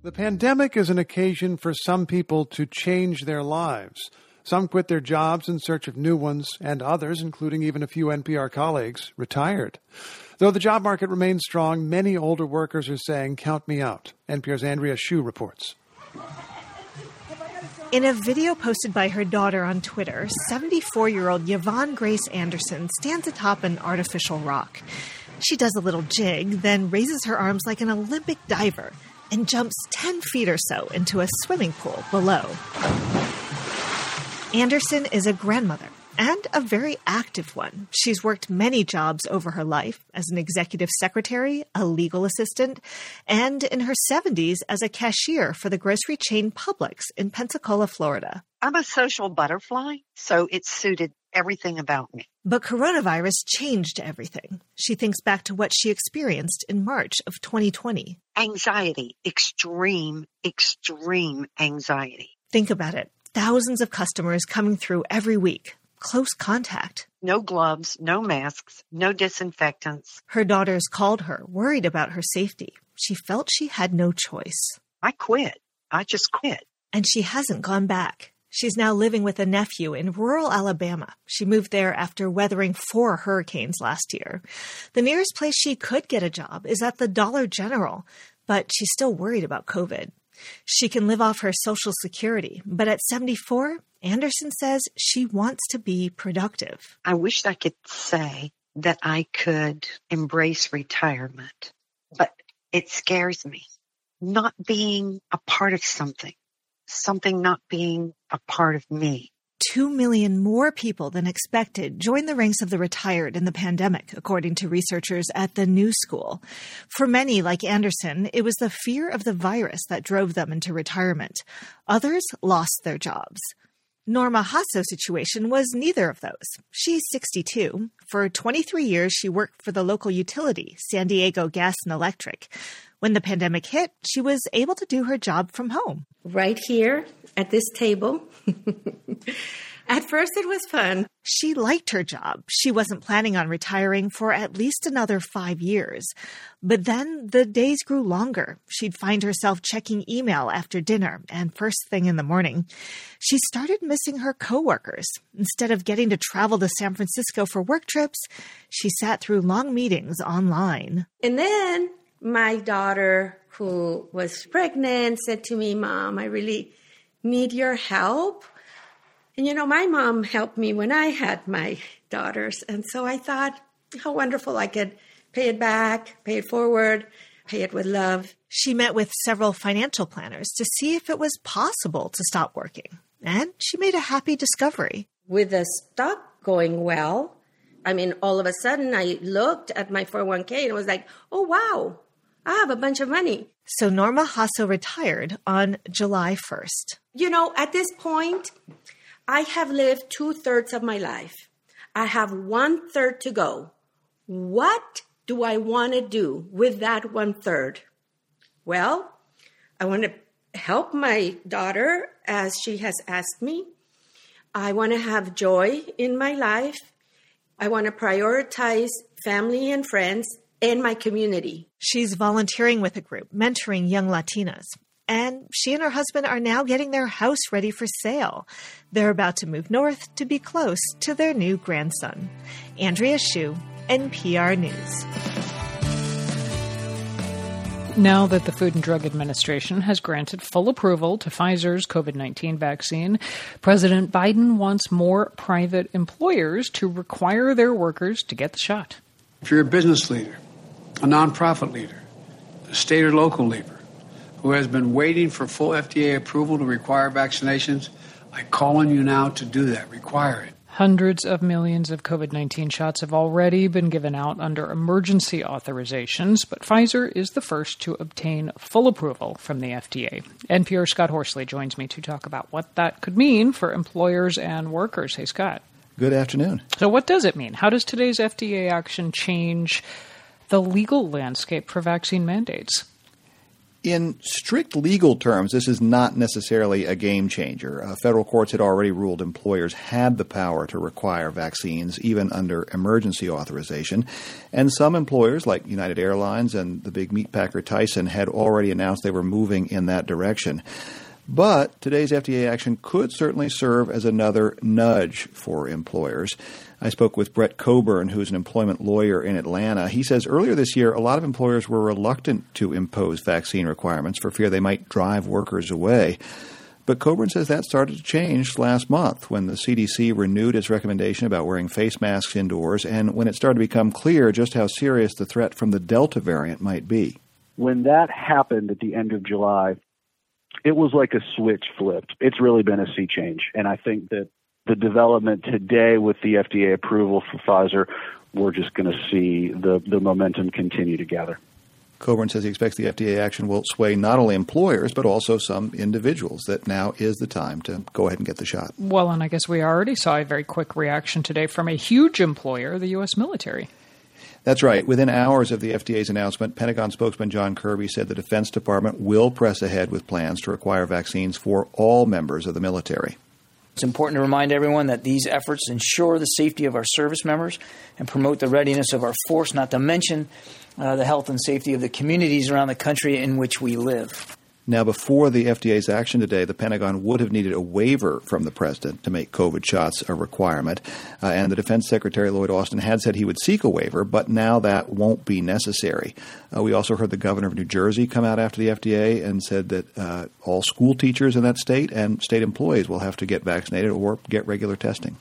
The pandemic is an occasion for some people to change their lives. Some quit their jobs in search of new ones, and others, including even a few NPR colleagues, retired. Though the job market remains strong, many older workers are saying, "Count me out." NPR's Andrea Hsu reports. In a video posted by her daughter on Twitter, 74-year-old Yvonne Grace Anderson stands atop an artificial rock. She does a little jig, then raises her arms like an Olympic diver and jumps 10 feet or so into a swimming pool below. Anderson is a grandmother and a very active one. She's worked many jobs over her life as an executive secretary, a legal assistant, and in her 70s as a cashier for the grocery chain Publix in Pensacola, Florida. I'm a social butterfly, so it suited everything about me. But coronavirus changed everything. She thinks back to what she experienced in March of 2020. Anxiety, extreme anxiety. Think about it. Thousands of customers coming through every week. Close contact. No gloves, no masks, no disinfectants. Her daughters called her, worried about her safety. She felt she had no choice. I quit. I just quit. And she hasn't gone back. She's now living with a nephew in rural Alabama. She moved there after weathering 4 hurricanes last year. The nearest place she could get a job is at the Dollar General, but she's still worried about COVID. She can live off her Social Security, but at 74, Anderson says she wants to be productive. I wish I could say that I could embrace retirement, but it scares me. Not being a part of something not being a part of me. 2 million more people than expected joined the ranks of the retired in the pandemic, according to researchers at the New School. For many, like Anderson, it was the fear of the virus that drove them into retirement. Others lost their jobs. Norma Hasso's situation was neither of those. She's 62. For 23 years, she worked for the local utility, San Diego Gas and Electric. When the pandemic hit, she was able to do her job from home. Right here at this table. At first, it was fun. She liked her job. She wasn't planning on retiring for at least another 5 years. But then the days grew longer. She'd find herself checking email after dinner and first thing in the morning. She started missing her coworkers. Instead of getting to travel to San Francisco for work trips, she sat through long meetings online. And then my daughter, who was pregnant, said to me, "Mom, I really need your help." And, my mom helped me when I had my daughters. And so I thought how wonderful I could pay it back, pay it forward, pay it with love. She met with several financial planners to see if it was possible to stop working. And she made a happy discovery. With the stock going well, all of a sudden I looked at my 401k and was like, oh, wow, I have a bunch of money. So Norma Hasso retired on July 1st. At this point, I have lived 2/3 of my life. I have 1/3 to go. What do I want to do with that 1/3? Well, I want to help my daughter as she has asked me. I want to have joy in my life. I want to prioritize family and friends and my community. She's volunteering with a group, mentoring young Latinas. And she and her husband are now getting their house ready for sale. They're about to move north to be close to their new grandson. Andrea Hsu, NPR News. Now that the Food and Drug Administration has granted full approval to Pfizer's COVID-19 vaccine, President Biden wants more private employers to require their workers to get the shot. If you're a business leader, a nonprofit leader, a state or local leader, who has been waiting for full FDA approval to require vaccinations, I call on you now to do that. Require it. Hundreds of millions of COVID-19 shots have already been given out under emergency authorizations, but Pfizer is the first to obtain full approval from the FDA. NPR's Scott Horsley joins me to talk about what that could mean for employers and workers. Hey, Scott. Good afternoon. So what does it mean? How does today's FDA action change the legal landscape for vaccine mandates? In strict legal terms, this is not necessarily a game changer. Federal courts had already ruled employers had the power to require vaccines, even under emergency authorization. And some employers, like United Airlines and the big meat packer Tyson, had already announced they were moving in that direction. But today's FDA action could certainly serve as another nudge for employers. I spoke with Brett Coburn, who's an employment lawyer in Atlanta. He says earlier this year, a lot of employers were reluctant to impose vaccine requirements for fear they might drive workers away. But Coburn says that started to change last month when the CDC renewed its recommendation about wearing face masks indoors and when it started to become clear just how serious the threat from the Delta variant might be. When that happened at the end of July, it was like a switch flipped. It's really been a sea change. And I think that the development today with the FDA approval for Pfizer, we're just going to see the momentum continue to gather. Coburn says he expects the FDA action will sway not only employers, but also some individuals, that now is the time to go ahead and get the shot. Well, and I guess we already saw a very quick reaction today from a huge employer, the U.S. military. That's right. Within hours of the FDA's announcement, Pentagon spokesman John Kirby said the Defense Department will press ahead with plans to require vaccines for all members of the military. It's important to remind everyone that these efforts ensure the safety of our service members and promote the readiness of our force, not to mention the health and safety of the communities around the country in which we live. Now, before the FDA's action today, the Pentagon would have needed a waiver from the president to make COVID shots a requirement. And the Defense Secretary Lloyd Austin had said he would seek a waiver, but now that won't be necessary. We also heard the governor of New Jersey come out after the FDA and said that all school teachers in that state and state employees will have to get vaccinated or get regular testing.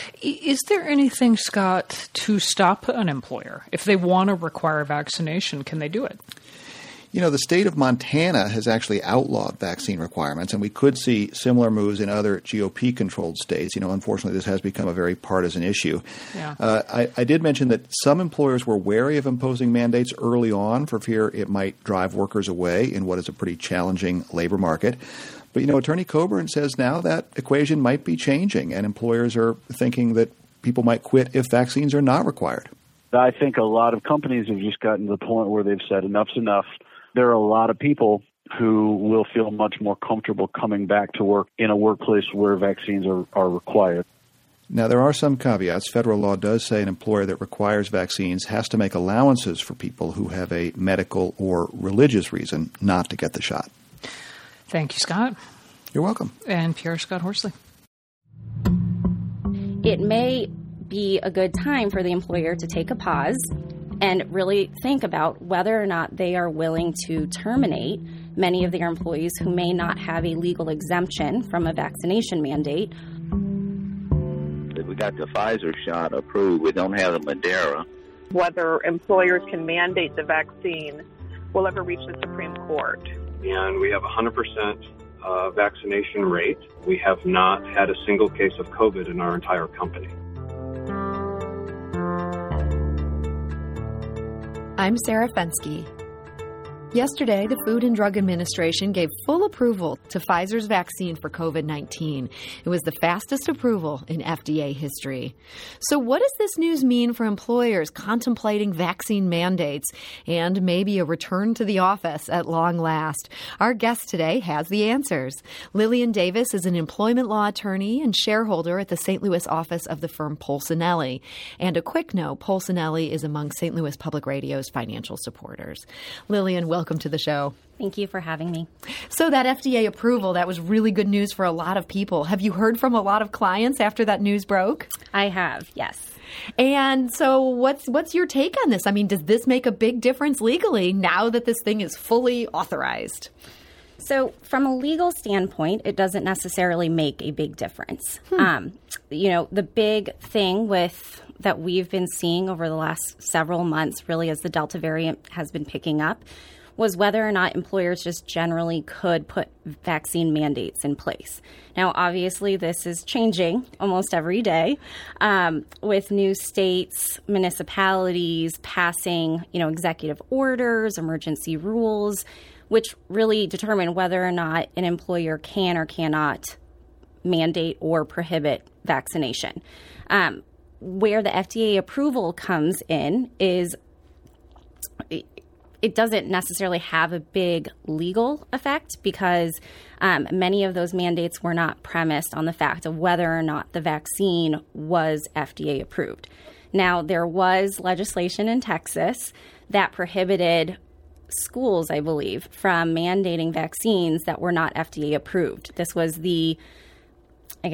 Is there anything, Scott, to stop an employer? If they want to require vaccination, can they do it? You know, the state of Montana has actually outlawed vaccine requirements, and we could see similar moves in other GOP-controlled states. You know, unfortunately, this has become a very partisan issue. Yeah. I did mention that some employers were wary of imposing mandates early on for fear it might drive workers away in what is a pretty challenging labor market. But, you know, Attorney Coburn says now that equation might be changing, and employers are thinking that people might quit if vaccines are not required. I think a lot of companies have just gotten to the point where they've said enough's enough. There are a lot of people who will feel much more comfortable coming back to work in a workplace where vaccines are required. Now, there are some caveats. Federal law does say an employer that requires vaccines has to make allowances for people who have a medical or religious reason not to get the shot. Thank you, Scott. You're welcome. And Pierre Scott Horsley. It may be a good time for the employer to take a pause and really think about whether or not they are willing to terminate many of their employees who may not have a legal exemption from a vaccination mandate. We got the Pfizer shot approved. We don't have the Moderna. Whether employers can mandate the vaccine will ever reach the Supreme Court. And we have 100% vaccination rate. We have not had a single case of COVID in our entire company. I'm Sarah Fensky. Yesterday, the Food and Drug Administration gave full approval to Pfizer's vaccine for COVID-19. It was the fastest approval in FDA history. So what does this news mean for employers contemplating vaccine mandates and maybe a return to the office at long last? Our guest today has the answers. Lillian Davis is an employment law attorney and shareholder at the St. Louis office of the firm Polsinelli. And a quick note, Polsinelli is among St. Louis Public Radio's financial supporters. Lillian, welcome to the show. Thank you for having me. So that FDA approval, that was really good news for a lot of people. Have you heard from a lot of clients after that news broke? I have, yes. And so what's your take on this? I mean, does this make a big difference legally now that this thing is fully authorized? So from a legal standpoint, it doesn't necessarily make a big difference. The big thing that we've been seeing over the last several months, really as the Delta variant has been picking up, was whether or not employers just generally could put vaccine mandates in place. Now, obviously, this is changing almost every day with new states, municipalities passing, executive orders, emergency rules, which really determine whether or not an employer can or cannot mandate or prohibit vaccination. Where the FDA approval comes in is it doesn't necessarily have a big legal effect because many of those mandates were not premised on the fact of whether or not the vaccine was FDA approved. Now, there was legislation in Texas that prohibited schools, I believe, from mandating vaccines that were not FDA approved. This was I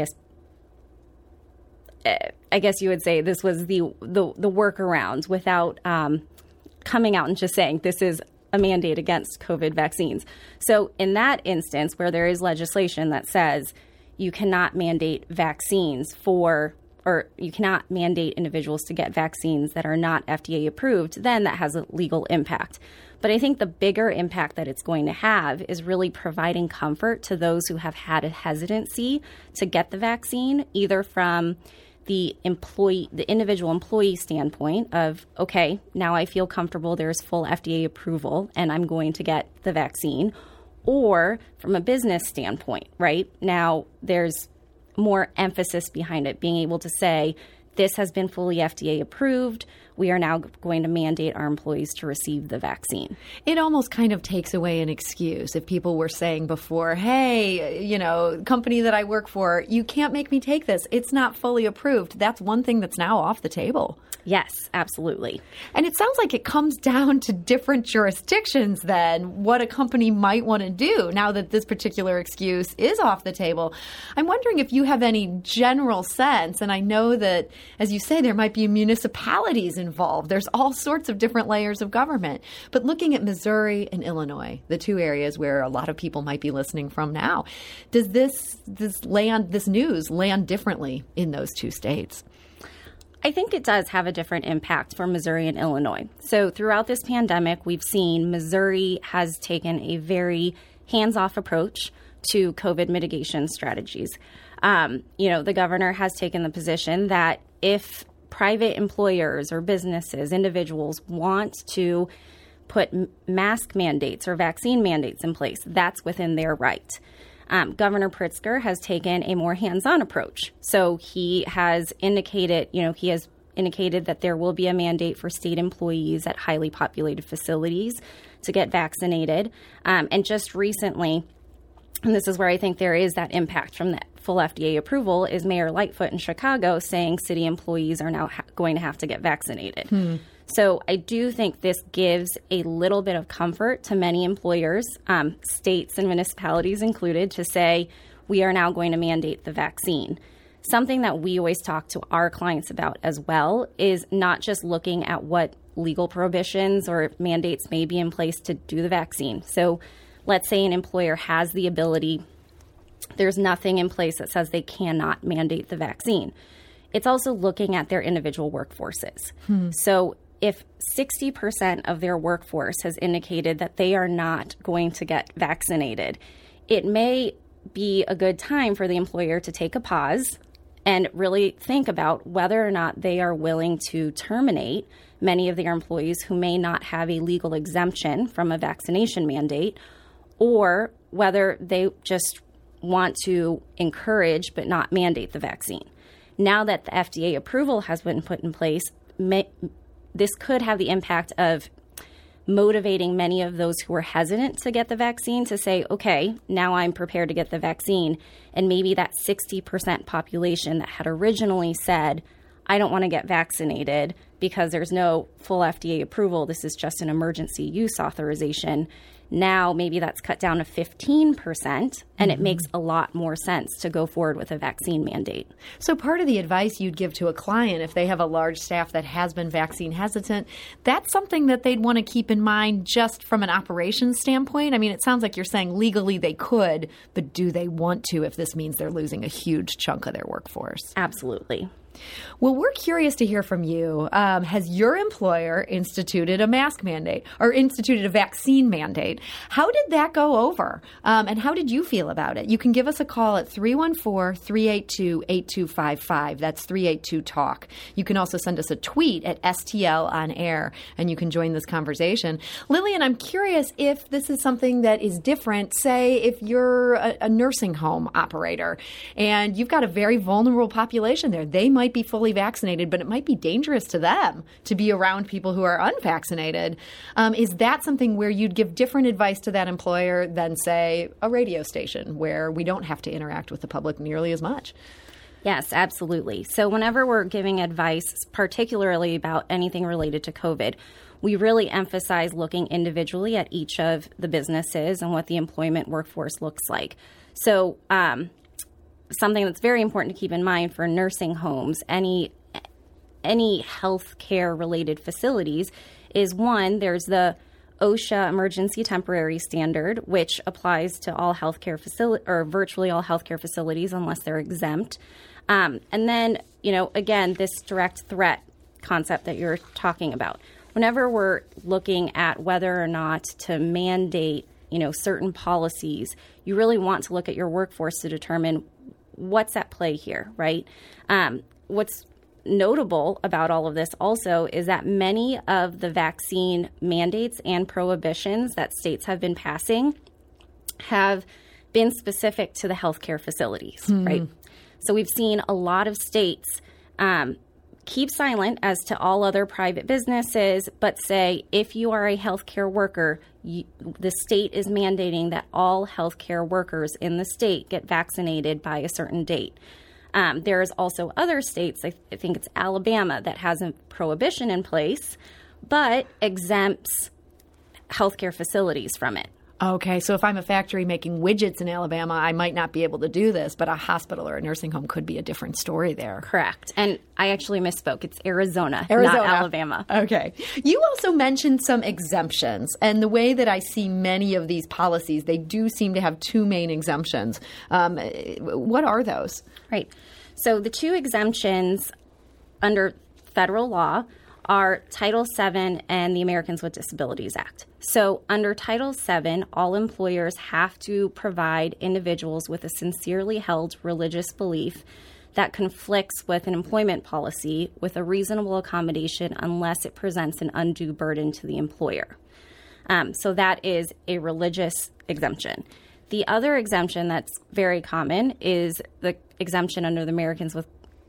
guess you would say this was the workaround without coming out and just saying this is a mandate against COVID vaccines. So in that instance, where there is legislation that says you cannot mandate vaccines or you cannot mandate individuals to get vaccines that are not FDA approved, then that has a legal impact. But I think the bigger impact that it's going to have is really providing comfort to those who have had a hesitancy to get the vaccine, either from the individual employee standpoint of, okay, now I feel comfortable, there's full FDA approval, and I'm going to get the vaccine, or from a business standpoint, right? Now there's more emphasis behind it, being able to say, this has been fully FDA approved. We are now going to mandate our employees to receive the vaccine. It almost kind of takes away an excuse. If people were saying before, hey, company that I work for, you can't make me take this. It's not fully approved. That's one thing that's now off the table. Yes, absolutely. And it sounds like it comes down to different jurisdictions than what a company might want to do now that this particular excuse is off the table. I'm wondering if you have any general sense, and I know that, as you say, there might be municipalities involved. There's all sorts of different layers of government. But looking at Missouri and Illinois, the two areas where a lot of people might be listening from now, does this news land differently in those two states? I think it does have a different impact for Missouri and Illinois. So throughout this pandemic, we've seen Missouri has taken a very hands-off approach to COVID mitigation strategies. The governor has taken the position that if private employers or businesses, individuals want to put mask mandates or vaccine mandates in place, that's within their right. Governor Pritzker has taken a more hands-on approach. So he has indicated that there will be a mandate for state employees at highly populated facilities to get vaccinated. And just recently, and this is where I think there is that impact from that full FDA approval, is Mayor Lightfoot in Chicago saying city employees are now going to have to get vaccinated. So I do think this gives a little bit of comfort to many employers, states and municipalities included, to say we are now going to mandate the vaccine. Something that we always talk to our clients about as well is not just looking at what legal prohibitions or mandates may be in place to do the vaccine. So let's say an employer has the ability, there's nothing in place that says they cannot mandate the vaccine. It's also looking at their individual workforces. So if 60% of their workforce has indicated that they are not going to get vaccinated, it may be a good time for the employer to take a pause and really think about whether or not they are willing to terminate many of their employees who may not have a legal exemption from a vaccination mandate, or whether they just want to encourage but not mandate the vaccine. Now that the FDA approval has been put in place, this could have the impact of motivating many of those who are hesitant to get the vaccine to say, okay, now I'm prepared to get the vaccine. And maybe that 60% population that had originally said, I don't want to get vaccinated because there's no full FDA approval, this is just an emergency use authorization. Now maybe that's cut down to 15%, and it makes a lot more sense to go forward with a vaccine mandate. So part of the advice you'd give to a client if they have a large staff that has been vaccine hesitant, that's something that they'd want to keep in mind just from an operations standpoint. I mean, it sounds like you're saying legally they could, but do they want to if this means they're losing a huge chunk of their workforce? Absolutely. Well, we're curious to hear from you. Has your employer instituted a mask mandate or instituted a vaccine mandate? How did that go over? And how did you feel about it? You can give us a call at 314-382-8255. That's 382-TALK. You can also send us a tweet at STL on air, and you can join this conversation. Lillian, I'm curious if this is something that is different, say, if you're a nursing home operator and you've got a very vulnerable population there. They might might be fully vaccinated, but it might be dangerous to them to be around people who are unvaccinated. Is that something where you'd give different advice to that employer than, say, a radio station where we don't have to interact with the public nearly as much? Yes, absolutely. So whenever we're giving advice, particularly about anything related to COVID, we really emphasize looking individually at each of the businesses and what the employment workforce looks like. So something that's very important to keep in mind for nursing homes, any health care related facilities is, one, there's the OSHA emergency temporary standard, which applies to all healthcare or virtually all healthcare facilities unless they're exempt. And then, again, this direct threat concept that you're talking about. Whenever we're looking at whether or not to mandate, certain policies, you really want to look at your workforce to determine what's at play here, right? What's notable about all of this also is that many of the vaccine mandates and prohibitions that states have been passing have been specific to the healthcare facilities, right? So we've seen a lot of states keep silent as to all other private businesses, but say if you are a healthcare worker, the state is mandating that all healthcare workers in the state get vaccinated by a certain date. There is also other states, I think it's Alabama, that has a prohibition in place, but exempts healthcare facilities from it. Okay, so if I'm a factory making widgets in Alabama, I might not be able to do this, but a hospital or a nursing home could be a different story there. Correct. And I actually misspoke. It's Arizona, not Alabama. Okay. You also mentioned some exemptions, and the way that I see many of these policies, they do seem to have two main exemptions. What are those? Right. So the two exemptions under federal law are Title VII and the Americans with Disabilities Act. So under Title VII, all employers have to provide individuals with a sincerely held religious belief that conflicts with an employment policy with a reasonable accommodation unless it presents an undue burden to the employer. So that is a religious exemption. The other exemption that's very common is the exemption under the Americans with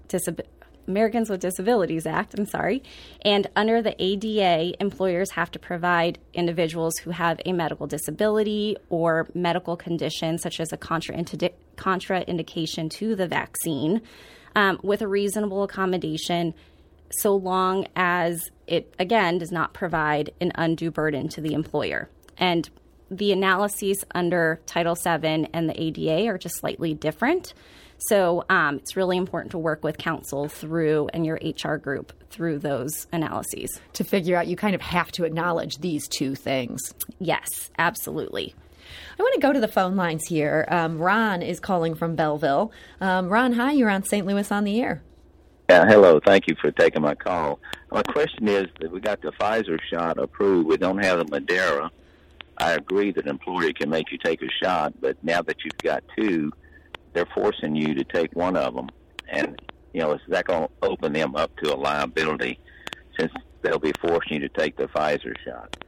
Disabilities Act, and under the ADA, employers have to provide individuals who have a medical disability or medical condition such as a contraindication to the vaccine with a reasonable accommodation so long as it, again, does not provide an undue burden to the employer. And the analyses under Title VII and the ADA are just slightly different. So it's really important to work with counsel and your HR group through those analyses. To figure out, you kind of have to acknowledge these two things. Yes, absolutely. I want to go to the phone lines here. Ron is calling from Belleville. Ron, hi, you're on St. Louis on the Air. Hello. Thank you for taking my call. My question is that we got the Pfizer shot approved. We don't have the Moderna. I agree that an employer can make you take a shot, but now that you've got two, they're forcing you to take one of them. And, is that going to open them up to a liability since they'll be forcing you to take the Pfizer shot?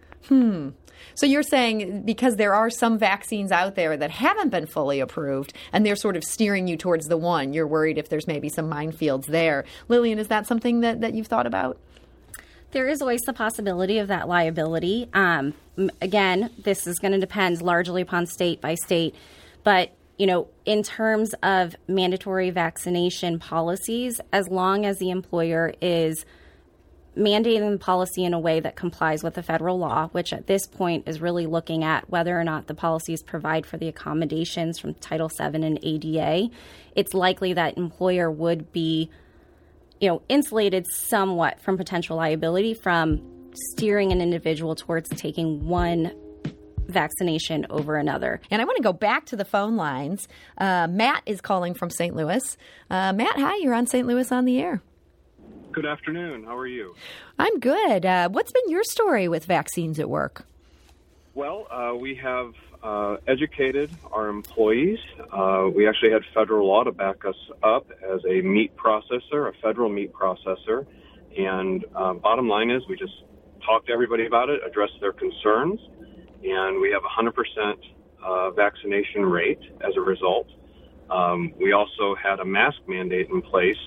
So you're saying because there are some vaccines out there that haven't been fully approved and they're sort of steering you towards the one, you're worried if there's maybe some minefields there. Lillian, is that something that you've thought about? There is always the possibility of that liability. Again, this is going to depend largely upon state by state. But, in terms of mandatory vaccination policies, as long as the employer is mandating the policy in a way that complies with the federal law, which at this point is really looking at whether or not the policies provide for the accommodations from Title VII and ADA, it's likely that employer would be insulated somewhat from potential liability from steering an individual towards taking one vaccination over another. And I want to go back to the phone lines. Matt is calling from St. Louis. Matt, hi, you're on St. Louis on the Air. Good afternoon. How are you? I'm good. What's been your story with vaccines at work? Well, we have educated our employees. We actually had federal law to back us up as a meat processor, a federal meat processor. And bottom line is we just talked to everybody about it, addressed their concerns, and we have a 100% vaccination rate as a result. We also had a mask mandate in place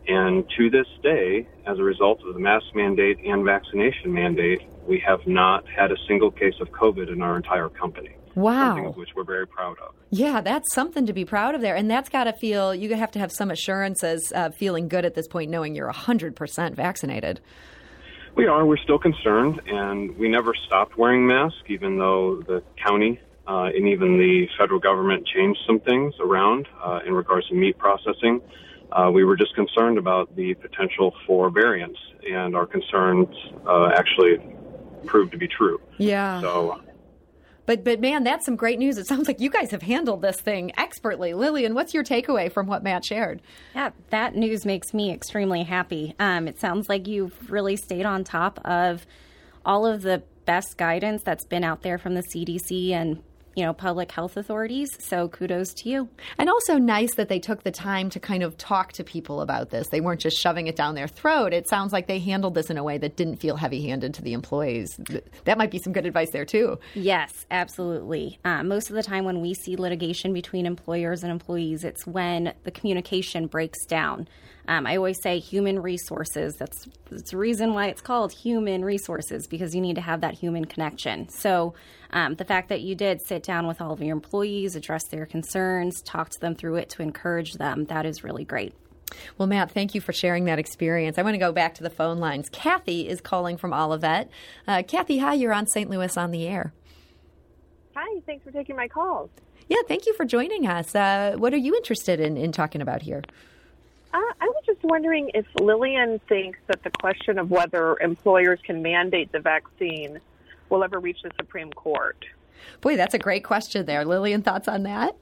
And to this day, as a result of the mask mandate and vaccination mandate, we have not had a single case of COVID in our entire company. Wow. Something of which we're very proud of. Yeah, that's something to be proud of there. And that's got to feel, you have to have some assurances feeling good at this point, knowing you're 100% vaccinated. We are. We're still concerned, and we never stopped wearing masks, even though the county and even the federal government changed some things around in regards to meat processing. We were just concerned about the potential for variants, and our concerns actually proved to be true. Yeah. So, But man, that's some great news. It sounds like you guys have handled this thing expertly. Lillian, what's your takeaway from what Matt shared? Yeah, that news makes me extremely happy. It sounds like you've really stayed on top of all of the best guidance that's been out there from the CDC and public health authorities. So kudos to you. And also nice that they took the time to kind of talk to people about this. They weren't just shoving it down their throat. It sounds like they handled this in a way that didn't feel heavy-handed to the employees. That might be some good advice there, too. Yes, absolutely. Most of the time when we see litigation between employers and employees, it's when the communication breaks down. I always say human resources. That's the reason why it's called human resources, because you need to have that human connection. So the fact that you did sit down with all of your employees, address their concerns, talk to them through it to encourage them, that is really great. Well, Matt, thank you for sharing that experience. I want to go back to the phone lines. Kathy is calling from Olivet. Kathy, hi, you're on St. Louis on the Air. Hi, thanks for taking my calls. Yeah, thank you for joining us. What are you interested in talking about here? I was just wondering if Lillian thinks that the question of whether employers can mandate the vaccine will ever reach the Supreme Court. Boy, that's a great question there. Lillian, thoughts on that?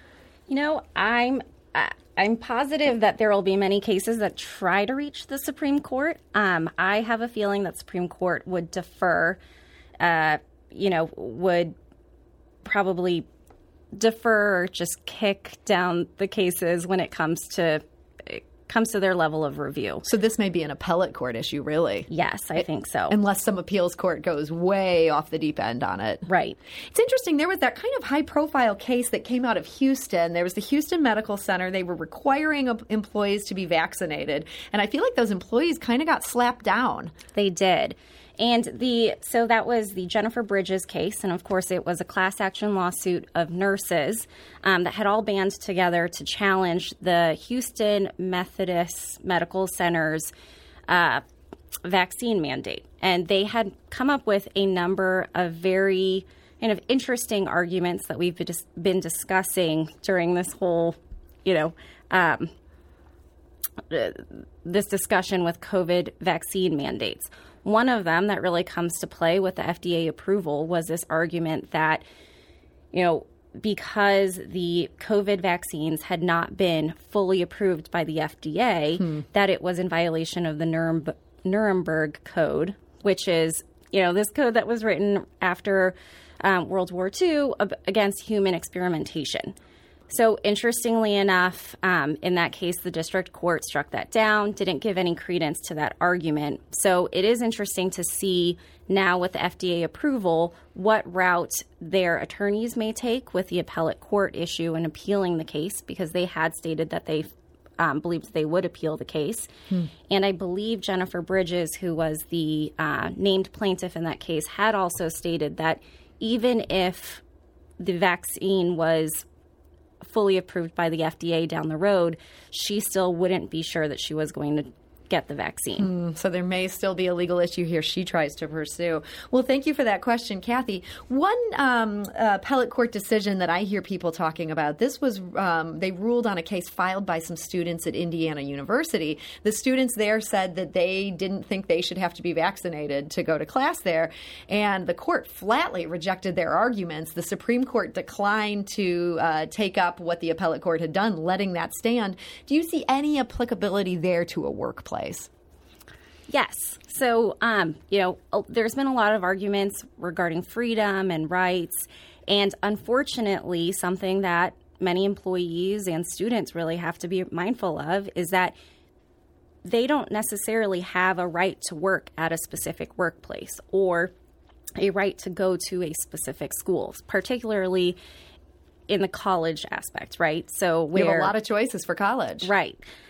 I'm positive that there will be many cases that try to reach the Supreme Court. I have a feeling that Supreme Court would defer, would probably defer or just kick down the cases when it comes to their level of review. So this may be an appellate court issue, really? Yes, I think so. Unless some appeals court goes way off the deep end on it. Right. It's interesting. There was that kind of high-profile case that came out of Houston. There was the Houston Medical Center. They were requiring employees to be vaccinated. And I feel like those employees kind of got slapped down. They did. And so that was the Jennifer Bridges case. And of course, it was a class action lawsuit of nurses that had all band together to challenge the Houston Methodist Medical Center's vaccine mandate. And they had come up with a number of very kind of interesting arguments that we've been discussing during this whole, this discussion with COVID vaccine mandates. One of them that really comes to play with the FDA approval was this argument that, because the COVID vaccines had not been fully approved by the FDA, that it was in violation of the Nuremberg Code, which is, this code that was written after World War II against human experimentation. So interestingly enough, in that case, the district court struck that down, didn't give any credence to that argument. So it is interesting to see now with the FDA approval what route their attorneys may take with the appellate court issue and appealing the case, because they had stated that they believed they would appeal the case. And I believe Jennifer Bridges, who was the named plaintiff in that case, had also stated that even if the vaccine was fully approved by the FDA down the road, she still wouldn't be sure that she was going to get the vaccine. So there may still be a legal issue here she tries to pursue. Well, thank you for that question, Kathy. One appellate court decision that I hear people talking about, this was they ruled on a case filed by some students at Indiana University. The students there said that they didn't think they should have to be vaccinated to go to class there, and the court flatly rejected their arguments. The Supreme Court declined to take up what the appellate court had done, letting that stand. Do you see any applicability there to a workplace? Yes. So, there's been a lot of arguments regarding freedom and rights. And unfortunately, something that many employees and students really have to be mindful of is that they don't necessarily have a right to work at a specific workplace or a right to go to a specific school, particularly in the college aspect, right? So we have a lot of choices for college. Right.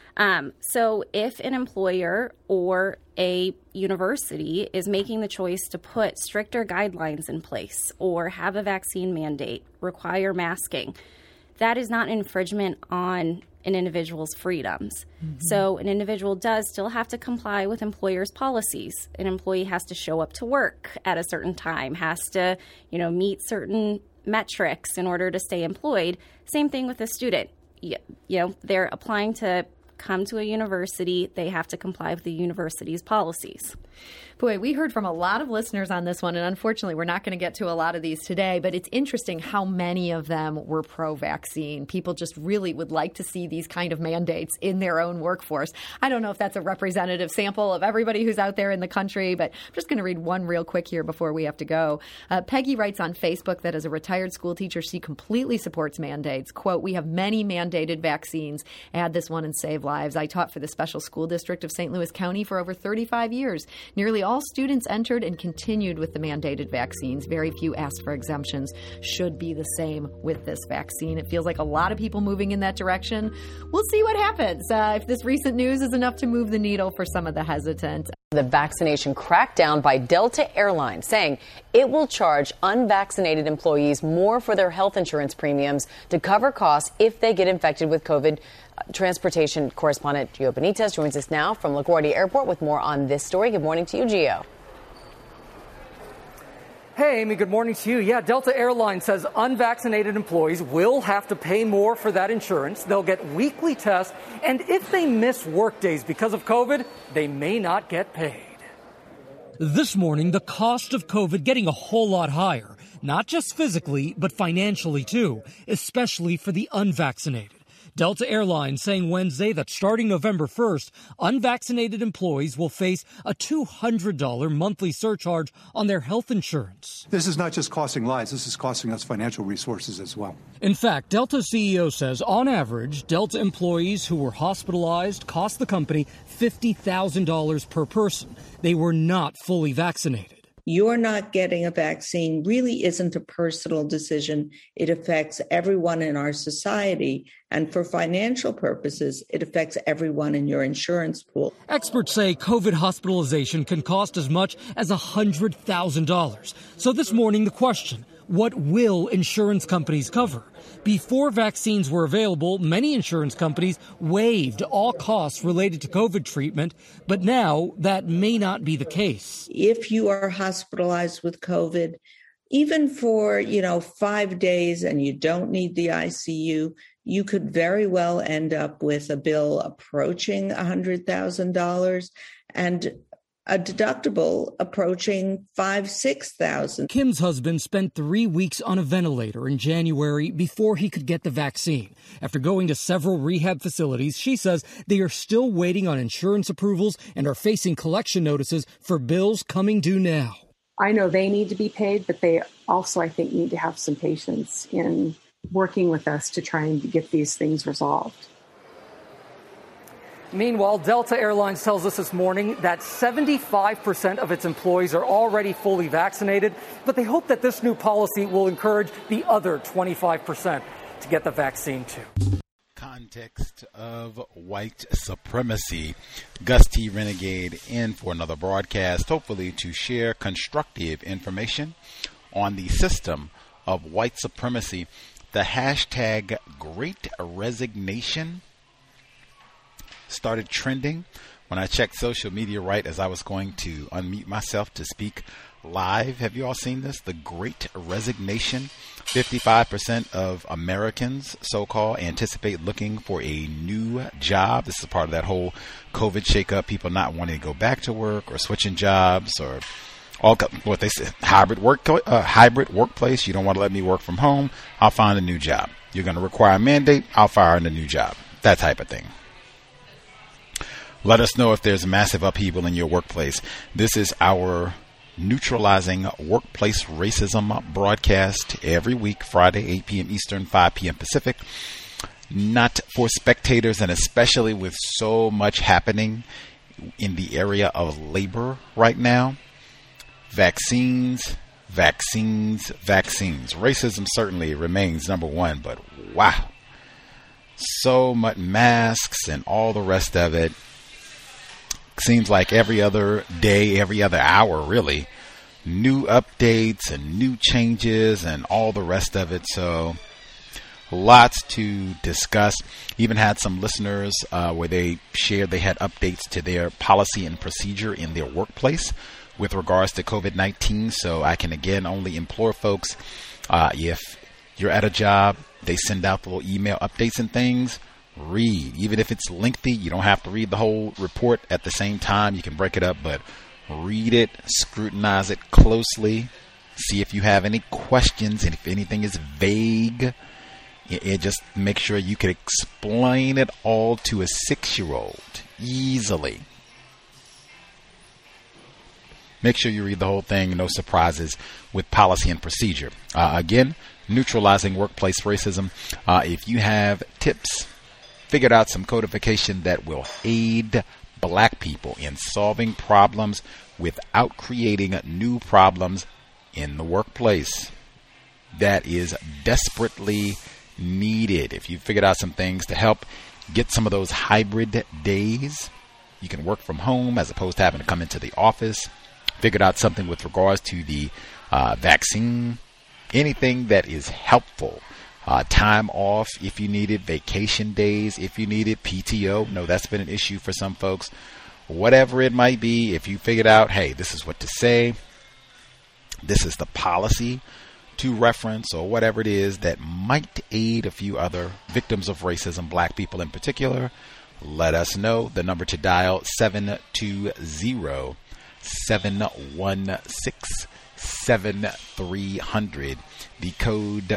So if an employer or a university is making the choice to put stricter guidelines in place or have a vaccine mandate, require masking, that is not infringement on an individual's freedoms. So an individual does still have to comply with employers' policies. An employee has to show up to work at a certain time, has to, meet certain metrics in order to stay employed. Same thing with a student. They're applying to come to a university, they have to comply with the university's policies. Boy, we heard from a lot of listeners on this one, and unfortunately, we're not going to get to a lot of these today, but it's interesting how many of them were pro-vaccine. People just really would like to see these kind of mandates in their own workforce. I don't know if that's a representative sample of everybody who's out there in the country, but I'm just going to read one real quick here before we have to go. Peggy writes on Facebook that as a retired school teacher, she completely supports mandates. Quote, "We have many mandated vaccines. Add this one and save lives. I taught for the Special School District of St. Louis County for over 35 years. Nearly all students entered and continued with the mandated vaccines. Very few asked for exemptions. Should be the same with this vaccine." It feels like a lot of people moving in that direction. We'll see what happens. If this recent news is enough to move the needle for some of the hesitant. The vaccination crackdown by Delta Airlines, saying it will charge unvaccinated employees more for their health insurance premiums to cover costs if they get infected with COVID. Transportation correspondent Gio Benitez joins us now from LaGuardia Airport with more on this story. Good morning to you, Gio. Hey, Amy, good morning to you. Yeah, Delta Airlines says unvaccinated employees will have to pay more for that insurance. They'll get weekly tests, and if they miss work days because of COVID, they may not get paid. This morning, the cost of COVID getting a whole lot higher, not just physically, but financially too, especially for the unvaccinated. Delta Airlines saying Wednesday that starting November 1st, unvaccinated employees will face a $200 monthly surcharge on their health insurance. This is not just costing lives, this is costing us financial resources as well. In fact, Delta CEO says on average, Delta employees who were hospitalized cost the company $50,000 per person. They were not fully vaccinated. You're not getting a vaccine really isn't a personal decision. It affects everyone in our society. And for financial purposes, it affects everyone in your insurance pool. Experts say COVID hospitalization can cost as much as $100,000. So this morning, the question, what will insurance companies cover? Before vaccines were available, many insurance companies waived all costs related to COVID treatment, but now that may not be the case. If you are hospitalized with COVID, even for, 5 days and you don't need the ICU, you could very well end up with a bill approaching $100,000 and a deductible approaching $5,000-6,000. Kim's husband spent 3 weeks on a ventilator in January before he could get the vaccine. After going to several rehab facilities, she says they are still waiting on insurance approvals and are facing collection notices for bills coming due now. I know they need to be paid, but they also, I think, need to have some patience in working with us to try and get these things resolved. Meanwhile, Delta Airlines tells us this morning that 75% of its employees are already fully vaccinated, but they hope that this new policy will encourage the other 25% to get the vaccine too. Context of white supremacy. Gus T. Renegade in for another broadcast, hopefully to share constructive information on the system of white supremacy. The hashtag Great Resignation started trending when I checked social media right as I was going to unmute myself to speak live. Have you all seen this? The Great Resignation. 55% of Americans, so-called, anticipate looking for a new job. This is part of that whole COVID shakeup. People not wanting to go back to work or switching jobs or all what they say, hybrid workplace. You don't want to let me work from home. I'll find a new job. You're going to require a mandate. I'll fire in a new job. That type of thing. Let us know if there's massive upheaval in your workplace. This is our Neutralizing Workplace Racism broadcast every week, Friday, 8 p.m. Eastern, 5 p.m. Pacific. Not for spectators, and especially with so much happening in the area of labor right now. Vaccines. Racism certainly remains number one, but wow. so much masks and all the rest of it. Seems like every other day, every other hour, really, new updates and new changes and all the rest of it. So lots to discuss. Even had some listeners where they shared they had updates to their policy and procedure in their workplace with regards to COVID-19. So I can again only implore folks, if you're at a job, they send out the little email updates and things, read. Even if it's lengthy, you don't have to read the whole report at the same time. You can break it up, but read it, scrutinize it closely, see if you have any questions, and if anything is vague, it just make sure you can explain it all to a 6-year-old easily. Make sure you read the whole thing, no surprises with policy and procedure. Again, neutralizing workplace racism. If you have tips, figured out some codification that will aid Black people in solving problems without creating new problems in the workplace, that is desperately needed. If you figured out some things to help get some of those hybrid days, you can work from home as opposed to having to come into the office. Figured out something with regards to the vaccine, anything that is helpful. Time off if you need it, vacation days if you need it, PTO. No, that's been an issue for some folks. Whatever it might be, if you figured out, hey, this is what to say, this is the policy to reference, or whatever it is that might aid a few other victims of racism, Black people in particular, let us know. The number to dial, 720-716-7300. The code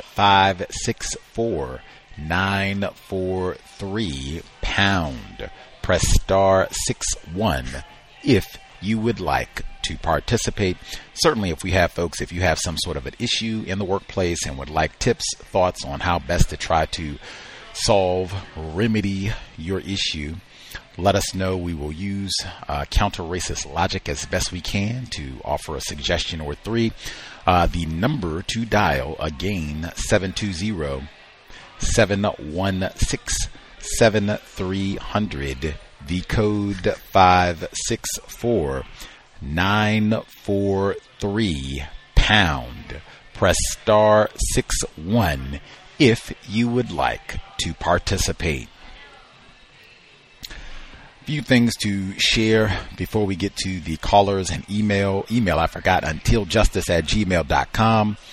564-943#. Press star 61 if you would like to participate. Certainly, if we have folks, if you have some sort of an issue in the workplace and would like tips, thoughts on how best to try to solve, remedy your issue, let us know. We will use counter-racist logic as best we can to offer a suggestion or three. The number to dial, again, 720-716-7300. The code 564-943#. Press star 61 if you would like to participate. Few things to share before we get to the callers and email. I forgot, untiljustice@gmail.com.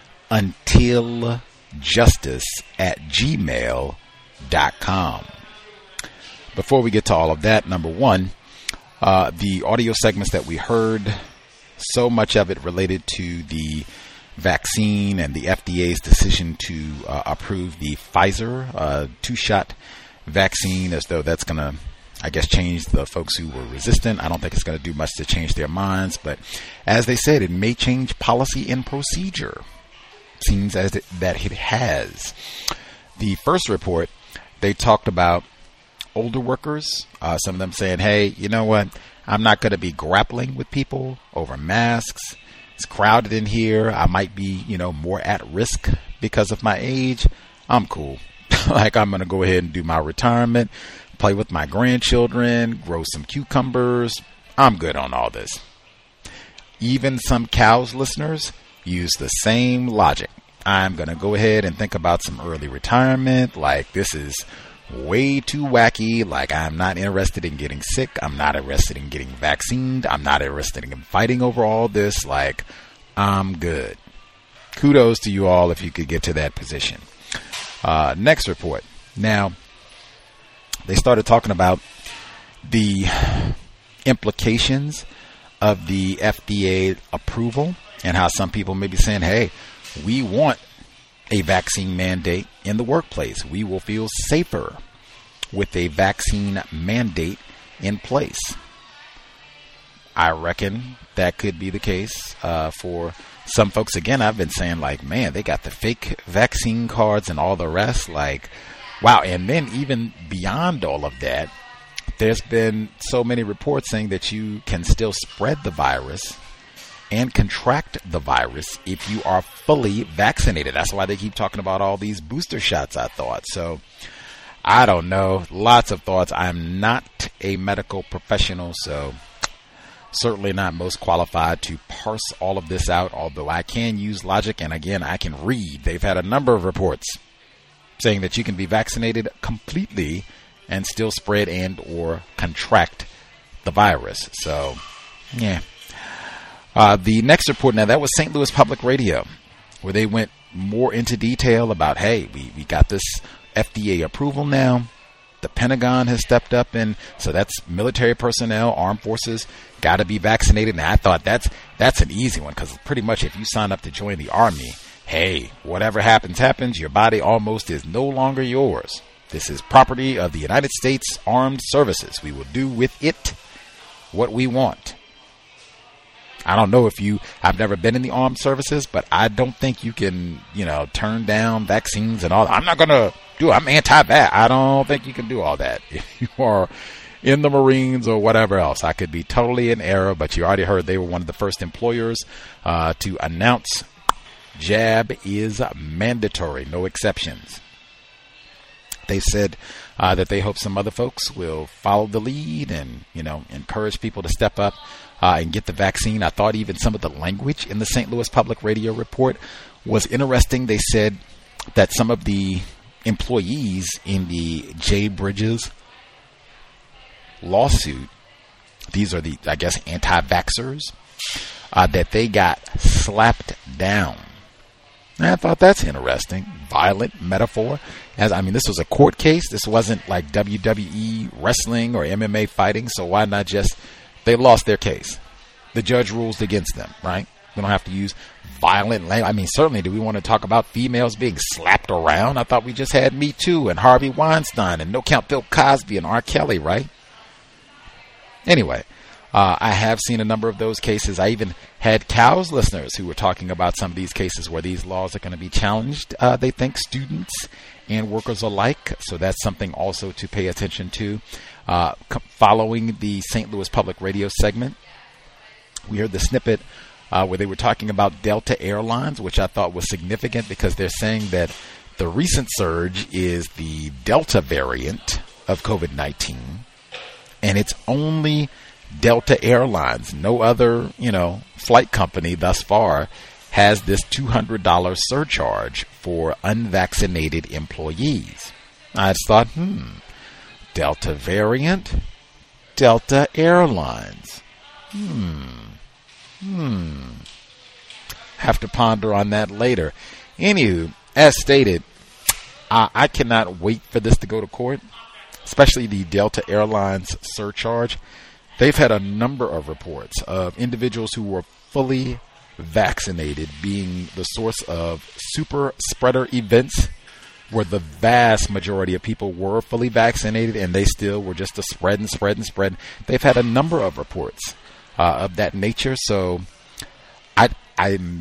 untiljustice@gmail.com. Before we get to all of that, number one, the audio segments that we heard, so much of it related to the vaccine and the FDA's decision to approve the Pfizer 2-shot vaccine, as though that's going to, I guess, change the folks who were resistant. I don't think it's going to do much to change their minds, but as they said, it may change policy and procedure. Seems as that it has. The first report, they talked about older workers, some of them saying, hey, you know what? I'm not going to be grappling with people over masks. It's crowded in here. I might be, more at risk because of my age. I'm cool. Like, I'm going to go ahead and do my retirement, play with my grandchildren, grow some cucumbers. I'm good on all this. Even some cows listeners use the same logic. I'm going to go ahead and think about some early retirement. Like, this is way too wacky. Like, I'm not interested in getting sick. I'm not interested in getting vaccinated. I'm not interested in fighting over all this. Like, I'm good. Kudos to you all if you could get to that position. Next report. Now, they started talking about the implications of the FDA approval and how some people may be saying, hey, we want a vaccine mandate in the workplace. We will feel safer with a vaccine mandate in place. I reckon that could be the case for some folks. Again, I've been saying, like, man, they got the fake vaccine cards and all the rest. Like, wow. And then even beyond all of that, there's been so many reports saying that you can still spread the virus and contract the virus if you are fully vaccinated. That's why they keep talking about all these booster shots, I thought. So I don't know. Lots of thoughts. I'm not a medical professional, so certainly not most qualified to parse all of this out, although I can use logic, and again, I can read. They've had a number of reports saying that you can be vaccinated completely and still spread and or contract the virus. So, yeah. The next report, now that was St. Louis Public Radio, where they went more into detail about, hey, we got this FDA approval now. The Pentagon has stepped up, and so that's military personnel, armed forces, got to be vaccinated. Now, I thought that's an easy one, because pretty much if you sign up to join the Army, hey, whatever happens. Your body almost is no longer yours. This is property of the United States Armed Services. We will do with it what we want. I don't know I've never been in the armed services, but I don't think you can, turn down vaccines and all that. I'm not going to do it. I'm anti-vax. I don't think you can do all that. If you are in the Marines or whatever else, I could be totally in error, but you already heard they were one of the first employers to announce jab is mandatory, no exceptions. They said that they hope some other folks will follow the lead and, encourage people to step up and get the vaccine. I thought even some of the language in the St. Louis Public Radio report was interesting. They said that some of the employees in the Jay Bridges lawsuit, these are the, I guess, anti-vaxxers, that they got slapped down. And I thought that's interesting. Violent metaphor. This was a court case. This wasn't like WWE wrestling or MMA fighting. So why not just, they lost their case. The judge rules against them, right? We don't have to use violent language. Certainly, do we want to talk about females being slapped around? I thought we just had Me Too and Harvey Weinstein and No Count Bill Cosby and R. Kelly, right? Anyway, I have seen a number of those cases. I even had Cows listeners who were talking about some of these cases where these laws are going to be challenged, they think, students and workers alike. So that's something also to pay attention to. Following the St. Louis Public Radio segment, we heard the snippet where they were talking about Delta Airlines, which I thought was significant because they're saying that the recent surge is the Delta variant of COVID-19, and it's only Delta Airlines. No other, flight company thus far has this $200 surcharge for unvaccinated employees. I just thought, Delta variant, Delta Airlines. Have to ponder on that later. Anywho, as stated, I cannot wait for this to go to court, especially the Delta Airlines surcharge. They've had a number of reports of individuals who were fully vaccinated being the source of super spreader events where the vast majority of people were fully vaccinated and they still were just a spread. They've had a number of reports of that nature. So I'm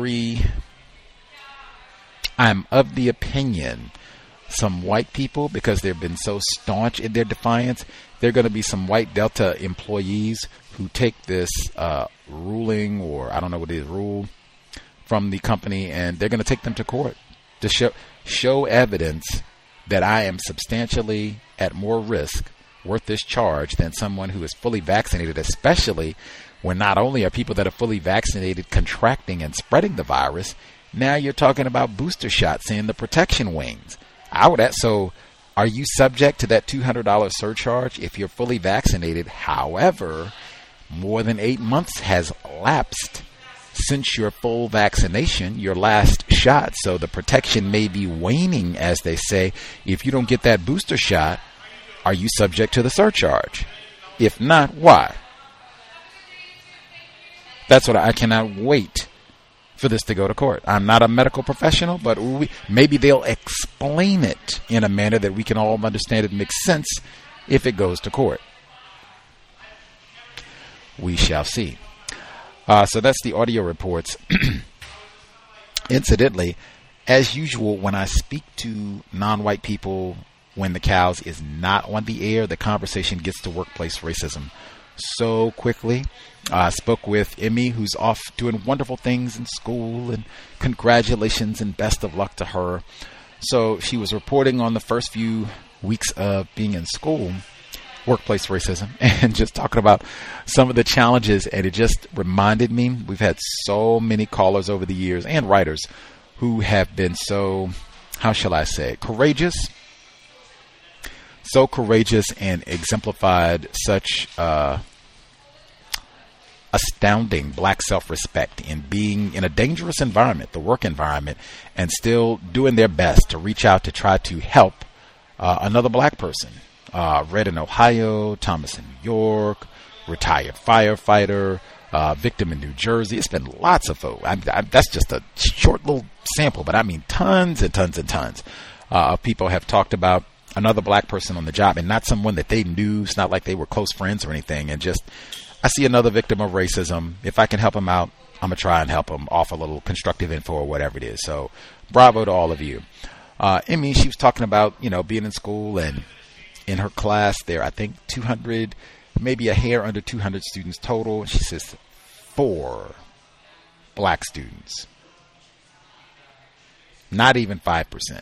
of the opinion some white people, because they've been so staunch in their defiance, there are going to be some white Delta employees who take this ruling, or I don't know what it is, rule from the company, and they're going to take them to court to show evidence that I am substantially at more risk worth this charge than someone who is fully vaccinated, especially when not only are people that are fully vaccinated contracting and spreading the virus, now you're talking about booster shots and the protection wings. So are you subject to that $200 surcharge if you're fully vaccinated? However, more than 8 months has elapsed since your full vaccination, your last shot. So the protection may be waning, as they say. If you don't get that booster shot, are you subject to the surcharge? If not, why? That's what I cannot wait for this to go to court. I'm not a medical professional, but maybe they'll explain it in a manner that we can all understand it makes sense if it goes to court. We shall see. So that's the audio reports. Incidentally, as usual, when I speak to non-white people when the Cows is not on the air, the conversation gets to workplace racism so quickly. I spoke with Emmy, who's off doing wonderful things in school, and congratulations and best of luck to her. So she was reporting on the first few weeks of being in school, workplace racism, and just talking about some of the challenges. And it just reminded me, we've had so many callers over the years and writers who have been so, how shall I say, courageous and exemplified such astounding black self-respect in being in a dangerous environment, the work environment, and still doing their best to reach out to try to help another black person. Red in Ohio, Thomas in New York, retired firefighter, victim in New Jersey. It's been lots of folks. That's just a short little sample, but I mean tons and tons and tons of people have talked about another black person on the job, and not someone that they knew. It's not like they were close friends or anything. And just, I see another victim of racism. If I can help them out, I'm going to try and help them, offer a little constructive info or whatever it is. So bravo to all of you. Emmy, she was talking about, you know, being in school, and in her class there, I think 200, maybe a hair under 200 students total. She says 4 black students. Not even 5%.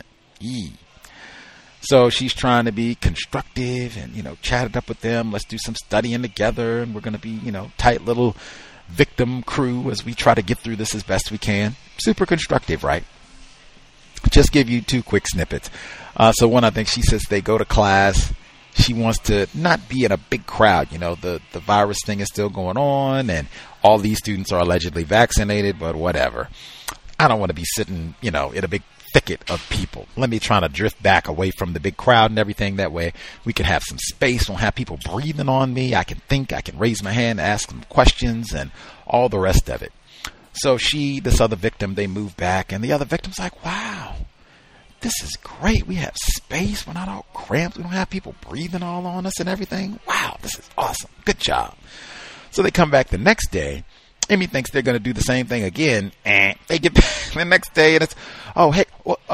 So she's trying to be constructive and, you know, chat it up with them. Let's do some studying together, and we're going to be, you know, tight little victim crew as we try to get through this as best we can. Super constructive, right? Just give you 2 quick snippets. So one, I think she says they go to class. She wants to not be in a big crowd. You know, the virus thing is still going on, and all these students are allegedly vaccinated, but whatever. I don't want to be sitting, you know, in a big thicket of people. Let me try to drift back away from the big crowd and everything. That way we can have some space. Don't have people breathing on me. I can think, I can raise my hand, ask them questions, and all the rest of it. So this other victim, they move back, and the other victim's like, wow, this is great. We have space. We're not all cramped. We don't have people breathing all on us and everything. Wow, this is awesome. Good job. So they come back the next day. Emmy thinks they're going to do the same thing again, and they get back the next day, and it's, oh, hey,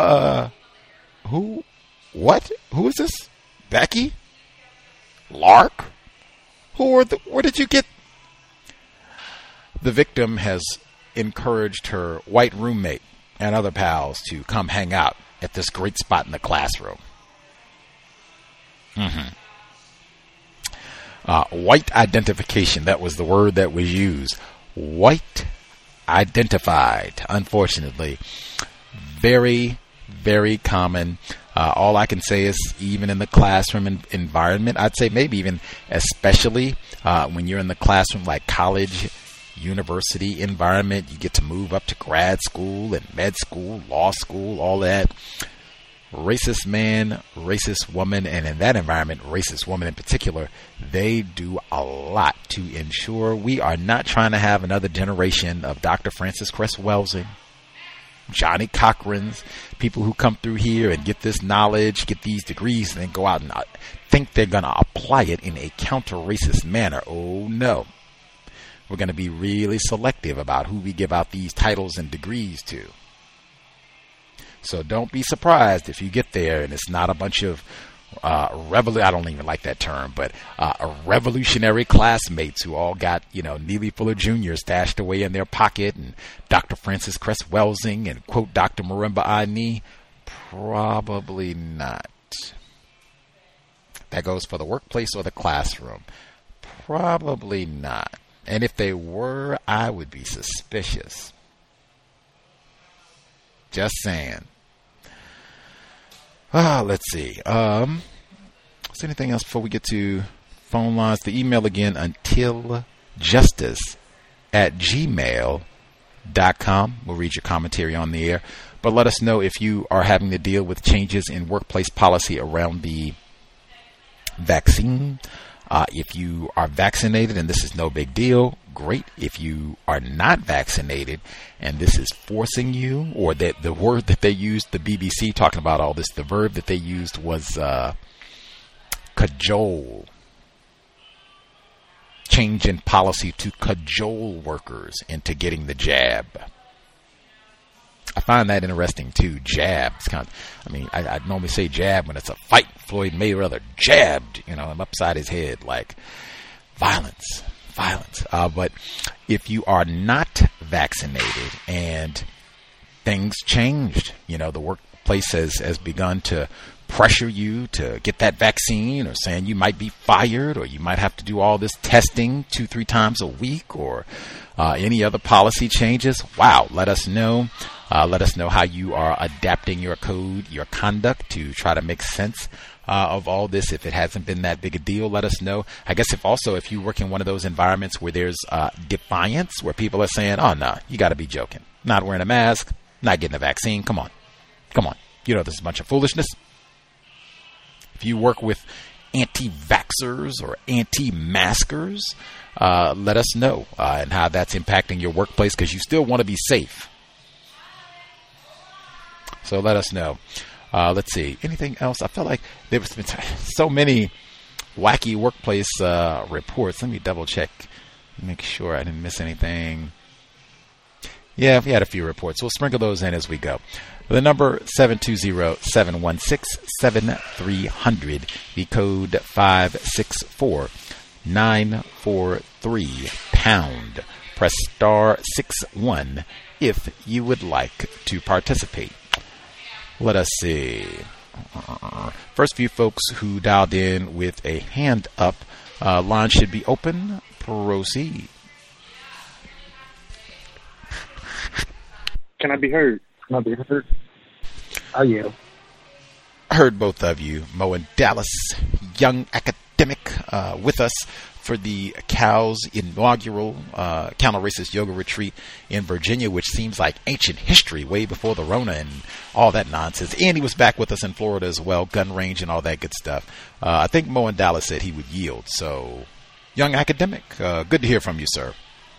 who is this? Becky? Lark? Where did you get? The victim has encouraged her white roommate and other pals to come hang out at this great spot in the classroom. White identification, that was the word that was used. White identified, unfortunately. Very, very common. All I can say is, even in the classroom environment, I'd say maybe even especially when you're in the classroom, like college, university environment, you get to move up to grad school and med school, law school, all that. Racist man, racist woman, and in that environment, racist woman in particular, they do a lot to ensure we are not trying to have another generation of Dr. Frances Cress Welsing, Johnny Cochran's, people who come through here and get this knowledge, get these degrees, and then go out and think they're going to apply it in a counter-racist manner. Oh, no. We're going to be really selective about who we give out these titles and degrees to. So don't be surprised if you get there and it's not a bunch of I don't even like that term, but revolutionary classmates who all got, you know, Neely Fuller Jr. stashed away in their pocket, and Dr. Frances Cress Welsing and, quote, Dr. Marimba Ani. Probably not. That goes for the workplace or the classroom. Probably not. And if they were, I would be suspicious. Just saying. Let's see. Is there anything else before we get to phone lines? The email again, untiljustice@gmail.com. We'll read your commentary on the air. But let us know if you are having to deal with changes in workplace policy around the vaccine. If you are vaccinated and this is no big deal, great. If you are not vaccinated and this is forcing you, or that the word that they used, the BBC talking about all this, the verb that they used was cajole. Change in policy to cajole workers into getting the jab. I find that interesting too. Jab. It's kind of, I normally say jab when it's a fight. Floyd Mayweather jabbed, him upside his head, like violence. But if you are not vaccinated and things changed, the workplace has begun to pressure you to get that vaccine, or saying you might be fired, or you might have to do all this testing 2-3 times a week, or any other policy changes, wow, let us know. Let us know how you are adapting your code, your conduct to try to make sense of all this. If it hasn't been that big a deal, let us know. I guess if you work in one of those environments where there's defiance, where people are saying, oh, no, you got to be joking. Not wearing a mask, not getting a vaccine. Come on. You know, this is a bunch of foolishness. If you work with anti-vaxxers or anti-maskers, let us know and how that's impacting your workplace, because you still want to be safe. So let us know. Let's see. Anything else? I felt like there was so many wacky workplace reports. Let me double check. Make sure I didn't miss anything. Yeah, we had a few reports. We'll sprinkle those in as we go. The number 720-716-7300. The code 564-943 #. Press *61 if you would like to participate. Let us see. First few folks who dialed in with a hand up. Line should be open. Proceed. Can I be heard? Oh, yeah. Heard both of you. Mo and Dallas, young academic, with us for the COW's inaugural counter-racist yoga retreat in Virginia, which seems like ancient history, way before the Rona and all that nonsense. And he was back with us in Florida as well, gun range and all that good stuff. I think Mo and Dallas said he would yield. So, young academic, good to hear from you, sir.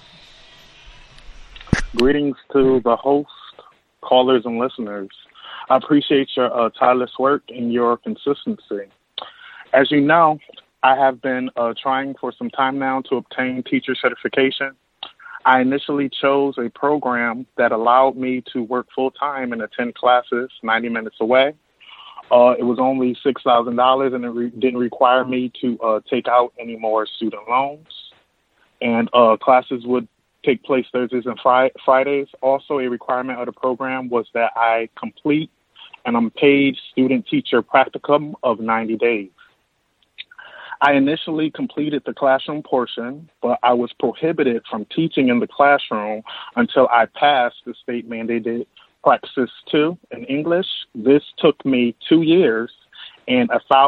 Greetings to the host, callers, and listeners. I appreciate your tireless work and your consistency. As you know, I have been trying for some time now to obtain teacher certification. I initially chose a program that allowed me to work full-time and attend classes 90 minutes away. It was only $6,000, and it didn't require me to take out any more student loans. And classes would take place Thursdays and Fridays. Also, a requirement of the program was that I complete an unpaid student-teacher practicum of 90 days. I initially completed the classroom portion, but I was prohibited from teaching in the classroom until I passed the state-mandated Praxis 2 in English. This took me 2 years and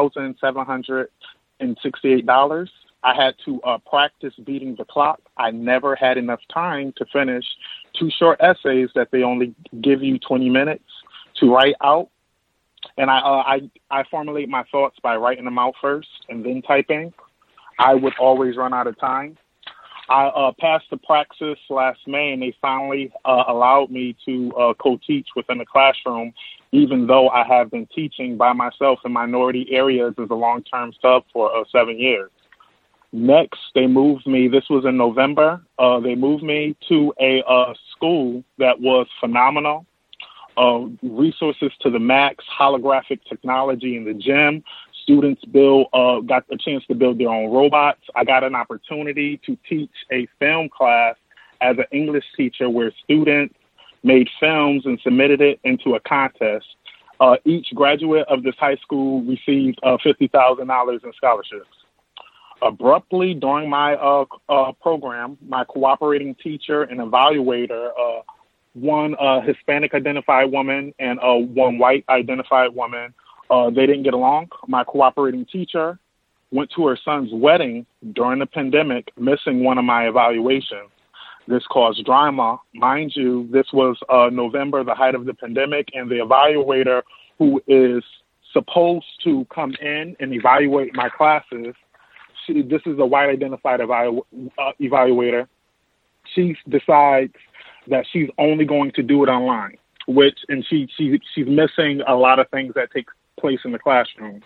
$1,768. I had to practice beating the clock. I never had enough time to finish 2 short essays that they only give you 20 minutes to write out. And I formulate my thoughts by writing them out first and then typing. I would always run out of time. I passed the Praxis last May, and they finally allowed me to co-teach within the classroom, even though I have been teaching by myself in minority areas as a long-term sub for 7 years. Next, they moved me, this was in November, they moved me to a school that was phenomenal. Resources to the max, holographic technology in the gym. Students got a chance to build their own robots. I got an opportunity to teach a film class as an English teacher where students made films and submitted it into a contest. Each graduate of this high school received $50,000 in scholarships. Abruptly, during my program, my cooperating teacher and evaluator, one Hispanic identified woman and one white identified woman, they didn't get along. My cooperating teacher went to her son's wedding during the pandemic, missing one of my evaluations. This caused drama. Mind you, this was November, the height of the pandemic, and the evaluator who is supposed to come in and evaluate my classes, this is a white identified evaluator. She decides that she's only going to do it online, and she's missing a lot of things that take place in the classroom,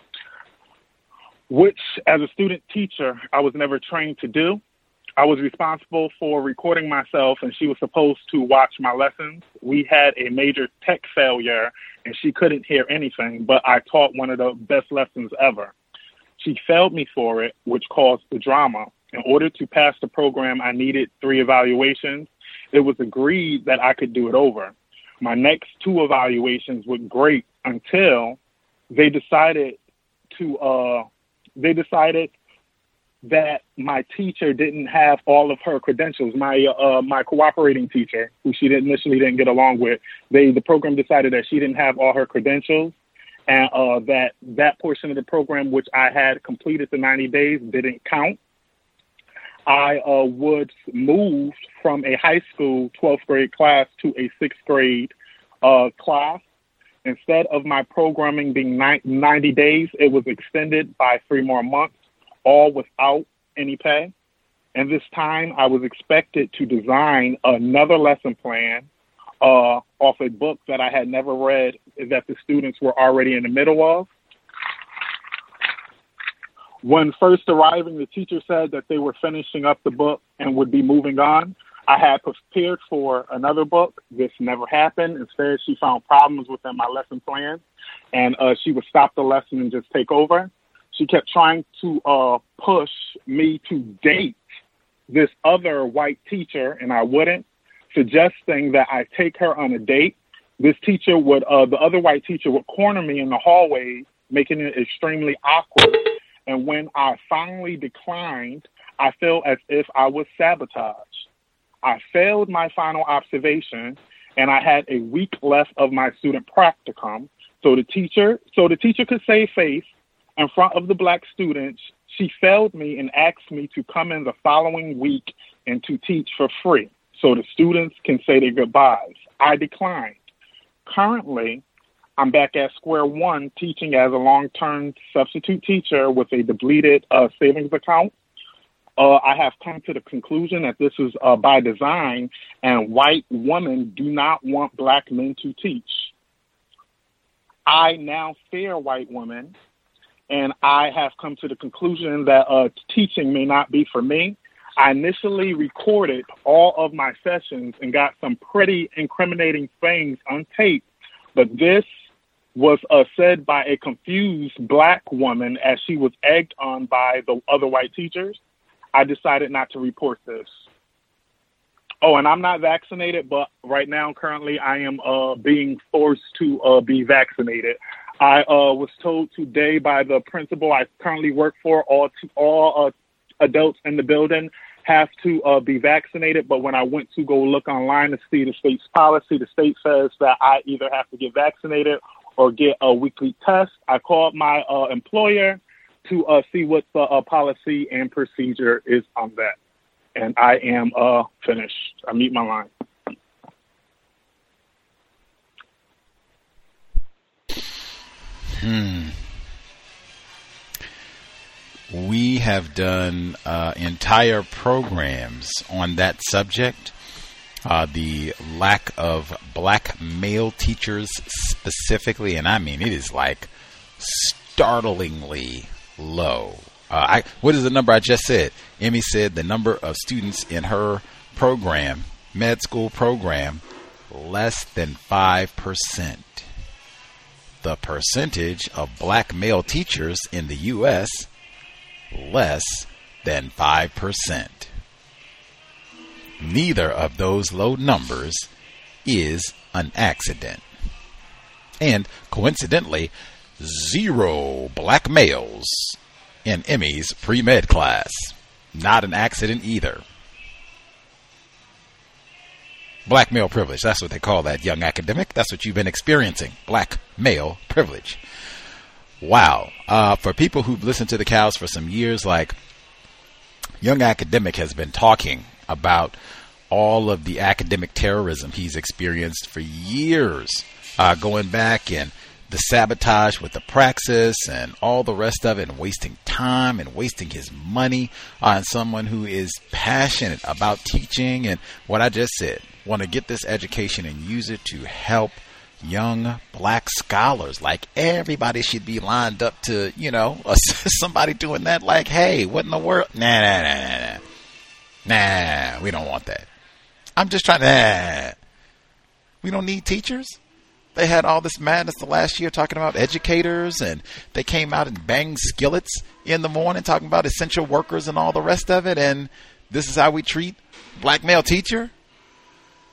which as a student teacher, I was never trained to do. I was responsible for recording myself, and she was supposed to watch my lessons. We had a major tech failure, and she couldn't hear anything, but I taught one of the best lessons ever. She failed me for it, which caused the drama. In order to pass the program, I needed 3 evaluations. It was agreed that I could do it over. My next 2 evaluations were great until they decided that my teacher didn't have all of her credentials. My cooperating teacher, who she initially didn't get along with, the program decided that she didn't have all her credentials, and that portion of the program, which I had completed the 90 days, didn't count. I was moved from a high school 12th grade class to a 6th grade class. Instead of my programming being 90 days, it was extended by 3 more months, all without any pay. And this time I was expected to design another lesson plan off a book that I had never read, that the students were already in the middle of. When first arriving, the teacher said that they were finishing up the book and would be moving on. I had prepared for another book. This never happened. Instead, she found problems within my lesson plan, and she would stop the lesson and just take over. She kept trying to push me to date this other white teacher, and I wouldn't, suggesting that I take her on a date. This teacher would, the other white teacher would corner me in the hallway, making it extremely awkward. And when I finally declined, I felt as if I was sabotaged. I failed my final observation, and I had a week left of my student practicum. So the teacher could save face in front of the black students. She failed me and asked me to come in the following week and to teach for free, so the students can say their goodbyes. I declined. Currently, I'm back at square one, teaching as a long-term substitute teacher with a depleted savings account. I have come to the conclusion that this is by design, and white women do not want black men to teach. I now fear white women, and I have come to the conclusion that teaching may not be for me. I initially recorded all of my sessions and got some pretty incriminating things on tape, but this was said by a confused black woman as she was egged on by the other white teachers. I decided not to report this. Oh, and I'm not vaccinated, but right now, currently, I am being forced to be vaccinated. I was told today by the principal I currently work for, all adults in the building have to be vaccinated. But when I went to go look online to see the state's policy, the state says that I either have to get vaccinated or get a weekly test. I called my employer to see what the policy and procedure is on that. And I am finished. I meet my line. We have done entire programs on that subject. The lack of black male teachers specifically, and I mean, it is like startlingly low. What is the number I just said? Emmy said the number of students in her program, med school program, less than 5%. The percentage of black male teachers in the U.S., less than 5%. Neither of those low numbers is an accident. And coincidentally, 0 black males in Emmy's pre-med class. Not an accident either. Black male privilege. That's what they call that, young academic. That's what you've been experiencing. Black male privilege. Wow. For people who've listened to the cows for some years, like young academic has been talking about all of the academic terrorism he's experienced for years, going back and the sabotage with the praxis and all the rest of it, and wasting time and wasting his money on someone who is passionate about teaching and what I just said, want to get this education and use it to help young black scholars. Like, everybody should be lined up to, somebody doing that. Like, hey, what in the world? Nah, we don't want that. I'm just trying. We don't need teachers. They had all this madness the last year talking about educators, and they came out and banged skillets in the morning talking about essential workers and all the rest of it, and this is how we treat black male teacher?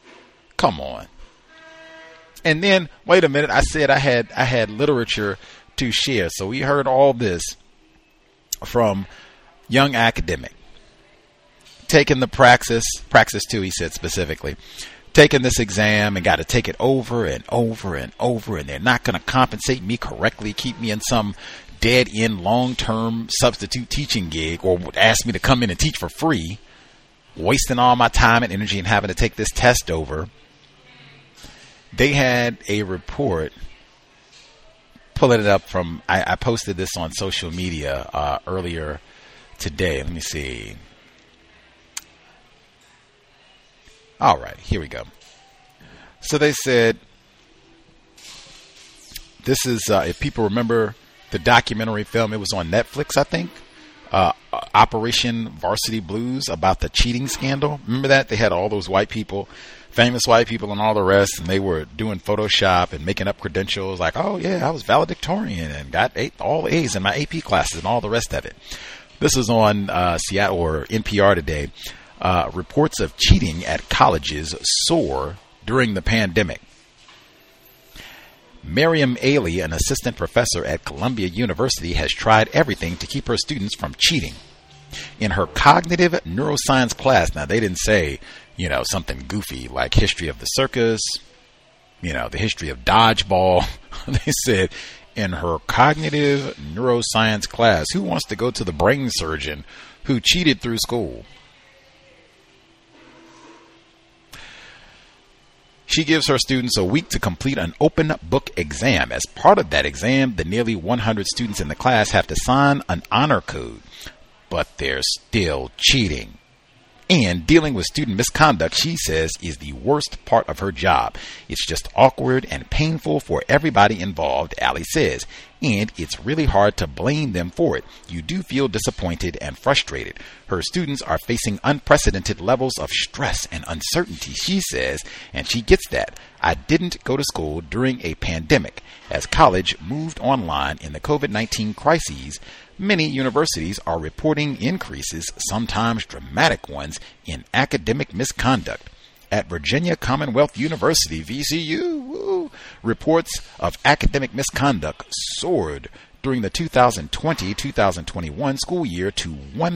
Come on. And then, wait a minute, I said I had literature to share. So we heard all this from young academic. Taking the praxis 2, he said specifically, taking this exam and got to take it over and over and over, and they're not going to compensate me correctly, keep me in some dead-end long-term substitute teaching gig, or ask me to come in and teach for free, wasting all my time and energy and having to take this test over. They had a report, pulling it up from, I posted this on social media earlier today. Let me see. All right, here we go. So they said, this is, if people remember the documentary film, it was on Netflix, I think, Operation Varsity Blues, about the cheating scandal. Remember that? They had all those white people, famous white people and all the rest, and they were doing Photoshop and making up credentials like, oh yeah, I was valedictorian and got all A's in my AP classes and all the rest of it. This is on Seattle or NPR today. Reports of cheating at colleges soar during the pandemic. Miriam Ailey, an assistant professor at Columbia University, has tried everything to keep her students from cheating. In her cognitive neuroscience class, now they didn't say, something goofy like history of the circus, the history of dodgeball. They said, in her cognitive neuroscience class, who wants to go to the brain surgeon who cheated through school? She gives her students a week to complete an open book exam. As part of that exam, the nearly 100 students in the class have to sign an honor code, but they're still cheating. And dealing with student misconduct, she says, is the worst part of her job. It's just awkward and painful for everybody involved, Allie says, and it's really hard to blame them for it. You do feel disappointed and frustrated. Her students are facing unprecedented levels of stress and uncertainty, she says, and she gets that. I didn't go to school during a pandemic. As college moved online in the COVID-19 crises, many universities are reporting increases, sometimes dramatic ones, in academic misconduct. At Virginia Commonwealth University, VCU, reports of academic misconduct soared during the 2020-2021 school year to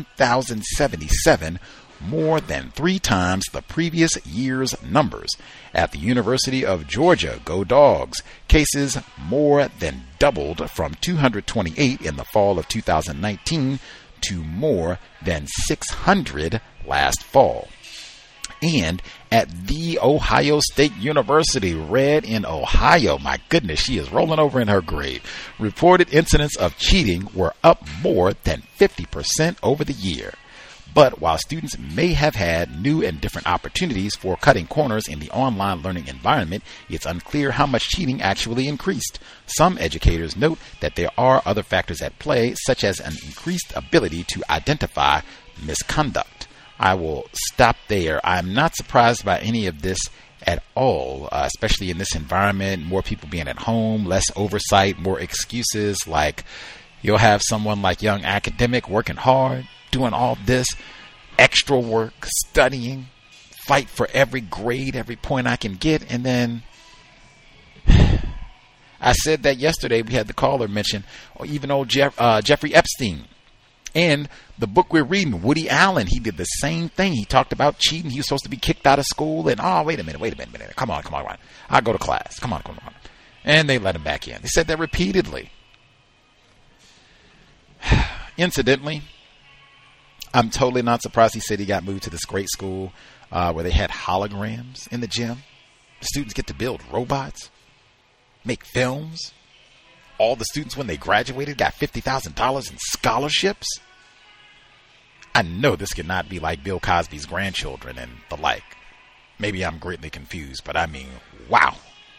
1,077, more than 3 times the previous year's numbers. At the University of Georgia, go Dogs, cases more than doubled from 228 in the fall of 2019 to more than 600 last fall. And at The Ohio State University, Red in Ohio, my goodness, she is rolling over in her grave, reported incidents of cheating were up more than 50% over the year. But while students may have had new and different opportunities for cutting corners in the online learning environment, it's unclear how much cheating actually increased. Some educators note that there are other factors at play, such as an increased ability to identify misconduct. I will stop there. I'm not surprised by any of this at all, especially in this environment, more people being at home, less oversight, more excuses, like you'll have someone like young academic working hard, doing all this extra work, studying, fight for every grade, every point I can get. And then I said that yesterday, we had the caller mention, or even old Jeffrey Epstein. And the book we're reading, Woody Allen, he did the same thing. He talked about cheating. He was supposed to be kicked out of school. And, wait a minute. Come on. I'll go to class. Come on. And they let him back in. They said that repeatedly. Incidentally, I'm totally not surprised he said he got moved to this great school where they had holograms in the gym. The students get to build robots, make films. All the students, when they graduated, got $50,000 in scholarships. I know this could not be like Bill Cosby's grandchildren and the like. Maybe I'm greatly confused, but I mean, wow.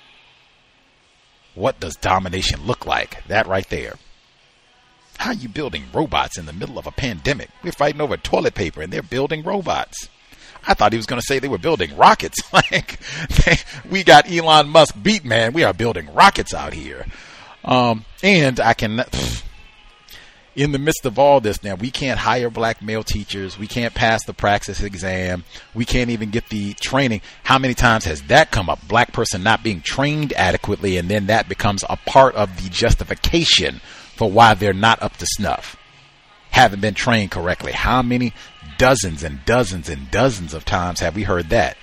What does domination look like? That right there. How are you building robots in the middle of a pandemic? We're fighting over toilet paper and they're building robots. I thought he was going to say they were building rockets. We got Elon Musk beat, man. We are building rockets out here. And I can, in the midst of all this now, we can't hire black male teachers. We can't pass the praxis exam. We can't even get the training. How many times has that come up? Black person not being trained adequately, and then that becomes a part of the justification for why they're not up to snuff. Haven't been trained correctly. How many dozens and dozens and dozens of times have we heard that?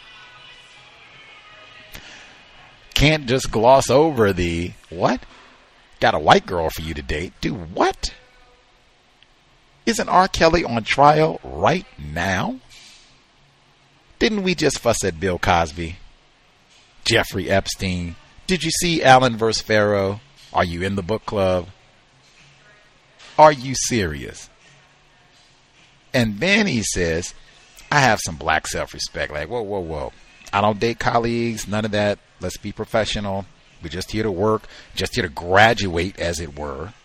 Can't just gloss over the, what? Got a white girl for you to date. Do what? Isn't R. Kelly on trial right now? Didn't we just fuss at Bill Cosby? Jeffrey Epstein? Did you see Allen vs. Farrow? Are you in the book club? Are you serious? And then he says, I have some black self-respect. Like, whoa, whoa, whoa. I don't date colleagues. None of that. Let's be professional. We're just here to work. Just here to graduate, as it were.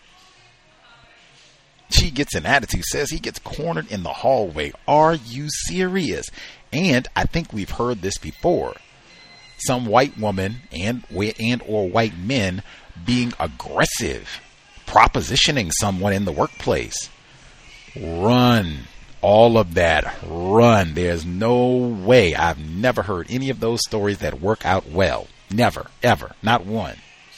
She gets an attitude, says he gets cornered in the hallway. Are you serious? And I think we've heard this before. Some white woman and or white men being aggressive, propositioning someone in the workplace. Run. All of that. Run. There's no way. I've never heard any of those stories that work out well. Never. Ever. Not one.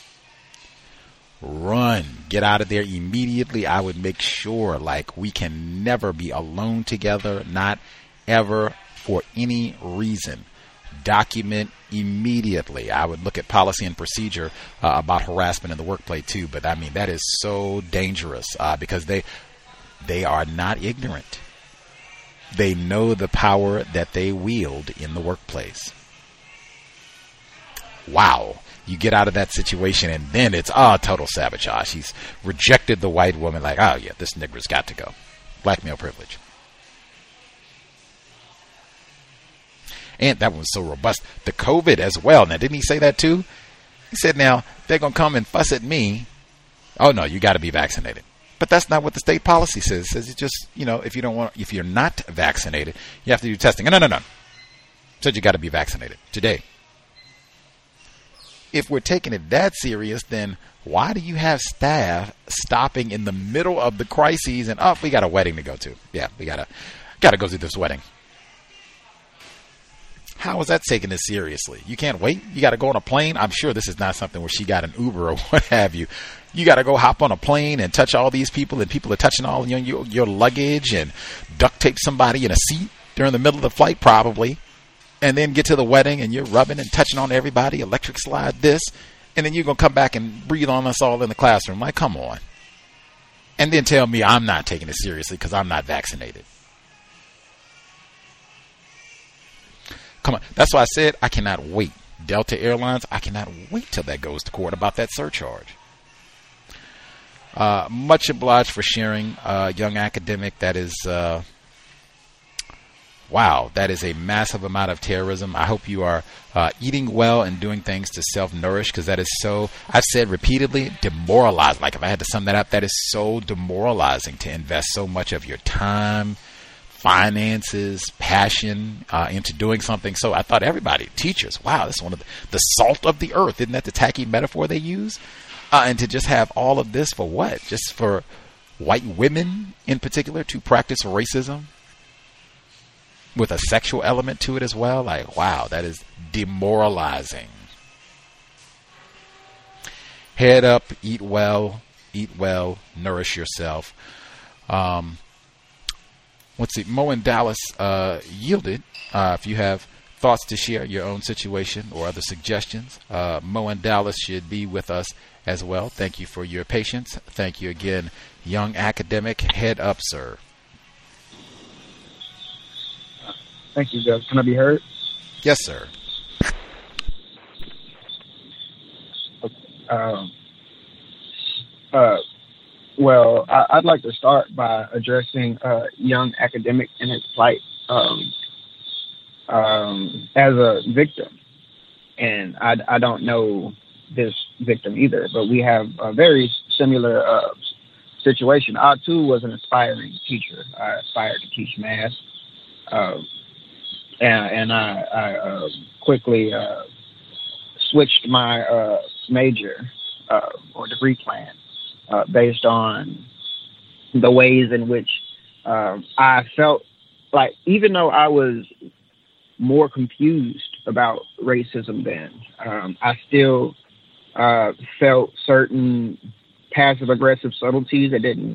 Run. Get out of there immediately. I would make sure, like, we can never be alone together. Not ever, for any reason. Document immediately. I would look at policy and procedure about harassment in the workplace too. But I mean, that is so dangerous because they are not ignorant. They know the power that they wield in the workplace. Wow. You get out of that situation and then it's total sabotage. He's rejected the white woman like, oh yeah, this nigger's got to go. Black male privilege. And that one was so robust. The COVID as well. Now, didn't he say that too? He said, now, they're going to come and fuss at me. Oh, no, you got to be vaccinated. But that's not what the state policy says. It says it just, if you're not vaccinated, you have to do testing. No. It said you got to be vaccinated today. If we're taking it that serious, then why do you have staff stopping in the middle of the crises and, we got a wedding to go to. Yeah, we got to go to this wedding. How is that taking this seriously? You can't wait? You got to go on a plane? I'm sure this is not something where she got an Uber or what have you. You got to go hop on a plane and touch all these people, and people are touching all your luggage and duct tape somebody in a seat during the middle of the flight probably, and then get to the wedding and you're rubbing and touching on everybody, electric slide this, and then you're going to come back and breathe on us all in the classroom. Like, come on. And then tell me I'm not taking it seriously because I'm not vaccinated. Come on. That's why I said I cannot wait. Delta Airlines, I cannot wait till that goes to court about that surcharge. Much obliged for sharing, young academic. That is, wow, that is a massive amount of terrorism. I hope you are eating well and doing things to self-nourish, because that is so, I've said repeatedly, demoralizing. Like, if I had to sum that up, that is so demoralizing to invest so much of your time, finances, passion into doing something. So I thought everybody, teachers, wow, this is one of the salt of the earth. Isn't that the tacky metaphor they use? And to just have all of this for what? Just for white women in particular to practice racism with a sexual element to it as well? Like, wow, that is demoralizing. Head up, eat well, nourish yourself. Let's see, Mo in Dallas yielded. If you have thoughts to share your own situation or other suggestions, Mo in Dallas should be with us as well. Thank you for your patience. Thank you again, young academic. Head up, sir. Thank you, Gus. Can I be heard? Yes, sir. Well, I'd like to start by addressing young academic and his plight as a victim. And I don't know this victim either, but we have a very similar situation. I, too, was an aspiring teacher. I aspired to teach math. And I quickly switched my major or degree plan based on the ways in which I felt like, even though I was more confused about racism then, I still felt certain passive aggressive subtleties that didn't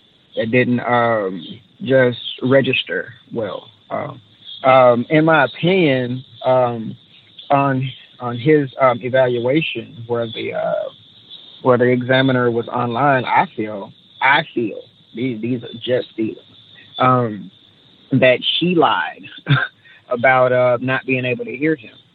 just register well. In my opinion, on his evaluation, where the examiner was online, I feel these are just feelings, that she lied about not being able to hear him,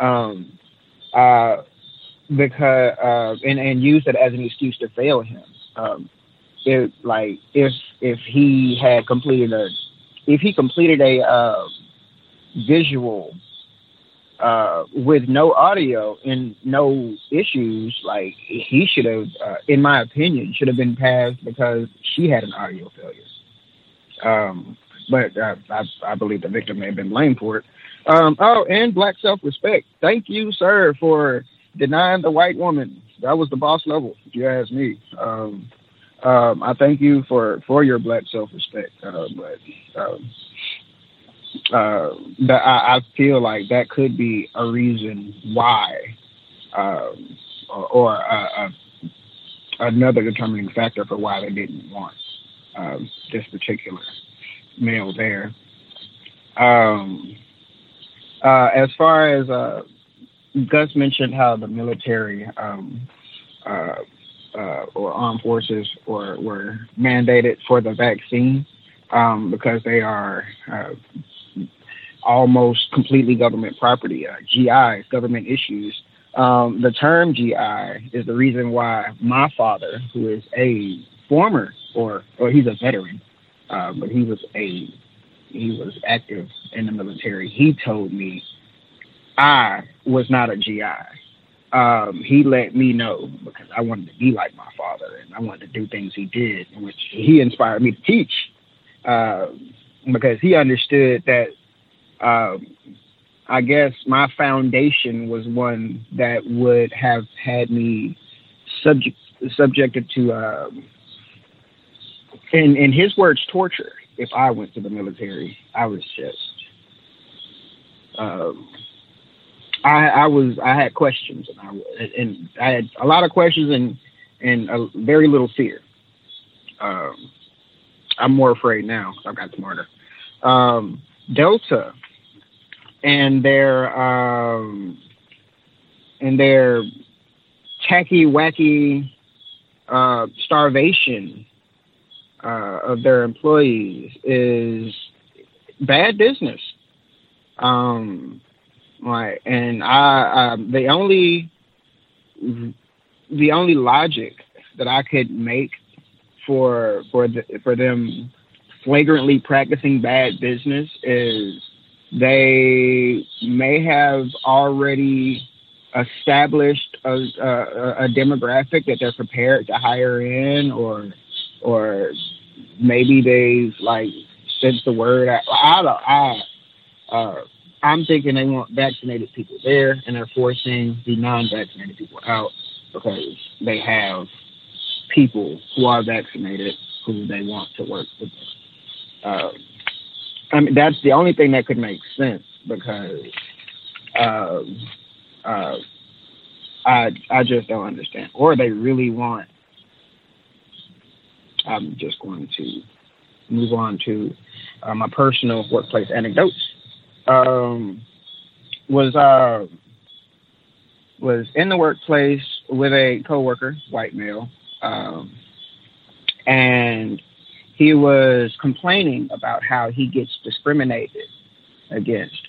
because and used it as an excuse to fail him. If he completed a visual with no audio and no issues, like, he should have, in my opinion, should have been passed because she had an audio failure. But I believe the victim may have been blamed for it. And black self-respect. Thank you, sir, for denying the white woman. That was the boss level, if you ask me. I thank you for your black self-respect. But I feel like that could be a reason why, or another determining factor for why they didn't want this particular male there. As far as Gus mentioned how the military or armed forces were mandated for the vaccine because they are almost completely government property, GI, government issues. The term GI is the reason why my father, who is a former, or he's a veteran, but he was active in the military. He told me I was not a GI. He let me know because I wanted to be like my father and I wanted to do things he did, which he inspired me to teach, because he understood that I guess my foundation was one that would have had me subjected to, in his words, torture. If I went to the military, I was just, I had questions, and I had a lot of questions and very little fear. I'm more afraid now. I've got smarter. Delta and their tacky wacky starvation of their employees is bad business. Right, and the only logic that I could make for them flagrantly practicing bad business is they may have already established a demographic that they're prepared to hire in, or maybe they've sent the word out. I'm thinking they want vaccinated people there, and they're forcing the non-vaccinated people out because they have people who are vaccinated who they want to work with them. I mean, that's the only thing that could make sense, because I just don't understand. Or they really want. I'm just going to move on to my personal workplace anecdotes. Was in the workplace with a coworker, white male, and he was complaining about how he gets discriminated against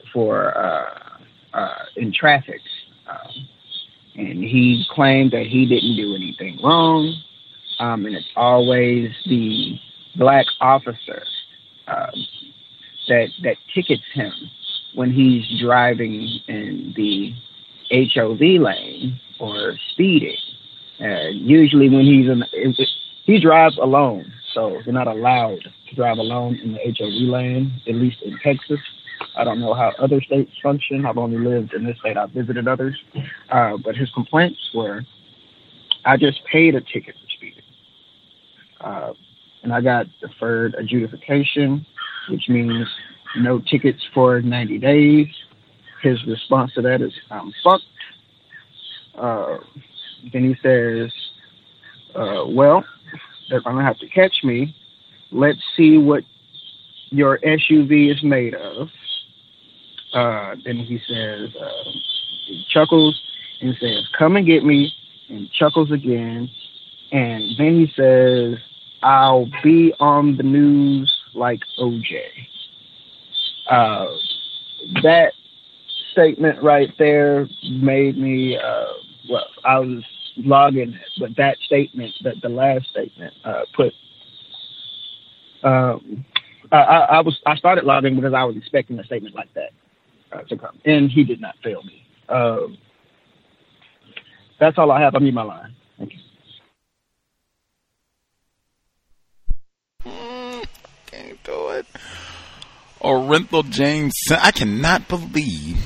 in traffic, and he claimed that he didn't do anything wrong, and it's always the black officer that tickets him when he's driving in the HOV lane or speeding. Usually when he drives alone, so you're not allowed to drive alone in the HOV lane, at least in Texas. I don't know how other states function. I've only lived in this state. I've visited others. But his complaints were, I just paid a ticket for speeding. and I got deferred adjudication, which means no tickets for 90 days. His response to that is, I'm fucked. Then he says, well, they're going to have to catch me. Let's see what your SUV is made of. Then he says, he chuckles and says, come and get me, and chuckles again. And then he says, I'll be on the news like OJ. That statement right there made me, well, I was logging it, but that statement, the last statement, I started logging because I was expecting a statement like that to come, and he did not fail me. That's all I have. I'm in my line. Thank you. Can't do it. Orenthal James, I cannot believe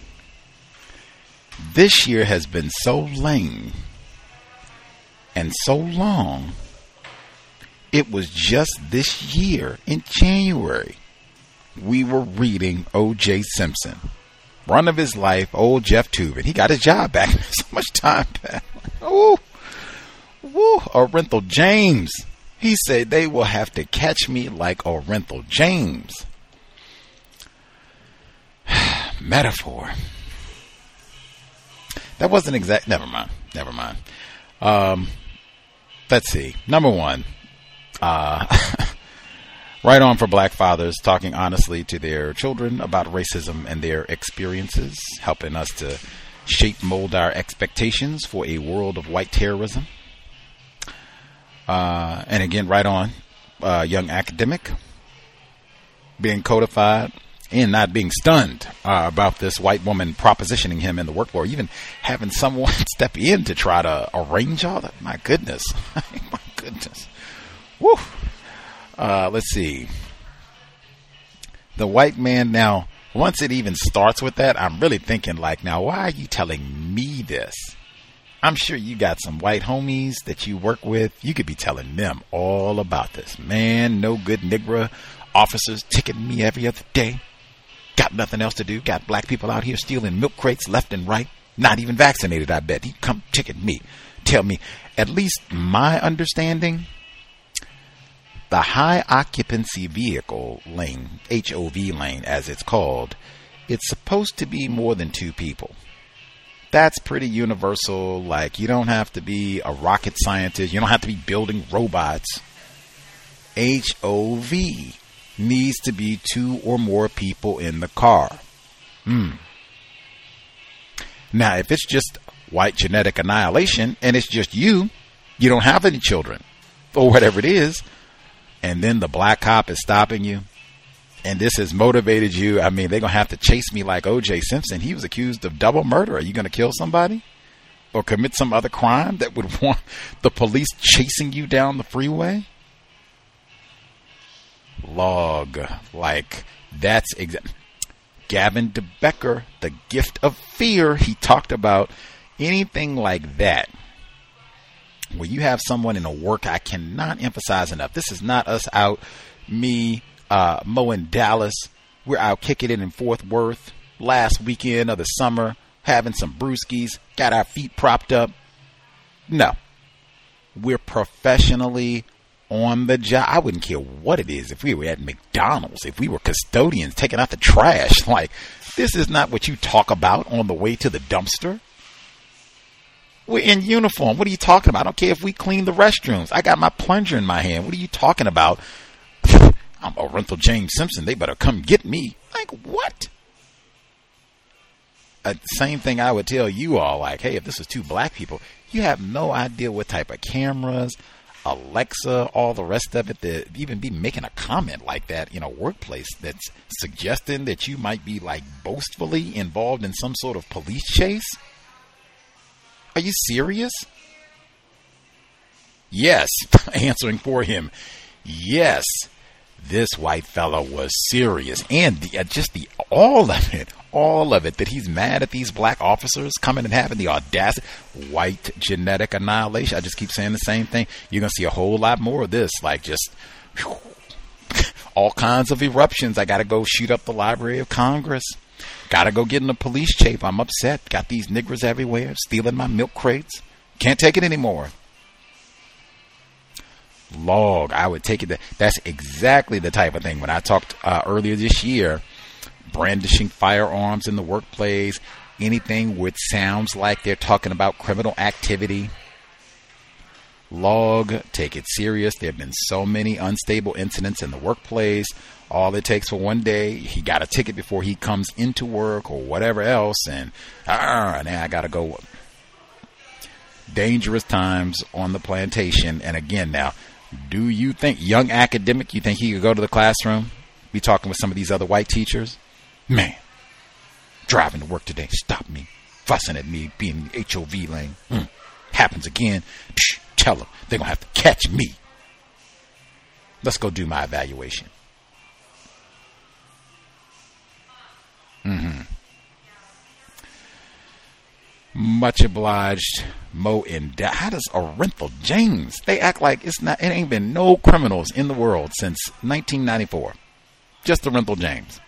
this year has been so lame and so long. It was just this year in January we were reading O.J. Simpson, run of his life, old Jeff Toobin. He got his job back. So much time back. Ooh, woo. Orenthal James. He said they will have to catch me like Orenthal James. Metaphor. That wasn't exact. Never mind. Let's see. Number one. Right on for black fathers talking honestly to their children about racism and their experiences, helping us to mold our expectations for a world of white terrorism. And again, right on, young academic being codified and not being stunned about this white woman propositioning him in the workforce, even having someone step in to try to arrange all that. My goodness. My goodness. Woo. Let's see. The white man now, once it even starts with that, I'm really thinking like, now, why are you telling me this? I'm sure you got some white homies that you work with. You could be telling them all about this. Man, no good Negro officers ticketing me every other day. Got nothing else to do. Got black people out here stealing milk crates left and right. Not even vaccinated, I bet. He come ticket me. Tell me, at least my understanding, the high occupancy vehicle lane, HOV lane as it's called, it's supposed to be more than 2 people. That's pretty universal. Like, you don't have to be a rocket scientist. You don't have to be building robots. HOV needs to be 2 or more people in the car. Now, if it's just white genetic annihilation and it's just you don't have any children or whatever it is, and then the black cop is stopping you, and this has motivated you. I mean, they're going to have to chase me like O.J. Simpson. He was accused of double murder. Are you going to kill somebody or commit some other crime that would want the police chasing you down the freeway? Log. Like, that's Gavin DeBecker, The Gift of Fear. He talked about anything like that. Where you have someone in a work, I cannot emphasize enough. This is not us out, me, Mo in Dallas. We're out kicking it in Fort Worth last weekend of the summer, having some brewskis, got our feet propped up. No. We're professionally on the job. I wouldn't care what it is. If we were at McDonald's, if we were custodians taking out the trash, like, this is not what you talk about on the way to the dumpster. We're in uniform. What are you talking about? I don't care if we clean the restrooms. I got my plunger in my hand. What are you talking about? I'm Orenthal James Simpson. They better come get me. Like, what? Same thing I would tell you all. Like, hey, if this was 2 black people, you have no idea what type of cameras, Alexa, all the rest of it, to even be making a comment like that in a workplace that's suggesting that you might be, like, boastfully involved in some sort of police chase. Are you serious? Yes. Answering for him. Yes. This white fella was serious, and all of it, that he's mad at these black officers coming and having the audacity, white genetic annihilation. I just keep saying the same thing. You're going to see a whole lot more of this, like just all kinds of eruptions. I got to go shoot up the Library of Congress. Got to go get in a police chase. I'm upset. Got these niggers everywhere stealing my milk crates. Can't take it anymore. Log, I would take it. That's exactly the type of thing. When I talked earlier this year, brandishing firearms in the workplace, anything which sounds like they're talking about criminal activity. Log, take it serious. There have been so many unstable incidents in the workplace. All it takes for one day, he got a ticket before he comes into work or whatever else, and now I got to go. Dangerous times on the plantation. And again, now, do you think, young academic, you think he could go to the classroom, be talking with some of these other white teachers? Man, driving to work today, stop me, fussing at me, being in the HOV lane. Happens again, tell them they're going to have to catch me. Let's go do my evaluation. Much obliged, Mo and Dad. How does Orenthal James? They act like it ain't been no criminals in the world since 1994. Just Orenthal James.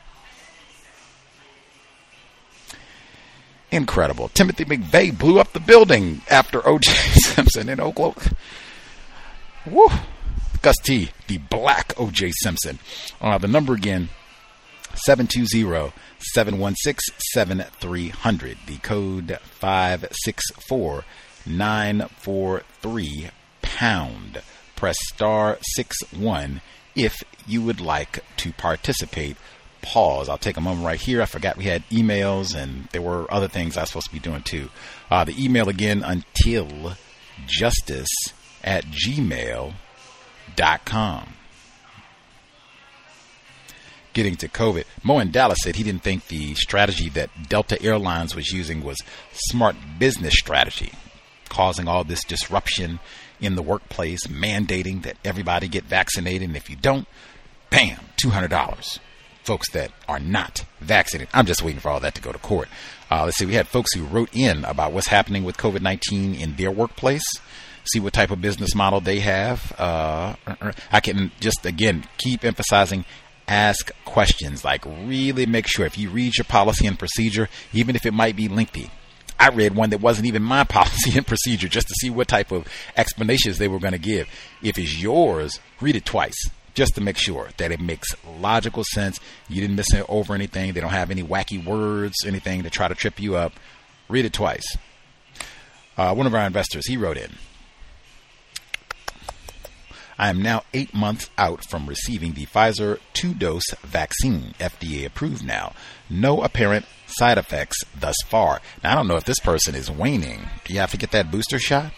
Incredible. Timothy McVeigh blew up the building after O.J. Simpson in Oklahoma. Woo. Gus T, the black O.J. Simpson. The number again, 720-716-7300. The code 564-943#. Press *61 if you would like to participate. Pause. I'll take a moment right here. I forgot we had emails and there were other things I was supposed to be doing too. The email again, untiljustice@gmail.com. Getting to COVID, Mo in Dallas said he didn't think the strategy that Delta Airlines was using was smart business strategy, causing all this disruption in the workplace, mandating that everybody get vaccinated, and if you don't, bam, $200. Folks that are not vaccinated. I'm just waiting for all that to go to court. Let's see, we had folks who wrote in about what's happening with COVID-19 in their workplace. See what type of business model they have. I can just, again, keep emphasizing, ask questions. Like, really make sure if you read your policy and procedure, even if it might be lengthy. I read one that wasn't even my policy and procedure just to see what type of explanations they were going to give. If it's yours, read it twice just to make sure that it makes logical sense. You didn't miss it over anything. They don't have any wacky words, anything to try to trip you up. Read it twice. One of our investors, he wrote in, I am now 8 months out from receiving the Pfizer 2-dose vaccine, FDA approved now. No apparent side effects thus far. Now, I don't know if this person is waning. Do you have to get that booster shot?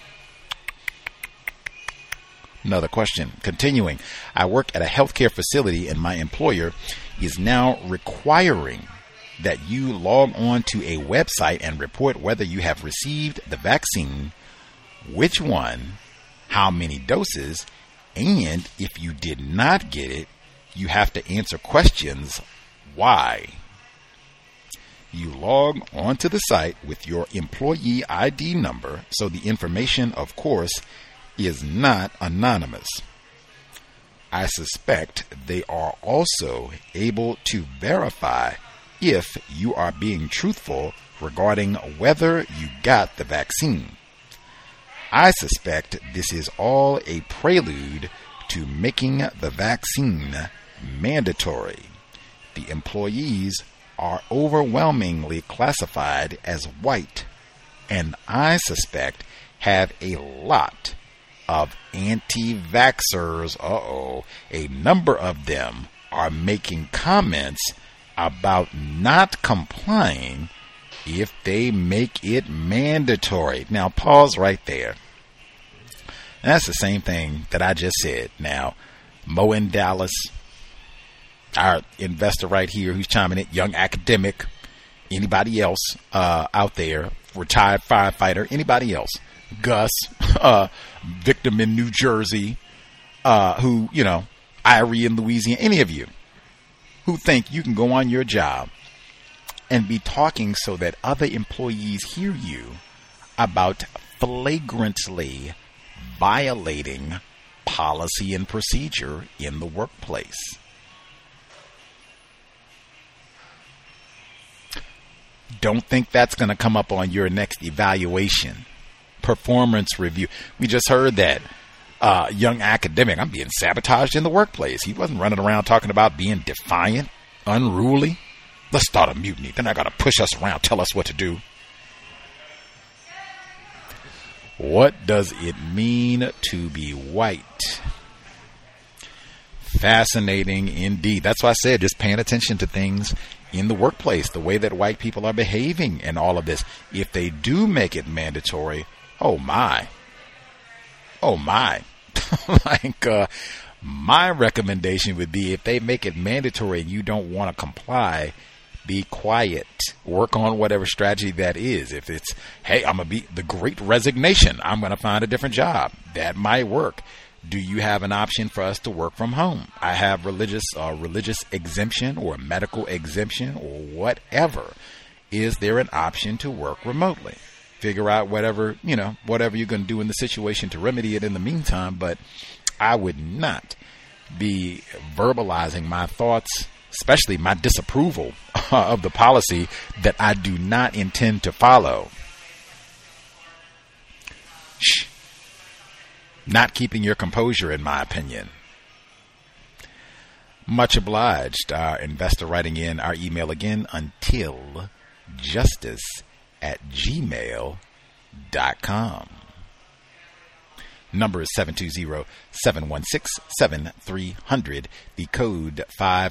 Another question. Continuing, I work at a healthcare facility and my employer is now requiring that you log on to a website and report whether you have received the vaccine, which one, how many doses, and if you did not get it, you have to answer questions. Why? You log onto the site with your employee ID number, so the information, of course, is not anonymous. I suspect they are also able to verify if you are being truthful regarding whether you got the vaccine. I suspect this is all a prelude to making the vaccine mandatory. The employees are overwhelmingly classified as white, and I suspect have a lot of anti-vaxxers. A number of them are making comments about not complying if they make it mandatory. Now, pause right there. That's the same thing that I just said. Now, Mo in Dallas, our investor right here who's chiming in, young academic, anybody else out there, retired firefighter, anybody else, Gus, victim in New Jersey, who, Irie in Louisiana, any of you who think you can go on your job and be talking so that other employees hear you about flagrantly violating policy and procedure in the workplace. Don't think that's going to come up on your next evaluation, performance review. We just heard that young academic, I'm being sabotaged in the workplace. He wasn't running around talking about being defiant, unruly. Let's start a mutiny. Then I got to push us around, tell us what to do. What does it mean to be white? Fascinating indeed. That's why I said just paying attention to things in the workplace, the way that white people are behaving and all of this. If they do make it mandatory, oh my. My recommendation would be if they make it mandatory and you don't want to comply, be quiet. Work on whatever strategy that is. If it's, hey, I'm going to be the great resignation, I'm going to find a different job. That might work. Do you have an option for us to work from home? I have religious exemption or medical exemption or whatever. Is there an option to work remotely? Figure out whatever you're going to do in the situation to remedy it in the meantime. But I would not be verbalizing my thoughts, especially my disapproval of the policy that I do not intend to follow. Shh. Not keeping your composure, in my opinion. Much obliged. Our investor writing in our email again, untiljustice@gmail.com. Number is 720-716-7300. The code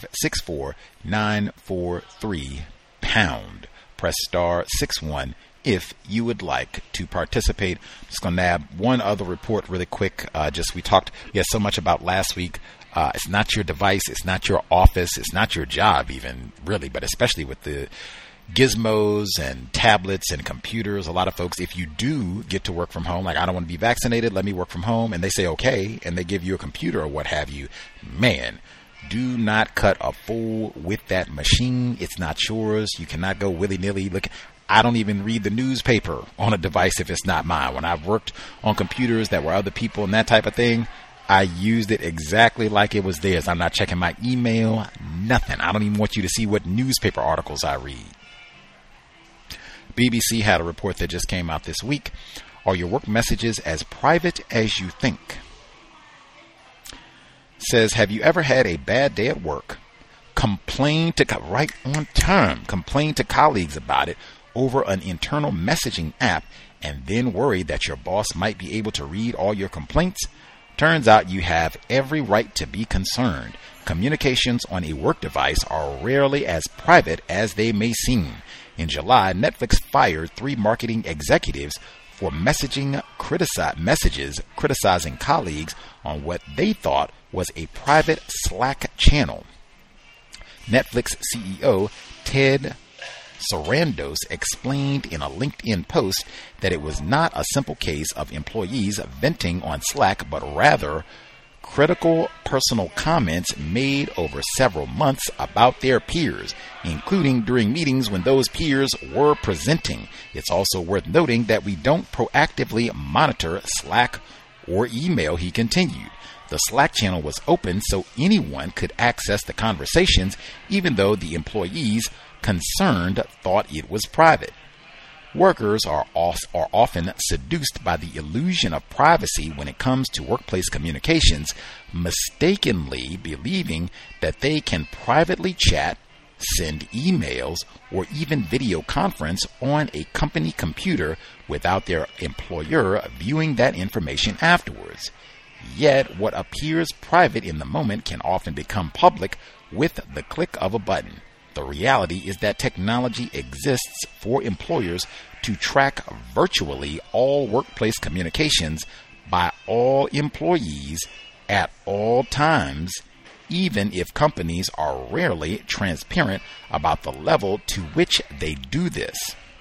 564943 pound. Press star 61 if you would like to participate. I'm just going to nab one other report really quick. We had so much about last week. It's not your device. It's not your office. It's not your job even, really, but especially with the gizmos and tablets and computers. A lot of folks, if you do get to work from home, like I don't want to be vaccinated, let me work from home, and they say okay, and they give you a computer or what have you, man, do not cut a fool with that machine. It's not yours. You cannot go willy-nilly. Look, I don't even read the newspaper on a device if it's not mine. When I've worked on computers that were other people and that type of thing, I used it exactly like it was theirs. I'm not checking my email, nothing. I don't even want you to see what newspaper articles I read. BBC had a report that just came out this week. Are your work messages as private as you think? Says, have you ever had a bad day at work? Complain to colleagues about it over an internal messaging app and then worry that your boss might be able to read all your complaints? Turns out you have every right to be concerned. Communications on a work device are rarely as private as they may seem. In July, Netflix fired 3 marketing executives for messages criticizing colleagues on what they thought was a private Slack channel. Netflix CEO Ted Sarandos explained in a LinkedIn post that it was not a simple case of employees venting on Slack, but rather critical personal comments made over several months about their peers, including during meetings when those peers were presenting. It's also worth noting that we don't proactively monitor Slack or email, he continued. The Slack channel was open so anyone could access the conversations, even though the employees concerned thought it was private. Workers are often seduced by the illusion of privacy when it comes to workplace communications, mistakenly believing that they can privately chat, send emails, or even video conference on a company computer without their employer viewing that information afterwards. Yet, what appears private in the moment can often become public with the click of a button. The reality is that technology exists for employers to track virtually all workplace communications by all employees at all times, even if companies are rarely transparent about the level to which they do this.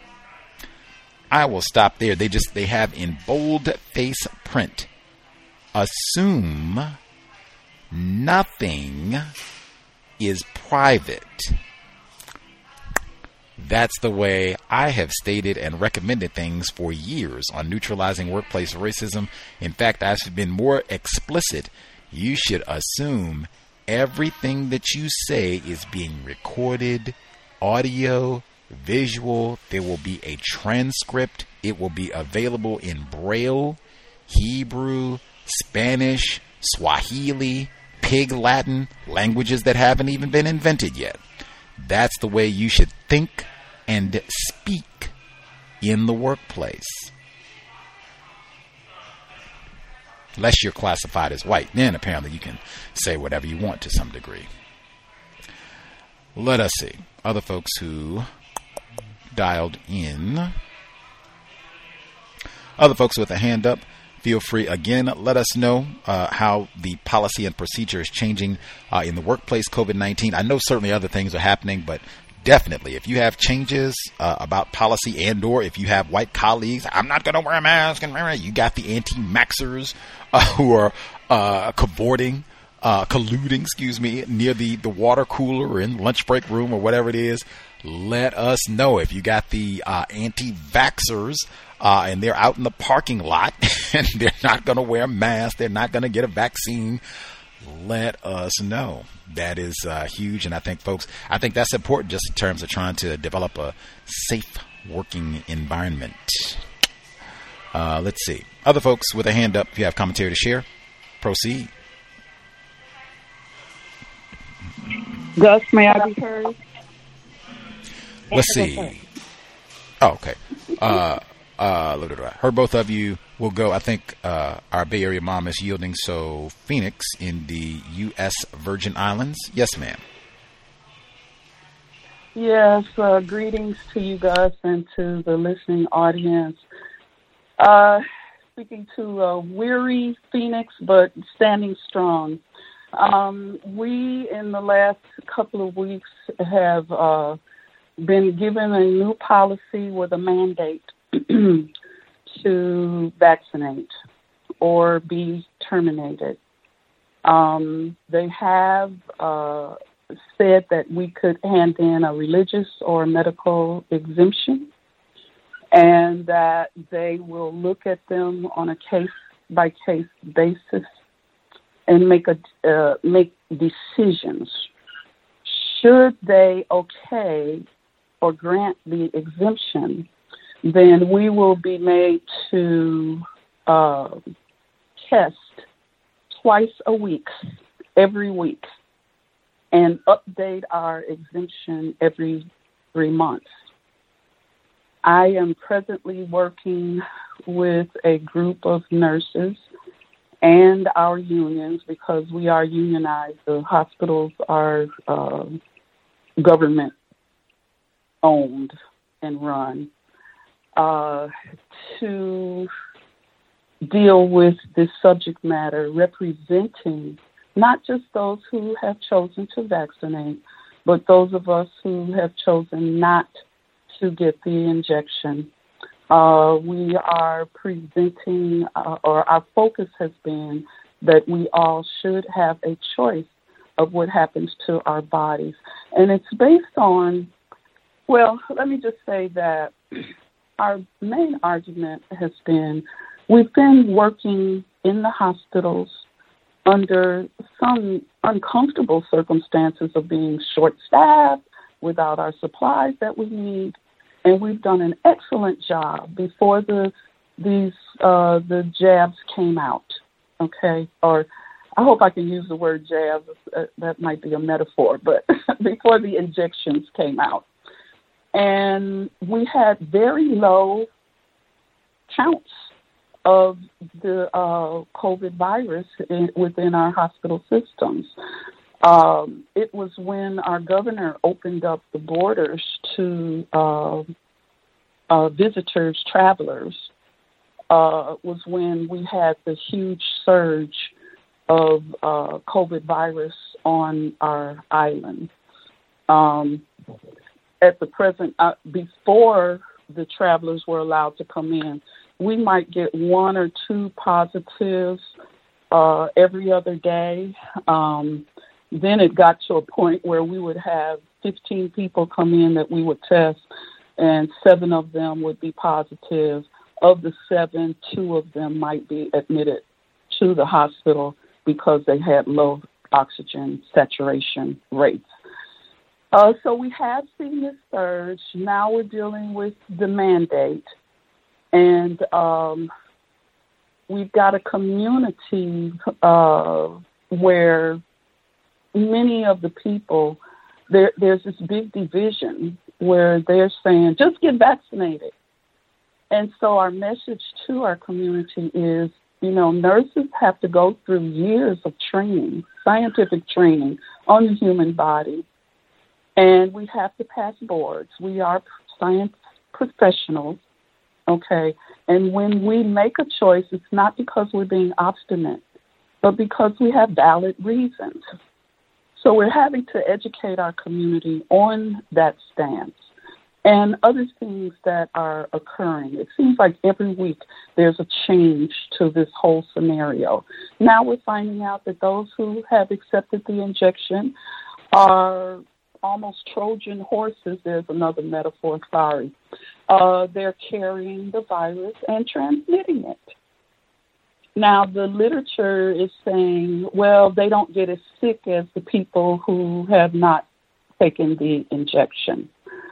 I will stop there. They have in bold face print, assume Nothing is private. That's the way I have stated and recommended things for years on neutralizing workplace racism. In fact, I've been more explicit. You should assume everything that you say is being recorded, audio, visual. There will be a transcript. It will be available in Braille, Hebrew, Spanish, Swahili, Pig Latin, languages that haven't even been invented yet. That's the way you should think and speak in the workplace. Unless you're classified as white, then apparently you can say whatever you want to some degree. Let us see. Other folks who dialed in. Other folks with a hand up, feel free again. Let us know how the policy and procedure is changing in the workplace, COVID-19. I know certainly other things are happening, but definitely if you have changes about policy and or if you have white colleagues, I'm not going to wear a mask, and you got the anti-maxers who are colluding, near the water cooler or in lunch break room or whatever it is. Let us know if you got the anti-vaxxers and they're out in the parking lot and they're not going to wear a mask. They're not going to get a vaccine. Let us know. That is huge. And I think that's important just in terms of trying to develop a safe working environment. Let's see. Other folks with a hand up, if you have commentary to share, proceed. Gus, may I be heard? Let's see. Oh, okay. Heard both of you. We'll go. I think our Bay Area mom is yielding. So Phoenix in the U.S. Virgin Islands. Yes, ma'am. Yes. Greetings to you guys and to the listening audience. Speaking to a weary Phoenix, but standing strong. We, in the last couple of weeks, have been given a new policy with a mandate to vaccinate or be terminated. They have said that we could hand in a religious or medical exemption and that they will look at them on a case-by-case basis and make decisions. Should they okay or grant the exemption, then we will be made to test twice a week, every week, and update our exemption every 3 months. I am presently working with a group of nurses and our unions because we are unionized. The hospitals are government-owned and run. To deal with this subject matter, representing not just those who have chosen to vaccinate, but those of us who have chosen not to get the injection. We are presenting, or our focus has been that we all should have a choice of what happens to our bodies. And it's based on, well, let me just say that our main argument has been we've been working in the hospitals under some uncomfortable circumstances of being short-staffed, without our supplies that we need, and we've done an excellent job before the jabs came out, okay? Or I hope I can use the word jab. That might be a metaphor, but before the injections came out. And we had very low counts of the COVID virus within our hospital systems. It was when our governor opened up the borders to visitors, travelers, was when we had the huge surge of COVID virus on our island. At the present, before the travelers were allowed to come in, we might get 1 or 2 positives every other day. Then it got to a point where we would have 15 people come in that we would test, and 7 of them would be positive. Of the 7, 2 of them might be admitted to the hospital because they had low oxygen saturation rates. So we have seen this surge. Now we're dealing with the mandate. And we've got a community where many of the people, there's this big division where they're saying, just get vaccinated. And so our message to our community is, nurses have to go through years of training, scientific training on the human body. And we have to pass boards. We are science professionals, okay? And when we make a choice, it's not because we're being obstinate, but because we have valid reasons. So we're having to educate our community on that stance and other things that are occurring. It seems like every week there's a change to this whole scenario. Now we're finding out that those who have accepted the injection are almost Trojan horses. There's another metaphor, sorry. They're carrying the virus and transmitting it. Now, the literature is saying, well, they don't get as sick as the people who have not taken the injection.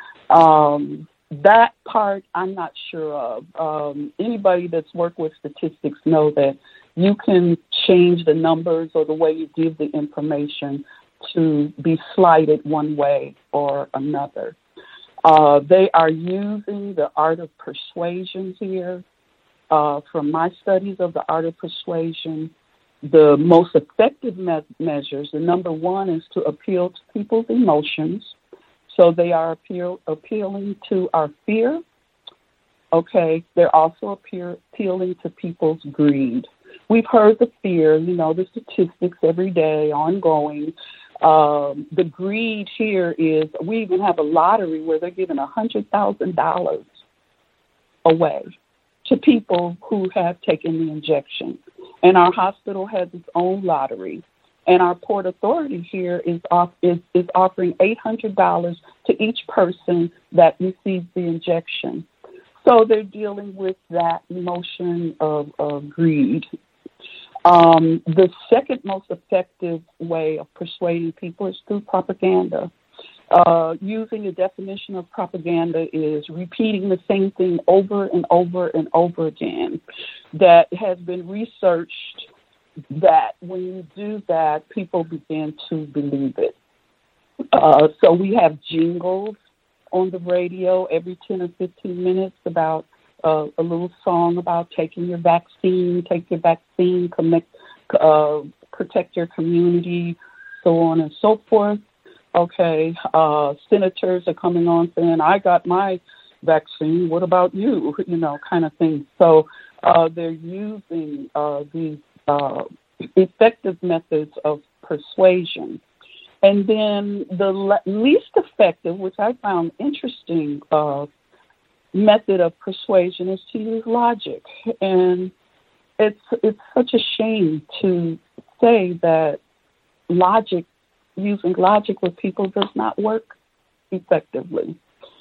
That part I'm not sure of. Anybody that's worked with statistics know that you can change the numbers or the way you give the information to be slighted one way or another. They are using the art of persuasion here. From my studies of the art of persuasion, the most effective measures, the number one is to appeal to people's emotions. So they are appealing to our fear. Okay, they're also appealing to people's greed. We've heard the fear, the statistics every day, ongoing. The greed here is, we even have a lottery where they're giving $100,000 away to people who have taken the injection. And our hospital has its own lottery. And our Port Authority here is offering $800 to each person that receives the injection. So they're dealing with that emotion of greed. The second most effective way of persuading people is through propaganda. Using a definition of propaganda is repeating the same thing over and over and over again. That has been researched that when you do that, people begin to believe it. So we have jingles on the radio every 10 or 15 minutes about a little song about taking your vaccine, take your vaccine, protect your community, so on and so forth. Okay, senators are coming on saying, I got my vaccine, what about you? Kind of thing. So they're using these effective methods of persuasion. And then the least effective, which I found interesting, method of persuasion is to use logic. And it's such a shame to say that using logic with people does not work effectively.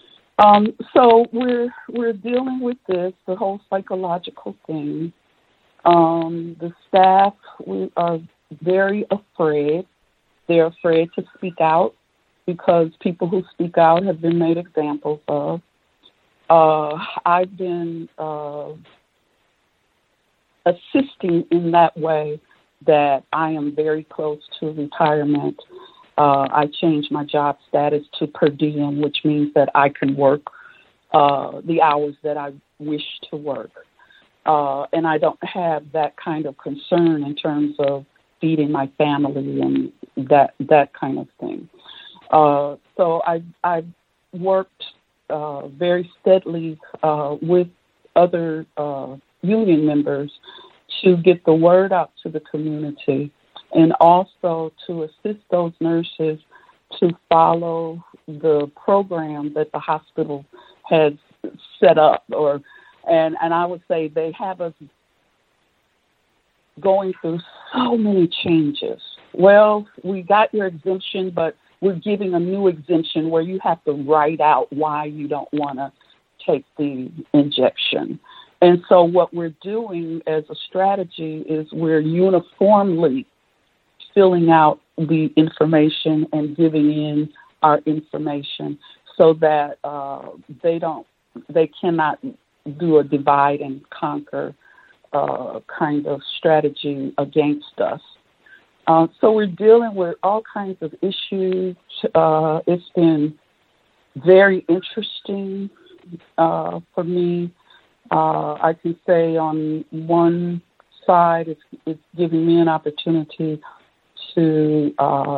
So we're dealing with this, the whole psychological thing. The staff are very afraid. They're afraid to speak out because people who speak out have been made examples of. I've been assisting in that way that I am very close to retirement. I changed my job status to per diem, which means that I can work the hours that I wish to work. And I don't have that kind of concern in terms of feeding my family and that kind of thing. So I've worked very steadily with other union members to get the word out to the community and also to assist those nurses to follow the program that the hospital has set up. And I would say they have us going through so many changes. Well, we got your exemption, but we're giving a new exemption where you have to write out why you don't want to take the injection. And so what we're doing as a strategy is we're uniformly filling out the information and giving in our information so that they cannot do a divide and conquer kind of strategy against us. So we're dealing with all kinds of issues. It's been very interesting for me. I can say on one side, it's giving me an opportunity to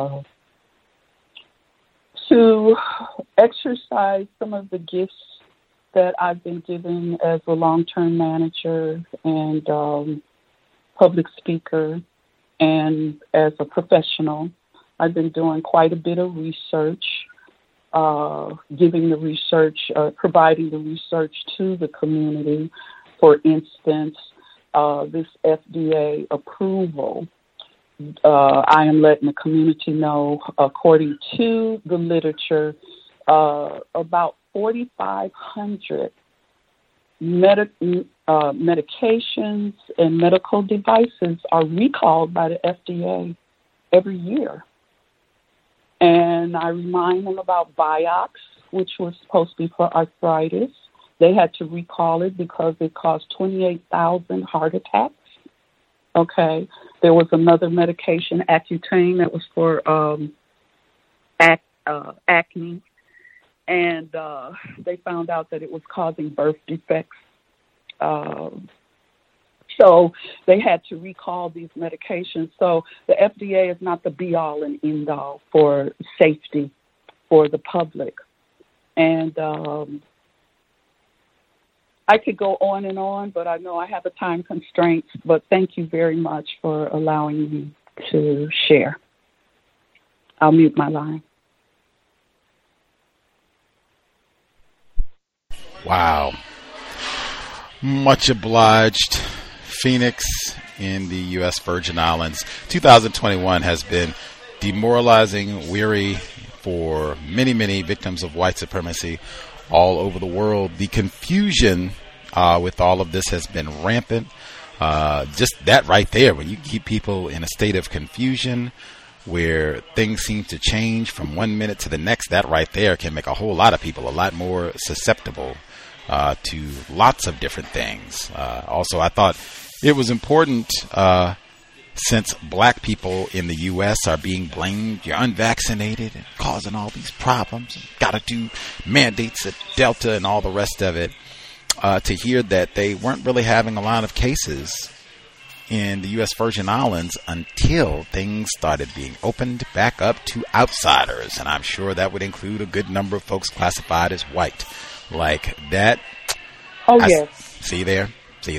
exercise some of the gifts that I've been given as a long-term manager and public speaker and as a professional. I've been doing quite a bit of research, providing the research to the community. For instance, this FDA approval, I am letting the community know, according to the literature, about 4,500 medications and medical devices are recalled by the FDA every year. And I remind them about Vioxx, which was supposed to be for arthritis. They had to recall it because it caused 28,000 heart attacks. Okay. There was another medication, Accutane, that was for acne. And they found out that it was causing birth defects. So they had to recall these medications. So the FDA is not the be-all and end-all for safety for the public. And I could go on and on, but I know I have a time constraint. But thank you very much for allowing me to share. I'll mute my line. Wow. Much obliged. Phoenix in the U.S. Virgin Islands. 2021 has been demoralizing, weary for many, many victims of white supremacy all over the world. The confusion with all of this has been rampant. Just that right there, when you keep people in a state of confusion where things seem to change from one minute to the next, that right there can make a whole lot of people a lot more susceptible to lots of different things. Also, I thought it was important, since black people in the U.S. are being blamed, you're unvaccinated and causing all these problems, got to do mandates at Delta and all the rest of it, to hear that they weren't really having a lot of cases in the U.S. Virgin Islands until things started being opened back up to outsiders. And I'm sure that would include a good number of folks classified as white. Like that. Oh, yes. See there.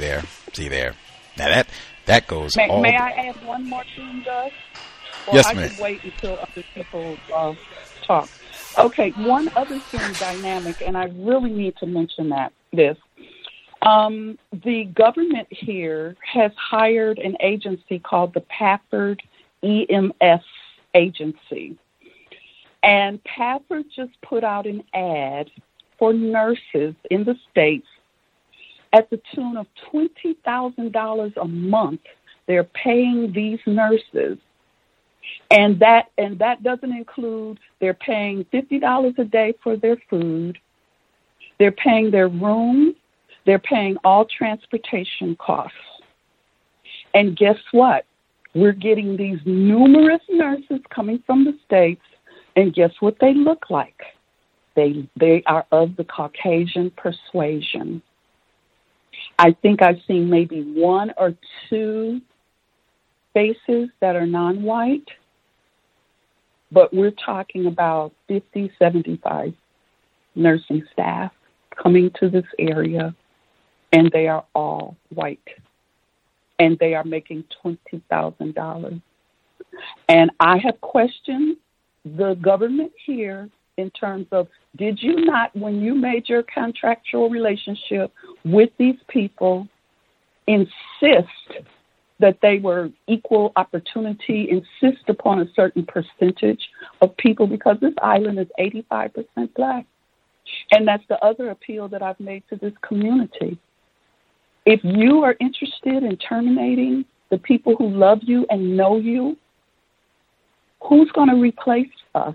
Now that goes all... May I add one more thing, Doug? Or yes, I ma'am. could wait until other people talk. Okay, one other thing dynamic, and I really need to mention this. The government here has hired an agency called the Pafford EMS Agency. And Pafford just put out an ad for nurses in the States at the tune of $20,000 a month. They're paying these nurses. And that doesn't include, they're paying $50 a day for their food. They're paying their room. They're paying all transportation costs. And guess what? We're getting these numerous nurses coming from the States, and guess what they look like? They are of the Caucasian persuasion. I think I've seen maybe one or two faces that are non-white, but we're talking about 50, 75 nursing staff coming to this area, and they are all white, and they are making $20,000. And I have questioned the government here in terms of, did you not, when you made your contractual relationship with these people, insist that they were equal opportunity, insist upon a certain percentage of people, because this island is 85% Black. And that's the other appeal that I've made to this community. If you are interested in terminating the people who love you and know you, who's going to replace us?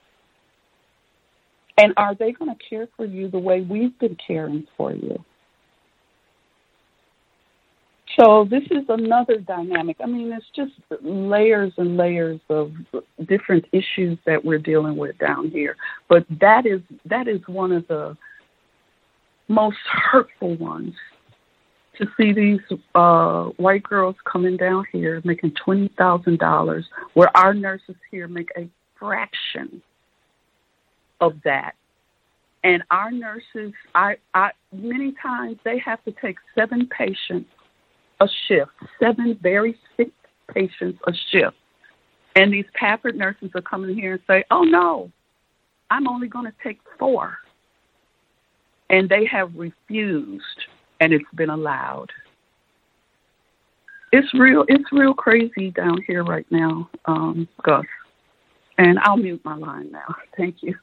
And are they going to care for you the way we've been caring for you? So this is another dynamic. I mean, it's just layers and layers of different issues that we're dealing with down here. But that is one of the most hurtful ones, to see these white girls coming down here making $20,000, where our nurses here make a fraction of that. And our nurses, I many times they have to take 7 patients a shift, 7 very sick patients a shift. And these pampered nurses are coming here and say, oh, no, I'm only going to take 4. And they have refused, and it's been allowed. It's real crazy down here right now, Gus. And I'll mute my line now. Thank you.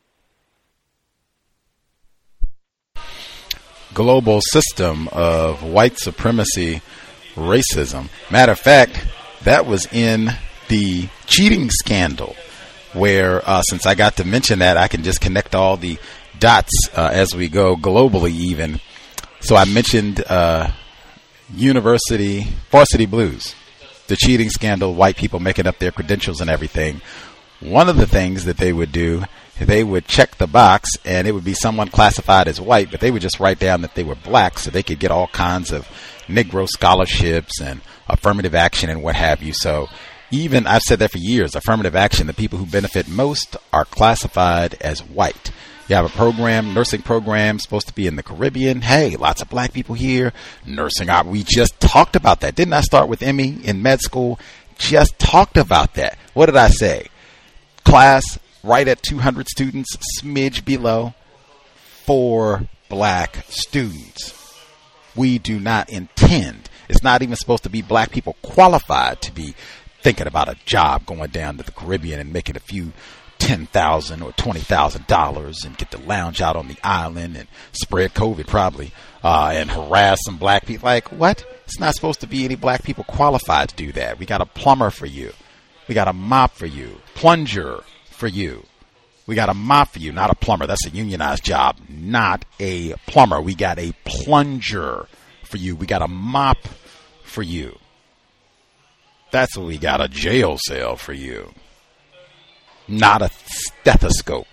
Global system of white supremacy, racism. Matter of fact, that was in the cheating scandal, where since I got to mention that, I can just connect all the dots as we go globally even. So I mentioned University Varsity Blues, the cheating scandal, white people making up their credentials and everything. One of the things that they would do, they would check the box and it would be someone classified as white, but they would just write down that they were Black so they could get all kinds of Negro scholarships and affirmative action and what have you. So even, I've said that for years, affirmative action, the people who benefit most are classified as white. You have a program, nursing program, supposed to be in the Caribbean. Hey, lots of Black people here. Nursing out. We just talked about that. Didn't I start with Emmy in med school? Just talked about that. What did I say? Class right at 200 students, smidge below, 4 Black students. We do not intend. It's not even supposed to be Black people qualified to be thinking about a job going down to the Caribbean and making a few $10,000 or $20,000 and get to lounge out on the island and spread COVID probably and harass some Black people. Like, what? It's not supposed to be any Black people qualified to do that. We got a plumber for you. We got a mop for you. Plunger for you. We got a mop for you, not a plumber. That's a unionized job, not a plumber. We got a plunger for you. We got a mop for you. That's what we got, a jail cell for you. Not a stethoscope.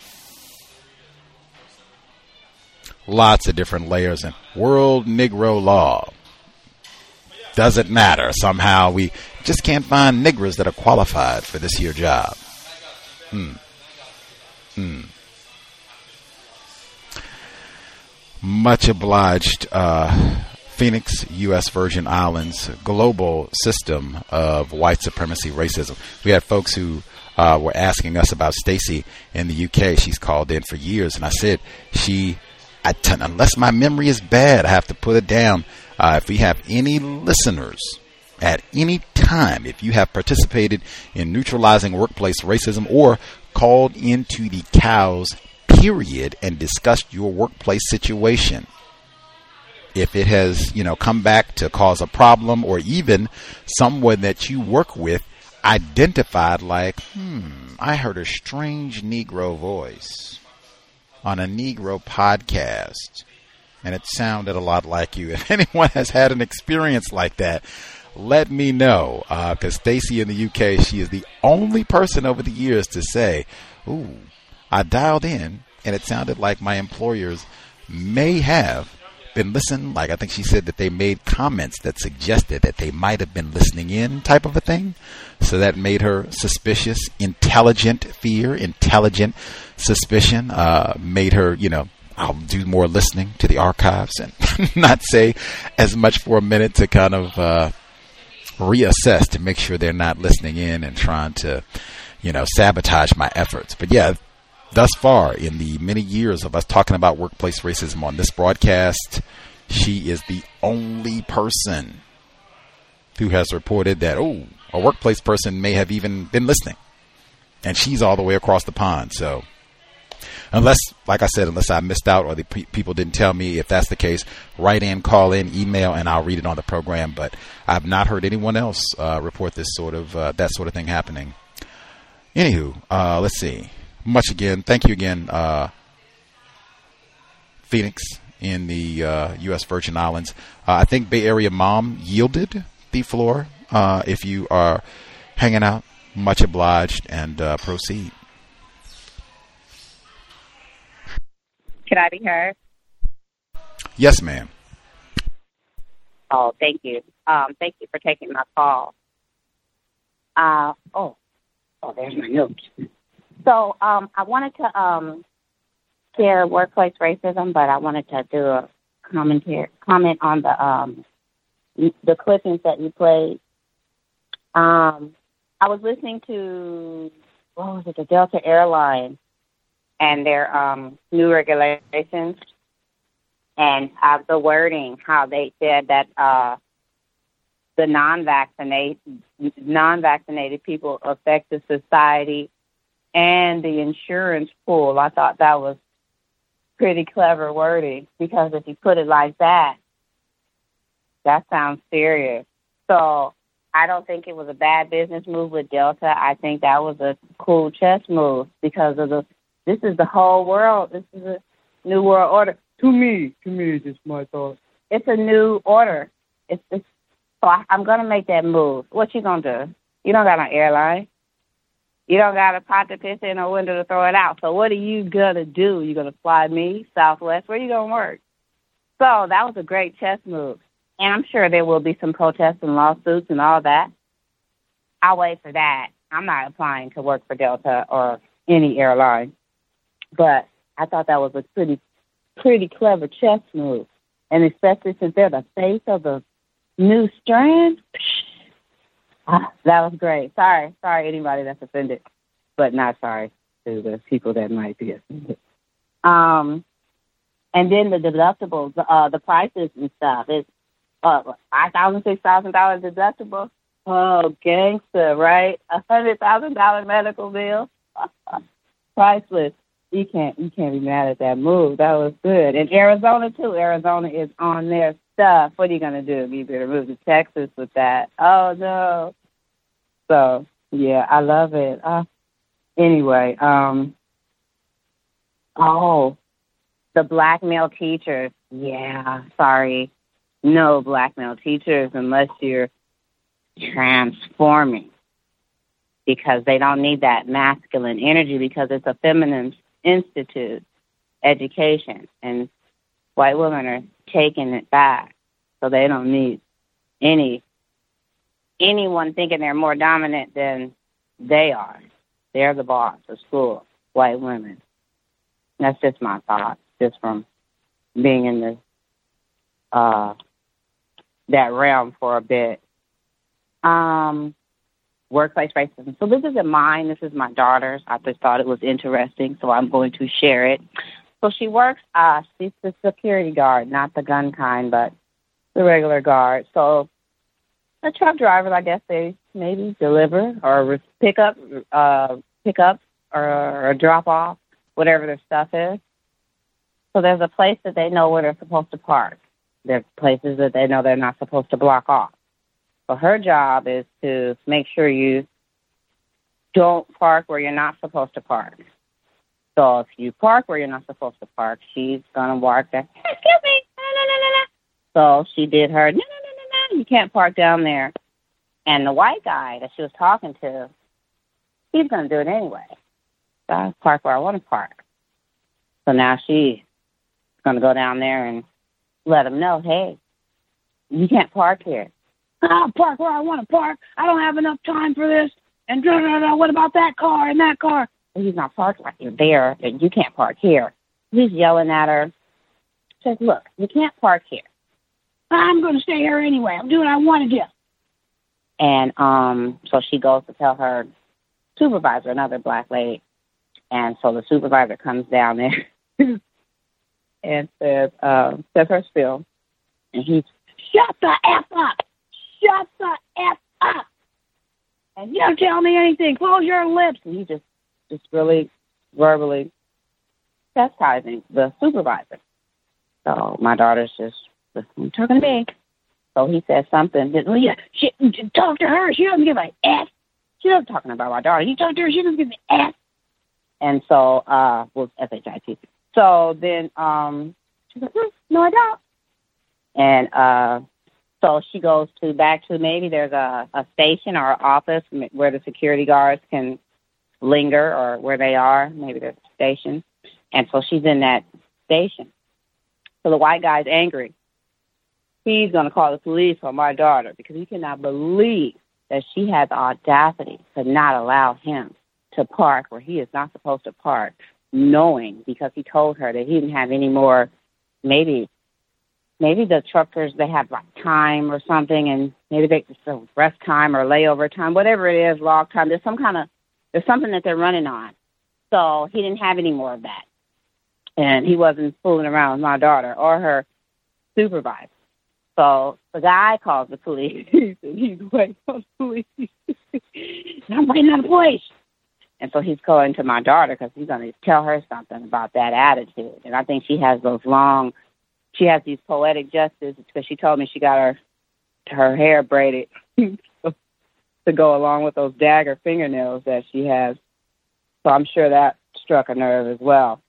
Lots of different layers. And World Negro Law. Doesn't matter. Somehow we just can't find niggers that are qualified for this here job. Much obliged, Phoenix, U.S. Virgin Islands, global system of white supremacy, racism. We had folks who were asking us about Stacy in the U.K. She's called in for years, and I said unless my memory is bad, I have to put it down. If we have any listeners at any time, if you have participated in neutralizing workplace racism or called into the cows, period, and discussed your workplace situation, if it has, come back to cause a problem, or even someone that you work with identified like, I heard a strange Negro voice on a Negro podcast, and it sounded a lot like you. If anyone has had an experience like that, let me know, because Stacy in the UK, she is the only person over the years to say, ooh, I dialed in, and it sounded like my employers may have been listening. Like, I think she said that they made comments that suggested that they might have been listening in, type of a thing. So that made her suspicious. Intelligent fear, intelligent suspicion, made her, I'll do more listening to the archives and not say as much for a minute to kind of reassess to make sure they're not listening in and trying to, sabotage my efforts. But yeah, thus far in the many years of us talking about workplace racism on this broadcast, she is the only person who has reported that, a workplace person may have even been listening. And she's all the way across the pond. So unless I missed out or the people didn't tell me, if that's the case, write in, call in, email, and I'll read it on the program. But I've not heard anyone else report this that sort of thing happening. Anywho, let's see. Thank you again, Phoenix in the U.S. Virgin Islands. I think Bay Area Mom yielded the floor. If you are hanging out, much obliged, and proceed. Can I be heard? Yes, ma'am. Oh, thank you. Thank you for taking my call. There's my notes. So I wanted to share workplace racism, but I wanted to do a comment on the clippings that you played. I was listening to, the Delta Airlines and their new regulations, and the wording, how they said that the non-vaccinated people affect the society and the insurance pool. I thought that was pretty clever wording, because if you put it like that, that sounds serious. So I don't think it was a bad business move with Delta. I think that was a cool chess move, because this is the whole world. This is a new world order. To me, just my thought. It's a new order. So I'm going to make that move. What you going to do? You don't got an airline. You don't got a pot to piss in or window to throw it out. So what are you going to do? You going to fly me, Southwest? Where you going to work? So that was a great chess move. And I'm sure there will be some protests and lawsuits and all that. I'll wait for that. I'm not applying to work for Delta or any airline. But I thought that was a pretty clever chess move. And especially since they're the face of the new strand. That was great. Sorry, anybody that's offended. But not sorry to the people that might be offended. And then the deductibles, the prices and stuff. It's $5,000, $6,000 deductible. Oh, gangster, right? $100,000 medical bill. Priceless. You can't be mad at that move. That was good. And Arizona too. Arizona is on their stuff. What are you gonna do? You better move to Texas with that. Oh no. So yeah, I love it. Anyway, the black male teachers. Yeah, sorry. No black male teachers unless you're transforming, because they don't need that masculine energy, because it's a feminine institute education, and white women are taking it back, so they don't need anyone thinking they're more dominant than they are. They're the boss of school, white women. That's just my thought, just from being in this that realm for a bit. Workplace racism. So this isn't mine. This is my daughter's. I just thought it was interesting, so I'm going to share it. So she works, she's the security guard, not the gun kind, but the regular guard. So the truck drivers, I guess they maybe deliver or pick up or drop off, whatever their stuff is. So there's a place that they know where they're supposed to park. There's places that they know they're not supposed to block off. So her job is to make sure you don't park where you're not supposed to park. So if you park where you're not supposed to park, she's going to walk there, excuse me, no. So she did her, no, you can't park down there. And the white guy that she was talking to, he's going to do it anyway. So I park where I want to park. So now she's going to go down there and let him know, hey, you can't park here. I'll park where I want to park. I don't have enough time for this. And what about that car and that car? And he's not parked right there, and you can't park here. He's yelling at her. Says, look, you can't park here. I'm going to stay here anyway. I'm doing what I want to do. And so she goes to tell her supervisor, another black lady. And so the supervisor comes down there and says her spiel. And he's, shut the F up. shut the F up. And you don't tell me anything. Close your lips. And he just really verbally chastising the supervisor. So my daughter's just listening, talking to me. So he said something. Talk to her. She doesn't give a F. She doesn't talking about my daughter. You talk to her. She doesn't give an F. And so, S-H-I-T. So then she's like, no, I don't. And so she goes back to maybe there's a station or an office where the security guards can linger, or where they are. Maybe there's a station. And so she's in that station. So the white guy's angry. He's going to call the police on my daughter because he cannot believe that she had the audacity to not allow him to park where he is not supposed to park, knowing, because he told her that he didn't have any more, maybe the truckers, they have like time or something, and maybe they just rest time or layover time, whatever it is, log time. There's something that they're running on. So he didn't have any more of that. And he wasn't fooling around with my daughter or her supervisor. So the guy calls the police, and he's waiting on the police. I'm waiting on the police. And so he's calling to my daughter because he's going to tell her something about that attitude. And I think she has these poetic justice because she told me she got her hair braided to go along with those dagger fingernails that she has. So I'm sure that struck a nerve as well.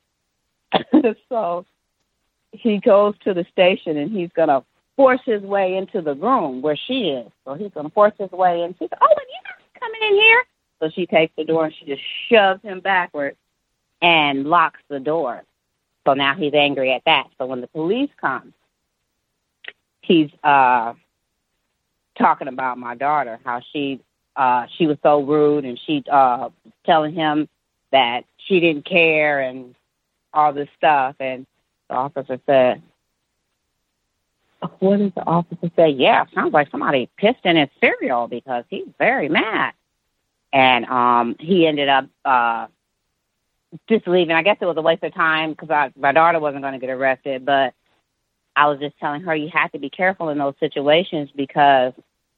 So he goes to the station, and he's going to force his way into the room where she is. So he's going to force his way in. She's like, oh, and you're not coming in here? So she takes the door, and she just shoves him backwards and locks the door. So now he's angry at that. So when the police come, he's talking about my daughter, how she was so rude, and she telling him that she didn't care and all this stuff. And the officer said, what did the officer say? Yeah, sounds like somebody pissed in his cereal because he's very mad. And he ended up just leaving. I guess it was a waste of time because my daughter wasn't going to get arrested, but I was just telling her you have to be careful in those situations because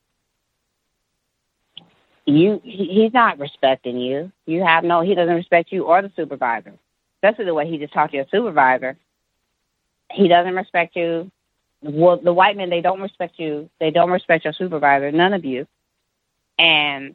he's not respecting you. He doesn't respect you or the supervisor, especially the way he just talked to your supervisor. He doesn't respect you. Well, the white men, they don't respect you. They don't respect your supervisor, none of you. And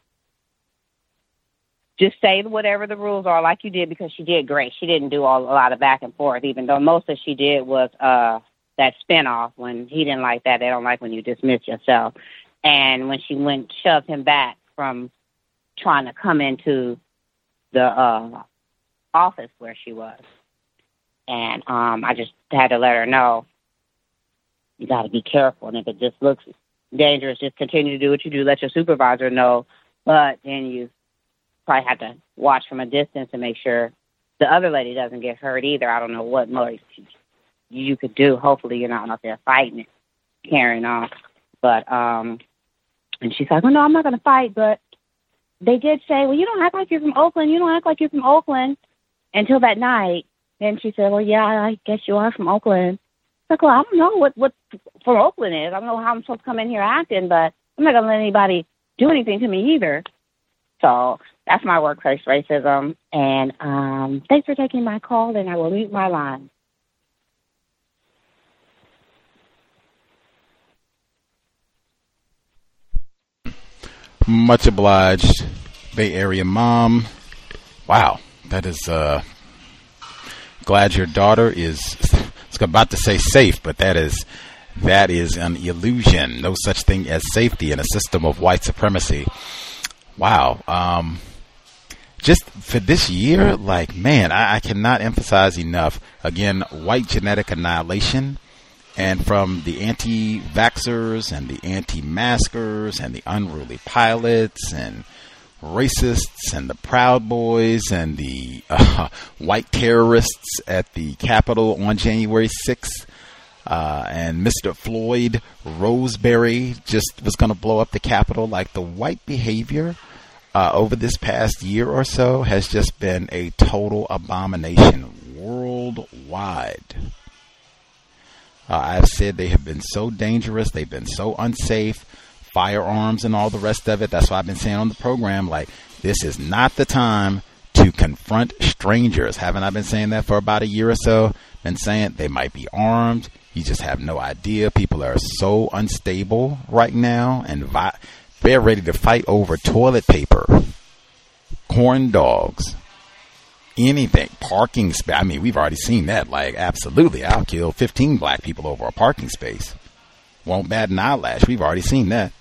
just say whatever the rules are like you did, because she did great. She didn't do a lot of back and forth, even though most of she did was that spinoff when he didn't like that. They don't like when you dismiss yourself. And when she shoved him back from trying to come into the office where she was. And I just had to let her know, you got to be careful. And if it just looks dangerous, just continue to do what you do. Let your supervisor know. But then you probably have to watch from a distance and make sure the other lady doesn't get hurt either. I don't know what more you could do. Hopefully you're not out there fighting it, carrying on. But, and she's like, well, no, I'm not going to fight. But they did say, well, you don't act like you're from Oakland. You don't act like you're from Oakland until that night. Then she said, well, yeah, I guess you are from Oakland. Like, well, I don't know what from Oakland is. I don't know how I'm supposed to come in here acting, but I'm not going to let anybody do anything to me either. So that's my workplace racism. And thanks for taking my call, and I will mute my line. Much obliged, Bay Area mom. Wow, that is glad your daughter is. I was about to say safe, but that is an illusion. No such thing as safety in a system of white supremacy. Wow. Just for this year, like, man, I cannot emphasize enough. Again, white genetic annihilation. And from the anti-vaxxers and the anti-maskers and the unruly pilots and racists and the Proud Boys and the white terrorists at the Capitol on January 6th. And Mr. Floyd Roseberry just was going to blow up the Capitol. Like, the white behavior over this past year or so has just been a total abomination worldwide. I've said they have been so dangerous. They've been so unsafe. firearms and all the rest of it. That's why I've been saying on the program, like, this is not the time to confront strangers. Haven't I been saying that for about a year or so? Been saying they might be armed. You just have no idea. People are so unstable right now, and they're ready to fight over toilet paper, corn dogs, anything, parking space. I mean, we've already seen that. Like, absolutely, I'll kill 15 black people over a parking space. Won't bat an eyelash. We've already seen that.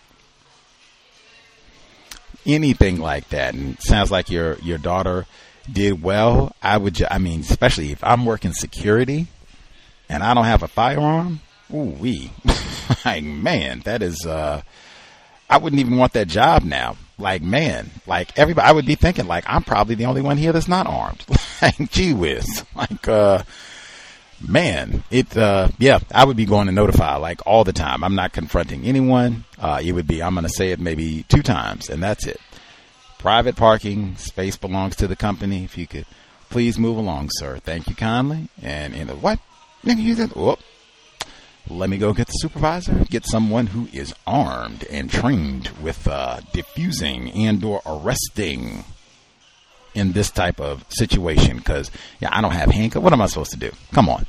Anything like that. And it sounds like your daughter did well. I mean, especially if I'm working security and I don't have a firearm. Ooh-wee. Like, man, that is, I wouldn't even want that job now. Like, man, like, everybody, I would be thinking, like, I'm probably the only one here that's not armed. Like, gee whiz. Like, man, yeah, I would be going to notify, like, all the time. I'm not confronting anyone. It would be, I'm going to say it maybe 2 times, and that's it. Private parking space belongs to the company. If you could please move along, sir. Thank you kindly. And what? Whoop. Let me go get the supervisor, get someone who is armed and trained with diffusing and or arresting in this type of situation, because I don't have handcuffs. What am I supposed to do? Come on.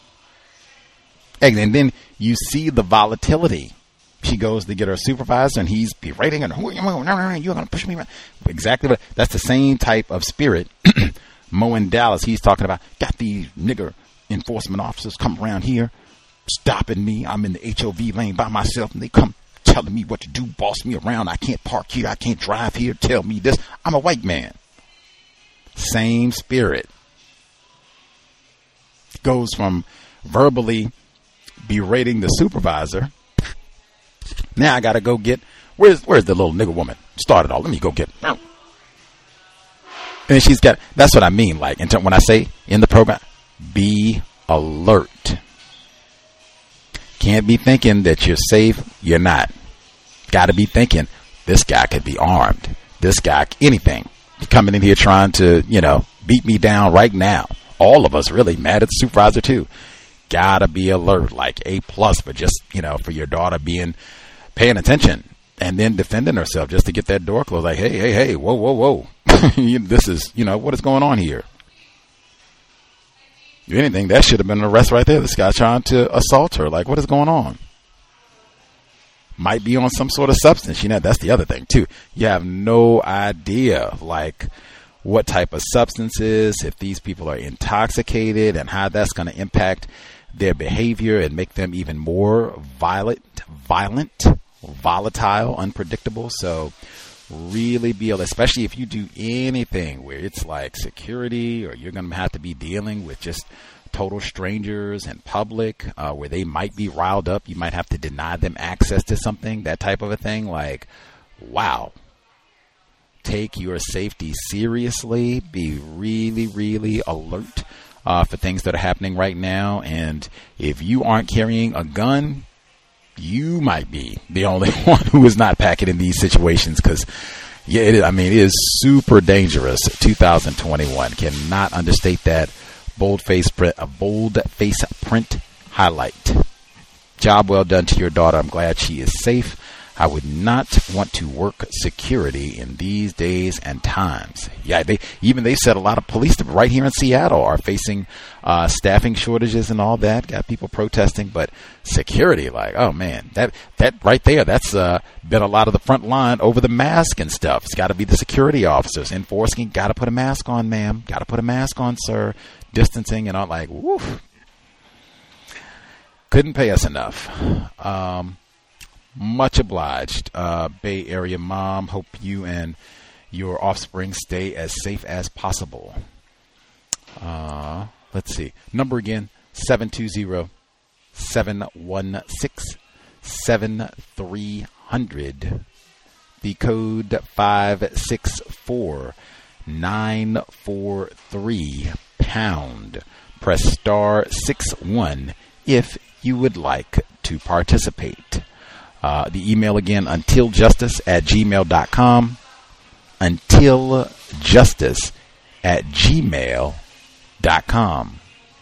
And then you see the volatility. She goes to get her supervisor, and he's berating her. You're going to push me around. Exactly. That's the same type of spirit. Mo in Dallas, he's talking about, got these nigger enforcement officers come around here, stopping me. I'm in the HOV lane by myself, and they come telling me what to do, boss me around. I can't park here. I can't drive here. Tell me this. I'm a white man. Same spirit. Goes from verbally berating the supervisor. Now I got to go get, where's the little nigger woman? Start it all. Let me go get her. And she's got, that's what I mean. Like, when I say in the program, be alert. Can't be thinking that you're safe. You're not. Got to be thinking, this guy could be armed. This guy, anything. Coming in here trying to, beat me down right now. All of us really mad at the supervisor too. Gotta be alert, like A+ for just, for your daughter paying attention and then defending herself just to get that door closed. Like, hey, whoa. This is, what is going on here? If anything, that should have been an arrest right there. This guy trying to assault her. Like, what is going on? Might be on some sort of substance. That's the other thing too. You have no idea, like, what type of substances, if these people are intoxicated, and how that's going to impact their behavior and make them even more violent, volatile, unpredictable. So really be, especially if you do anything where it's like security, or you're going to have to be dealing with just total strangers in public, where they might be riled up. You might have to deny them access to something, that type of a thing. Like, wow. Take your safety seriously. Be really, really alert for things that are happening right now. And if you aren't carrying a gun, you might be the only one who is not packing in these situations, because it is super dangerous. 2021, cannot understate that. Bold face print highlight. Job well done to your daughter. I'm glad she is safe. I would not want to work security in these days and times. Yeah, they said a lot of police right here in Seattle are facing staffing shortages and all that. Got people protesting, but security, like, oh man, that right there, that's been a lot of the front line over the mask and stuff. It's got to be the security officers enforcing. Got to put a mask on, ma'am. Got to put a mask on, sir. Distancing and all. Like, woof. Couldn't pay us enough. Much obliged, Bay Area mom. Hope you and your offspring stay as safe as possible. Let's see. Number again, 720-716-7300. The code 564-943#. Press star 61 if you would like to participate. The email again, untiljustice@gmail.com. untiljustice@gmail.com.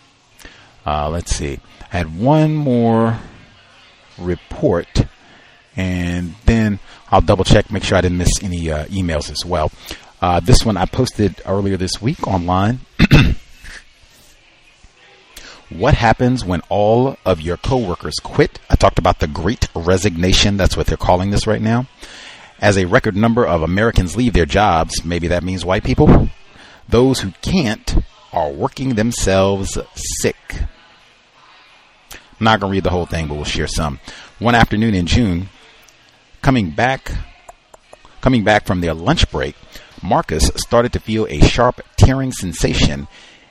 Let's see. I had one more report, And then I'll double check, make sure I didn't miss any emails as well. This one I posted earlier this week online. What happens when all of your coworkers quit? I talked about the Great Resignation. That's what they're calling this right now. As a record number of Americans leave their jobs, maybe that means white people, those who can't are working themselves sick. I'm not going to read the whole thing, but we'll share some. One afternoon in June, coming back from their lunch break, Marcus started to feel a sharp tearing sensation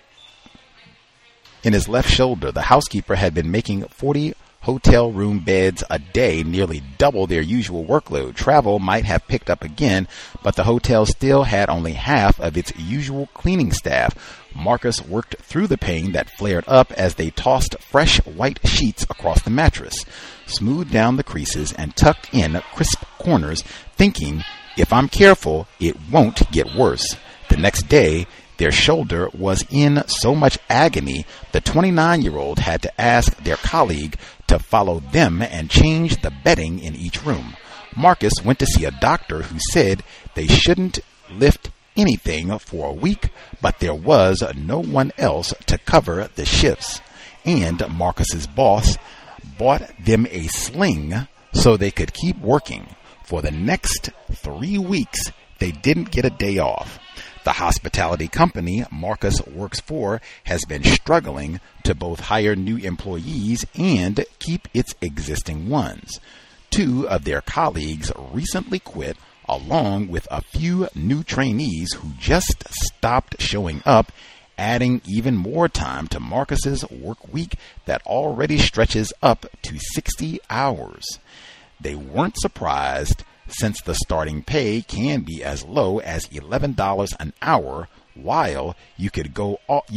in his left shoulder. The housekeeper had been making 40 hotel room beds a day, nearly double their usual workload. Travel might have picked up again, but the hotel still had only half of its usual cleaning staff. Marcus worked through the pain that flared up as they tossed fresh white sheets across the mattress, smoothed down the creases, and tucked in crisp corners, thinking, if I'm careful, it won't get worse. The next day, their shoulder was in so much agony, the 29-year-old had to ask their colleague to follow them and change the bedding in each room. Marcus went to see a doctor who said they shouldn't lift anything for a week, but there was no one else to cover the shifts. And Marcus's boss bought them a sling so they could keep working. For the next 3 weeks, they didn't get a day off. The hospitality company Marcus works for has been struggling to both hire new employees and keep its existing ones. 2 of their colleagues recently quit, along with a few new trainees who just stopped showing up, adding even more time to Marcus's work week that already stretches up to 60 hours. They weren't surprised, since the starting pay can be as low as $11 an hour, while you could go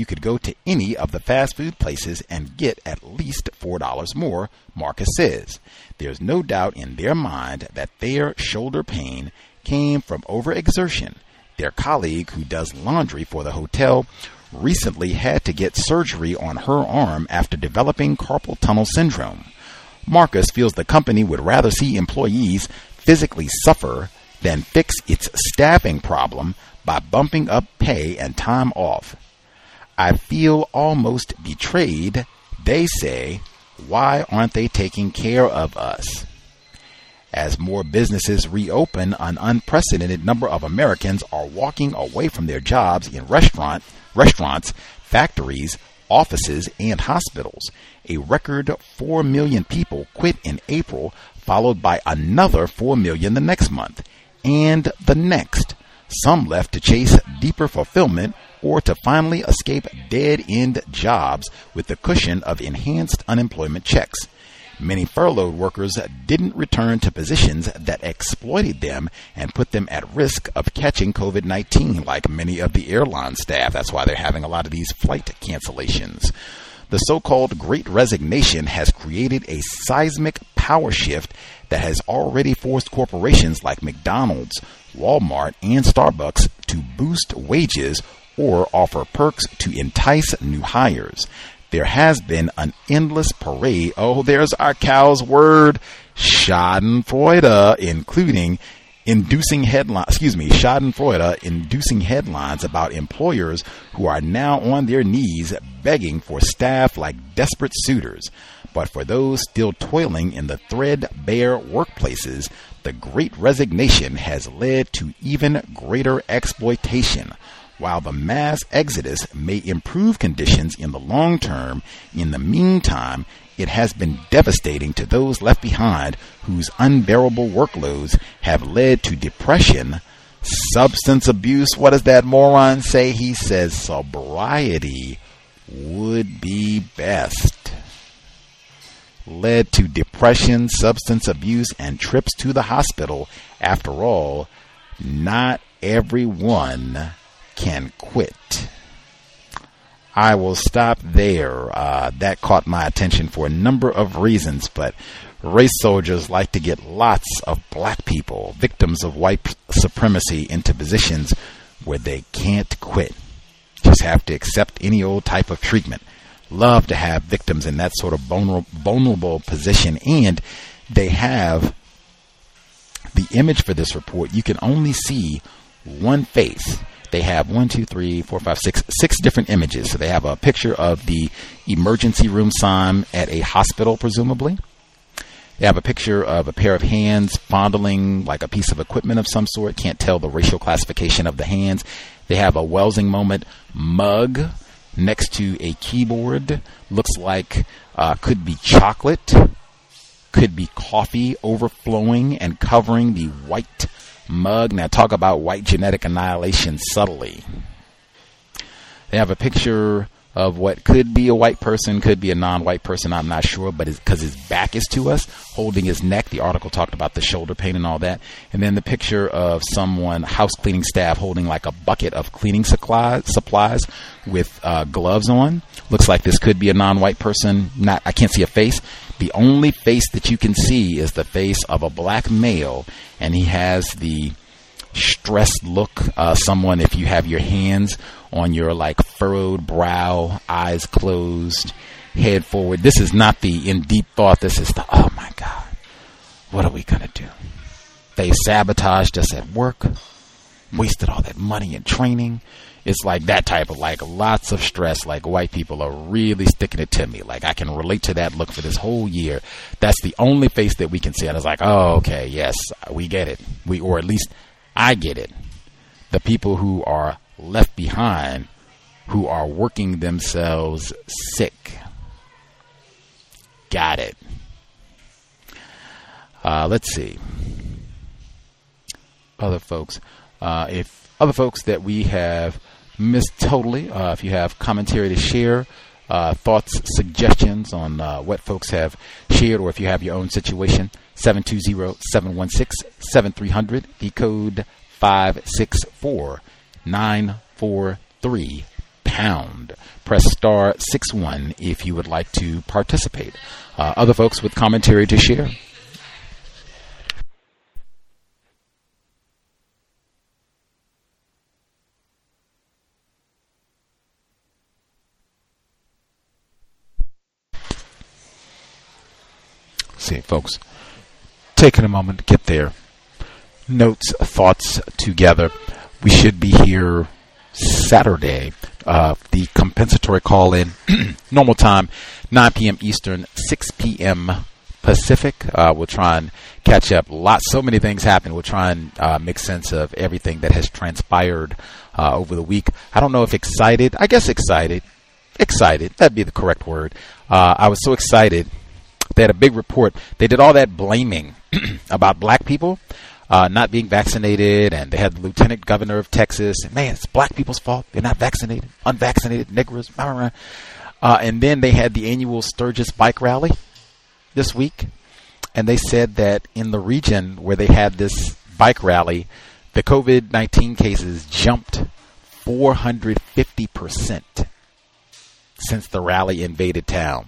to any of the fast food places and get at least $4 more, Marcus says. There's no doubt in their mind that their shoulder pain came from overexertion. Their colleague who does laundry for the hotel recently had to get surgery on her arm after developing carpal tunnel syndrome. Marcus feels the company would rather see employees physically suffer than fix its staffing problem by bumping up pay and time off. I feel almost betrayed, they say. Why aren't they taking care of us? As more businesses reopen, an unprecedented number of Americans are walking away from their jobs in restaurants, factories, offices, and hospitals. A record 4 million people quit in April, followed by another 4 million the next month, and the next. Some left to chase deeper fulfillment or to finally escape dead-end jobs with the cushion of enhanced unemployment checks. Many furloughed workers didn't return to positions that exploited them and put them at risk of catching COVID-19, like many of the airline staff. That's why they're having a lot of these flight cancellations. The so-called Great Resignation has created a seismic power shift that has already forced corporations like McDonald's, Walmart, and Starbucks to boost wages or offer perks to entice new hires. There has been an endless parade. Oh, there's our cow's word, Schadenfreude, including Schadenfreude inducing headlines about employers who are now on their knees begging for staff like desperate suitors. But for those still toiling in the threadbare workplaces, the Great Resignation has led to even greater exploitation. While the mass exodus may improve conditions in the long term, in the meantime, it has been devastating to those left behind whose unbearable workloads have led to depression, substance abuse. What does that moron say? He says sobriety would be best. Led to depression, substance abuse, and trips to the hospital. After all, not everyone can quit. I will stop there. That caught my attention for a number of reasons, but race soldiers like to get lots of black people, victims of white supremacy, into positions where they can't quit. Just have to accept any old type of treatment. Love to have victims in that sort of vulnerable position, and they have the image for this report, you can only see one face. They have 6 different images. So they have a picture of the emergency room sign at a hospital, presumably. They have a picture of a pair of hands fondling like a piece of equipment of some sort. Can't tell the racial classification of the hands. They have a Welsing Moment mug next to a keyboard. Looks like could be chocolate, could be coffee overflowing and covering the white mug. Now talk about white genetic annihilation subtly. They have a picture of what could be a white person, could be a non-white person, I'm not sure, but because his back is to us, holding his neck. The article talked about the shoulder pain and all that. And then the picture of someone, house cleaning staff, holding like a bucket of cleaning supplies with gloves on. Looks like this could be a non-white person. I can't see a face. The only face that you can see is the face of a black male, and he has the stressed look. Someone, if you have your hands on your like furrowed brow, eyes closed, head forward. This is not the in deep thought. This is the, oh my God, what are we going to do? They sabotaged us at work, wasted all that money in training. It's like that type of like lots of stress. Like white people are really sticking it to me. Like I can relate to that look for this whole year. That's the only face that we can see. And I was like, oh, okay, yes, we get it. Or at least I get it. The people who are left behind, who are working themselves sick. Got it. Let's see. Other folks. If other folks that we have missed totally, if you have commentary to share, thoughts, suggestions on what folks have shared, or if you have your own situation, 720-716-7300, the code 564-943 pound. Press star 61 if you would like to participate. Other folks with commentary to share. See, folks, taking a moment to get their notes, thoughts together. We should be here Saturday. The compensatory call-in, normal time, 9 p.m. Eastern, 6 p.m. Pacific. We'll try and catch up. So many things happen. We'll try and make sense of everything that has transpired over the week. I don't know if excited. I guess excited. Excited. That'd be the correct word. I was so excited. They had a big report. They did all that blaming about black people not being vaccinated, and they had the lieutenant governor of Texas. And man, it's black people's fault. They're not vaccinated. Unvaccinated niggers. And then they had the annual Sturgis bike rally this week, and they said that in the region where they had this bike rally, the COVID-19 cases jumped 450% since the rally invaded town.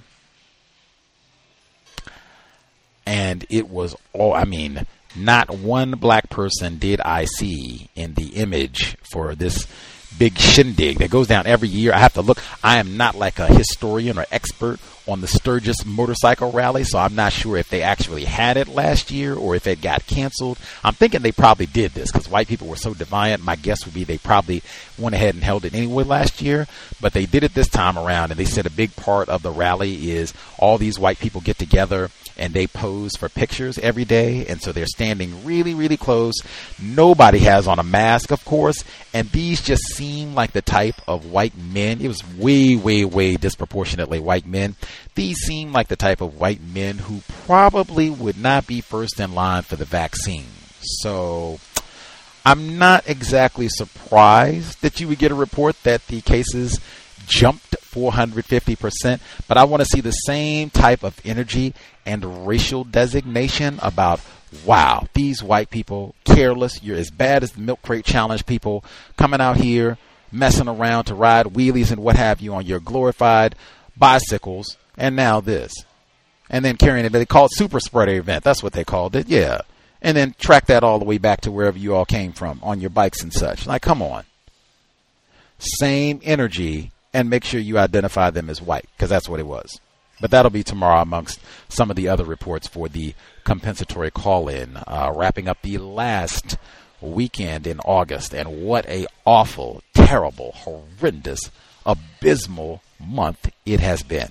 And it was not one black person did I see in the image for this big shindig that goes down every year. I have to look. I am not like a historian or expert on the Sturgis motorcycle rally, so I'm not sure if they actually had it last year or if it got canceled. I'm thinking they probably did this because white people were so defiant. My guess would be they probably went ahead and held it anyway last year, but they did it this time around, and they said a big part of the rally is all these white people get together and they pose for pictures every day, and so they're standing really, really close. Nobody has on a mask, of course, and these just seem like the type of white men. It was way, way, way disproportionately white men. These seem like the type of white men who probably would not be first in line for the vaccine. So I'm not exactly surprised that you would get a report that the cases jumped 450%, but I want to see the same type of energy and racial designation about, wow, these white people, careless, you're as bad as the milk crate challenge people coming out here, messing around to ride wheelies and what have you on your glorified bicycles, and now this. And then carrying it, they call it super spreader event. That's what they called it, yeah. And then track that all the way back to wherever you all came from on your bikes and such. Like, come on. Same energy. And make sure you identify them as white, because that's what it was. But that'll be tomorrow amongst some of the other reports for the compensatory call-in, wrapping up the last weekend in August. And what a awful, terrible, horrendous, abysmal month it has been.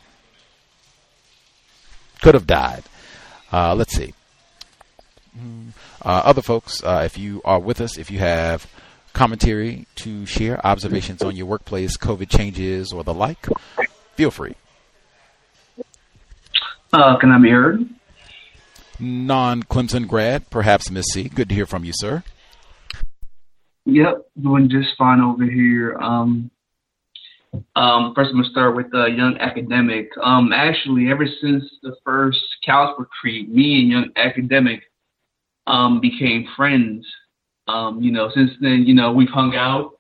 Could have died. Let's see. Other folks, if you are with us, if you have commentary to share, observations on your workplace, COVID changes, or the like, feel free. Can I be heard? Non-Clemson grad, perhaps Miss C. Good to hear from you, sir. Yep, doing just fine over here. First, I'm going to start with Young Academic. Actually, ever since the first CALS retreat, me and Young Academic became friends. Since then, we've hung out.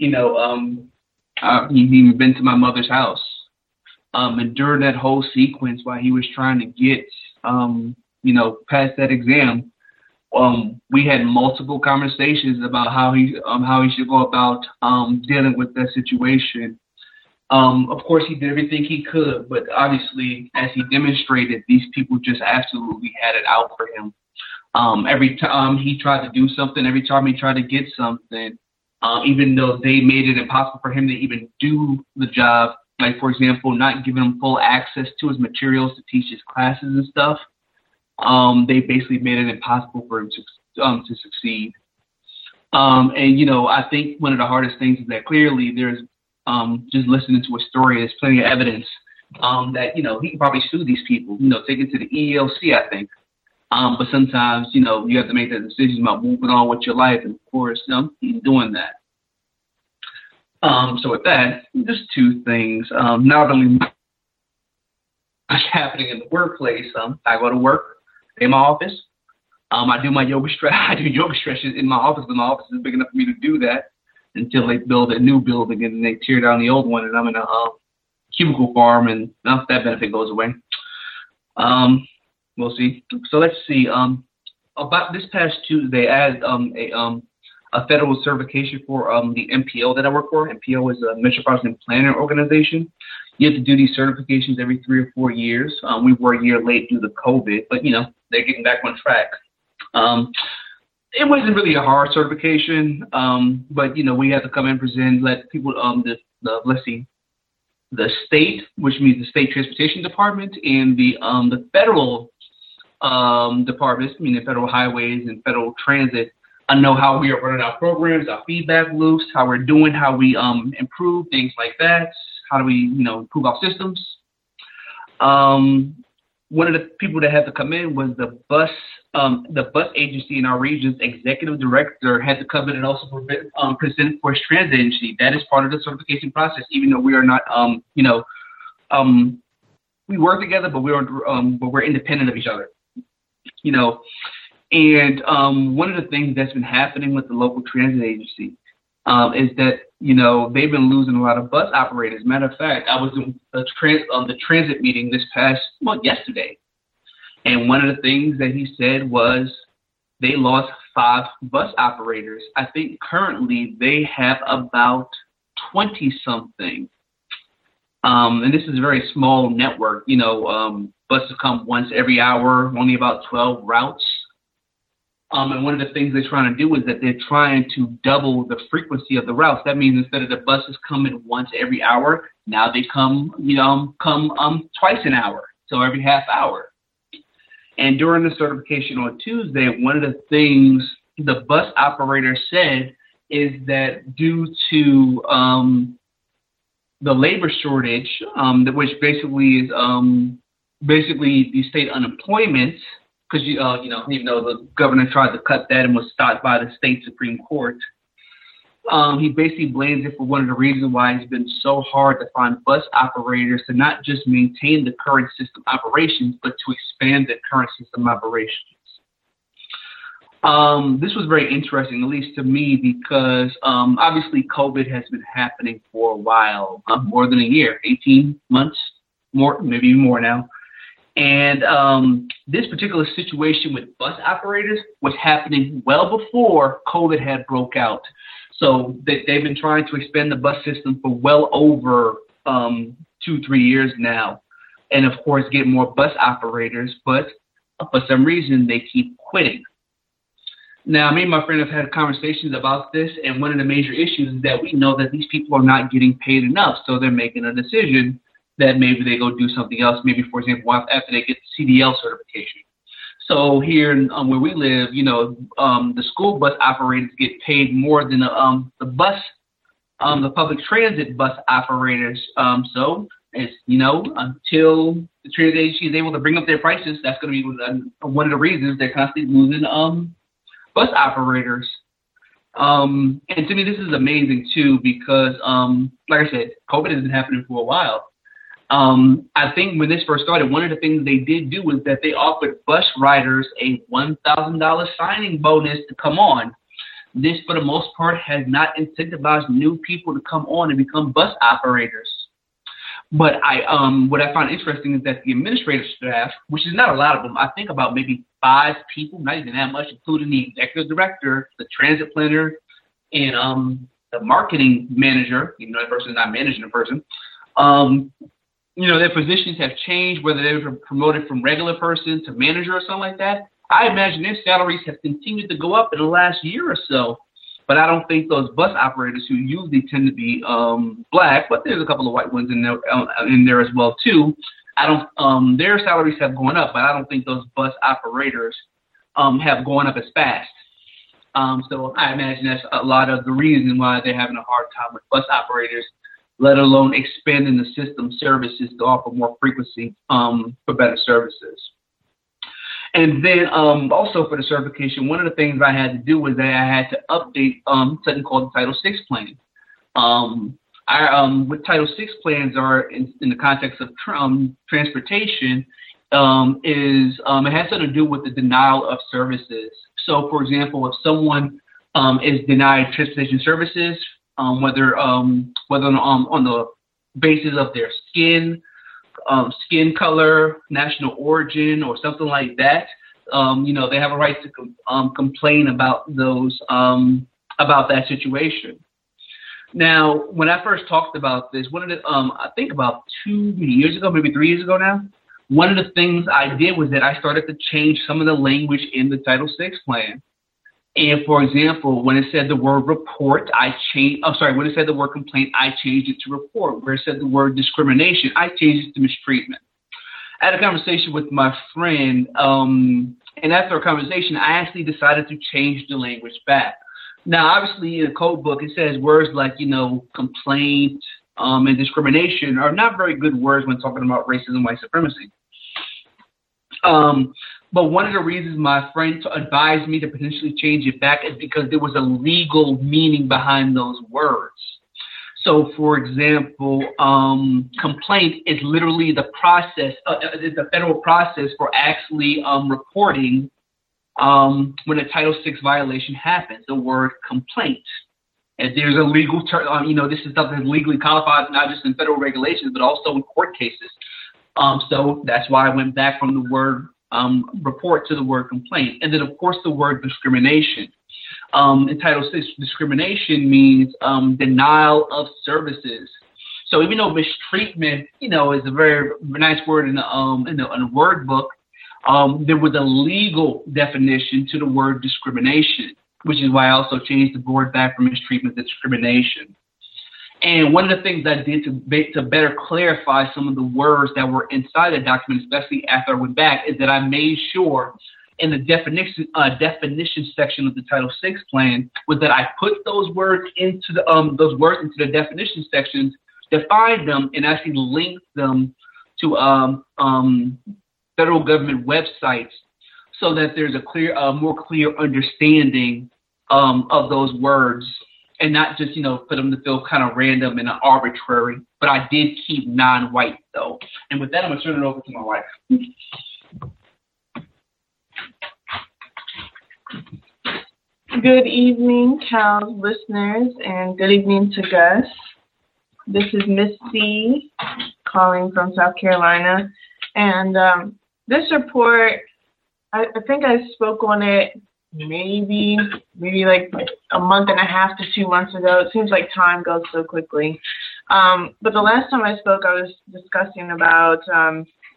I've even been to my mother's house. And during that whole sequence, while he was trying to get, past that exam, we had multiple conversations about how he should go about dealing with that situation. Of course, he did everything he could, but obviously, as he demonstrated, these people just absolutely had it out for him. Every time he tried to do something, every time he tried to get something, even though they made it impossible for him to even do the job, like, for example, not giving him full access to his materials to teach his classes and stuff, they basically made it impossible for him to succeed. I think one of the hardest things is that clearly there's just listening to a story, there's plenty of evidence that, he can probably sue these people, take it to the EEOC, I think. But sometimes, you have to make that decision about moving on with your life. And of course, he's doing that. So with that, just two things. Not really much happening in the workplace. I go to work in my office. I do my yoga stretch. I do yoga stretches in my office, but my office is big enough for me to do that until they build a new building and they tear down the old one, and I'm in a cubicle farm, and that benefit goes away. We'll see. So let's see. About this past Tuesday, I had a federal certification for the MPO that I work for. MPO is a Metropolitan Planning Organization. You have to do these certifications every 3 or 4 years. We were a year late due to COVID, but they're getting back on track. It wasn't really a hard certification, but we had to come and present, let people the state, which means the state transportation department, and the federal departments, meaning federal highways and federal transit, know how we are running our programs, our feedback loops, how we're doing, how we improve things like that. How do we, improve our systems? One of the people that had to come in was the bus agency in our region's executive director had to come in and also present for his transit agency. That is part of the certification process, even though we are not, we work together, but we're independent of each other. And one of the things that's been happening with the local transit agency is that, they've been losing a lot of bus operators. Matter of fact, I was in the transit meeting yesterday. And one of the things that he said was they lost 5 bus operators. I think currently they have about 20-something. And this is a very small network. Buses come once every hour, only about 12 routes. And one of the things they're trying to do is that they're trying to double the frequency of the routes. That means instead of the buses coming once every hour, now they come twice an hour, so every half hour. And during the certification on Tuesday, one of the things the bus operator said is that due to the labor shortage, which basically is the state unemployment, because even though the governor tried to cut that and was stopped by the state Supreme Court, he basically blames it for one of the reasons why it's been so hard to find bus operators to not just maintain the current system operations, but to expand the current system operations. This was very interesting, at least to me, because obviously COVID has been happening for a while, more than a year, 18 months, more, maybe even more now. And this particular situation with bus operators was happening well before COVID had broke out. So they've been trying to expand the bus system for well over 2-3 years now. and, of course, get more bus operators, but for some reason they keep quitting. Now, me and my friend have had conversations about this, and one of the major issues is that we know that these people are not getting paid enough, so they're making a decision that maybe they go do something else, maybe, for example, after they get the CDL certification. So here where we live, the school bus operators get paid more than the public transit bus operators. So it's, until the transit agency is able to bring up their prices, that's going to be one of the reasons they're constantly losing bus operators. And to me, this is amazing too, because like I said, COVID has been happening for a while. I think when this first started, one of the things they did do was that they offered bus riders a $1,000 signing bonus to come on. This, for the most part, has not incentivized new people to come on and become bus operators. But what I find interesting is that the administrative staff, which is not a lot of them, I think about maybe 5 people, not even that much, including the executive director, the transit planner, and the marketing manager, even though that person is not managing a person. Their positions have changed, whether they were promoted from regular person to manager or something like that. I imagine their salaries have continued to go up in the last year or so. But I don't think those bus operators, who usually tend to be black, but there's a couple of white ones in there as well too. Their salaries have gone up, but I don't think those bus operators have gone up as fast. So I imagine that's a lot of the reason why they're having a hard time with bus operators, let alone expanding the system services to offer more frequency for better services. And then also for the certification, one of the things I had to do was that I had to update something called the Title VI plan. What Title VI plans are in the context of transportation is it has something to do with the denial of services. So, for example, if someone is denied transportation services, whether on the basis of their skin color, national origin, or something like that, they have a right to complain about those about that situation. Now, when I first talked about this, one of the I think about 2 years ago, maybe 3 years ago now, one of the things I did was that I started to change some of the language in the Title VI plan. And for example, when it said the word report, when it said the word complaint, I changed it to report. Where it said the word discrimination, I changed it to mistreatment. I had a conversation with my friend, and after a conversation, I actually decided to change the language back. Now, obviously, in the code book, it says words like, complaint and discrimination are not very good words when talking about racism and white supremacy. But one of the reasons my friend advised me to potentially change it back is because there was a legal meaning behind those words. So, for example, complaint is literally the process, it's the federal process for actually reporting when a Title VI violation happens, the word complaint. And there's a legal term, this is something that's legally codified, not just in federal regulations, but also in court cases. So that's why I went back from the word report to the word complaint. And then, of course, the word discrimination. In Title VI, discrimination means denial of services. So even though mistreatment, is a very nice word in the word book, there was a legal definition to the word discrimination, which is why I also changed the word back from mistreatment to discrimination. And one of the things I did to better clarify some of the words that were inside the document, especially after I went back, is that I made sure in the definition section of the Title VI plan was that I put those words into the definition sections, defined them, and actually linked them to federal government websites so that there's a more clear understanding of those words, and not just put them to feel kind of random and arbitrary. But I did keep non-white though. And with that, I'm gonna turn it over to my wife. Good evening, CALS listeners, and good evening to Gus. This is Miss C calling from South Carolina. And this report, I think I spoke on it maybe like a month and a half to 2 months ago. It seems like time goes so quickly. But the last time I spoke, I was discussing about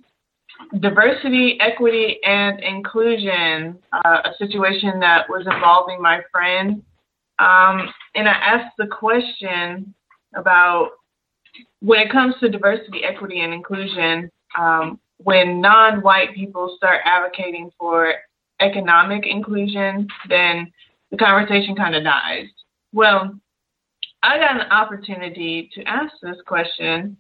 diversity, equity, and inclusion, a situation that was involving my friend. And I asked the question about when it comes to diversity, equity, and inclusion, when non-white people start advocating for economic inclusion, then the conversation kind of dies. Well, I got an opportunity to ask this question.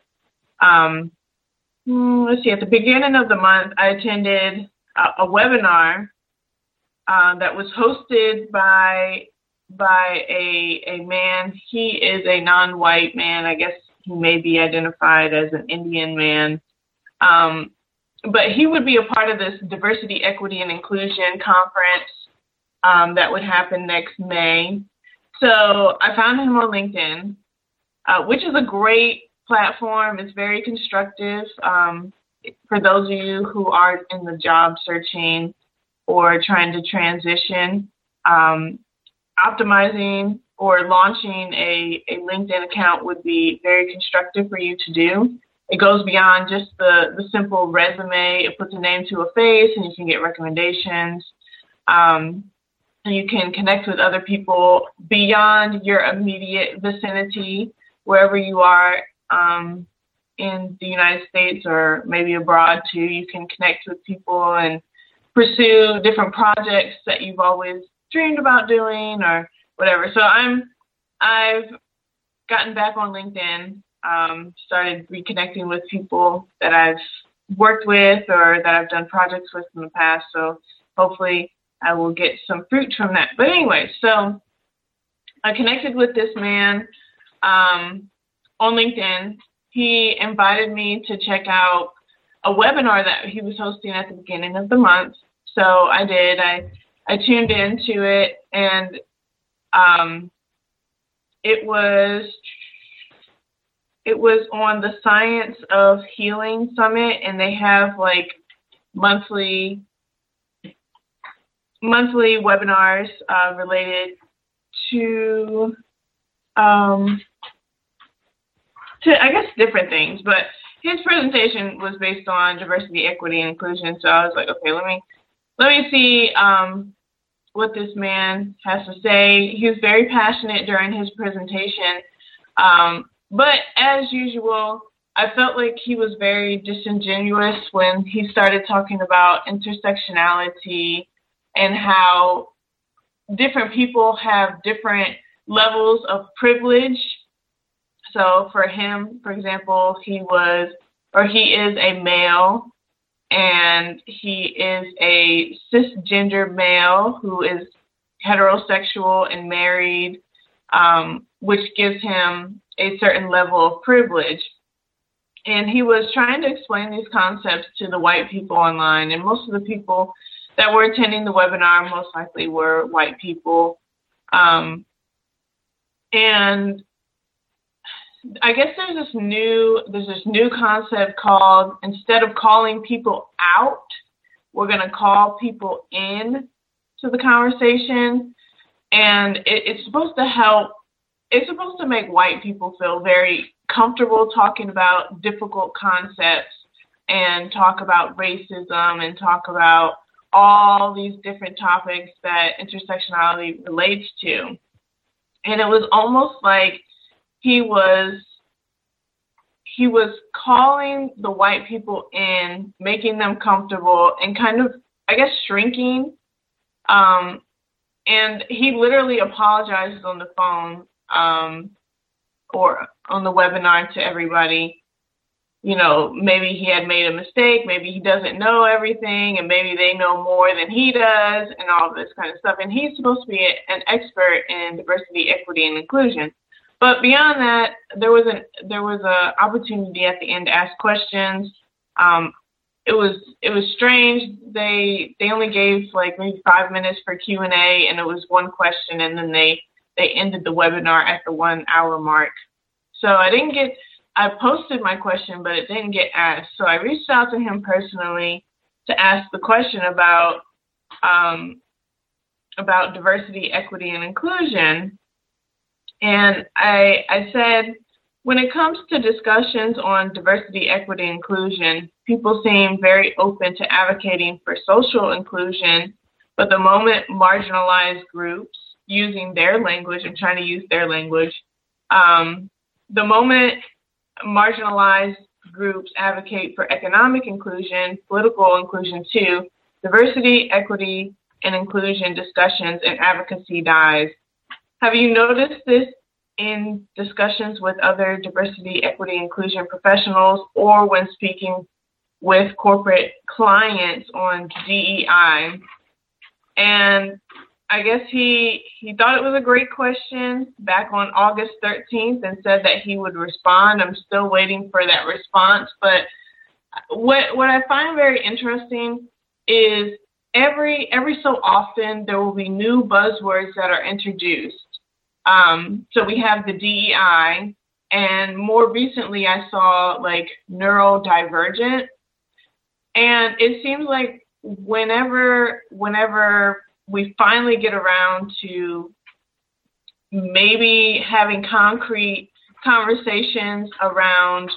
Let's see, at the beginning of the month, I attended a webinar that was hosted by a man. He is a non-white man. I guess he may be identified as an Indian man. But he would be a part of this diversity, equity, and inclusion conference that would happen next May. So I found him on LinkedIn, which is a great platform. It's very constructive for those of you who are in the job searching or trying to transition. Optimizing or launching a LinkedIn account would be very constructive for you to do. It goes beyond just the simple resume. It puts a name to a face, and you can get recommendations. And you can connect with other people beyond your immediate vicinity, wherever you are in the United States or maybe abroad too. You can connect with people and pursue different projects that you've always dreamed about doing or whatever. So I've gotten back on LinkedIn, started reconnecting with people that I've worked with or that I've done projects with in the past. So hopefully I will get some fruit from that. But anyway, so I connected with this man on LinkedIn. He invited me to check out a webinar that he was hosting at the beginning of the month. So I did. I tuned into it, and it was on the Science of Healing Summit, and they have like monthly webinars related to I guess different things, but his presentation was based on diversity, equity, and inclusion. So I was like, okay, let me see what this man has to say. He was very passionate during his presentation, but as usual, I felt like he was very disingenuous when he started talking about intersectionality and how different people have different levels of privilege. So for him, for example, he is a male, and he is a cisgender male who is heterosexual and married, which gives him a certain level of privilege. And he was trying to explain these concepts to the white people online, and most of the people that were attending the webinar most likely were white people. And I guess there's this new concept called, instead of calling people out, we're going to call people in to the conversation. And it's supposed to help. It's supposed to make white people feel very comfortable talking about difficult concepts and talk about racism and talk about all these different topics that intersectionality relates to. And it was almost like he was calling the white people in, making them comfortable, and kind of, I guess, shrinking. And he literally apologizes on the phone or on the webinar to everybody. You know, maybe he had made a mistake, maybe he doesn't know everything, and maybe they know more than he does, and all this kind of stuff. And he's supposed to be an expert in diversity, equity, and inclusion. But beyond that, there was a opportunity at the end to ask questions. It was strange. They only gave like maybe 5 minutes for Q&A, and it was one question, and then they ended the webinar at the 1 hour mark. So I posted my question, but it didn't get asked. So I reached out to him personally to ask the question about diversity, equity, and inclusion. And I said, when it comes to discussions on diversity, equity, and inclusion, people seem very open to advocating for social inclusion, but the moment marginalized groups using their language and trying to use their language, the moment marginalized groups advocate for economic inclusion, political inclusion too, diversity, equity, and inclusion discussions and advocacy dies. Have you noticed this in discussions with other diversity, equity, inclusion professionals or when speaking with corporate clients on DEI? And I guess he thought it was a great question back on August 13th and said that he would respond. I'm still waiting for that response. But what I find very interesting is every so often there will be new buzzwords that are introduced. So we have the DEI, and more recently I saw like neurodivergent. And it seems like whenever we finally get around to maybe having concrete conversations around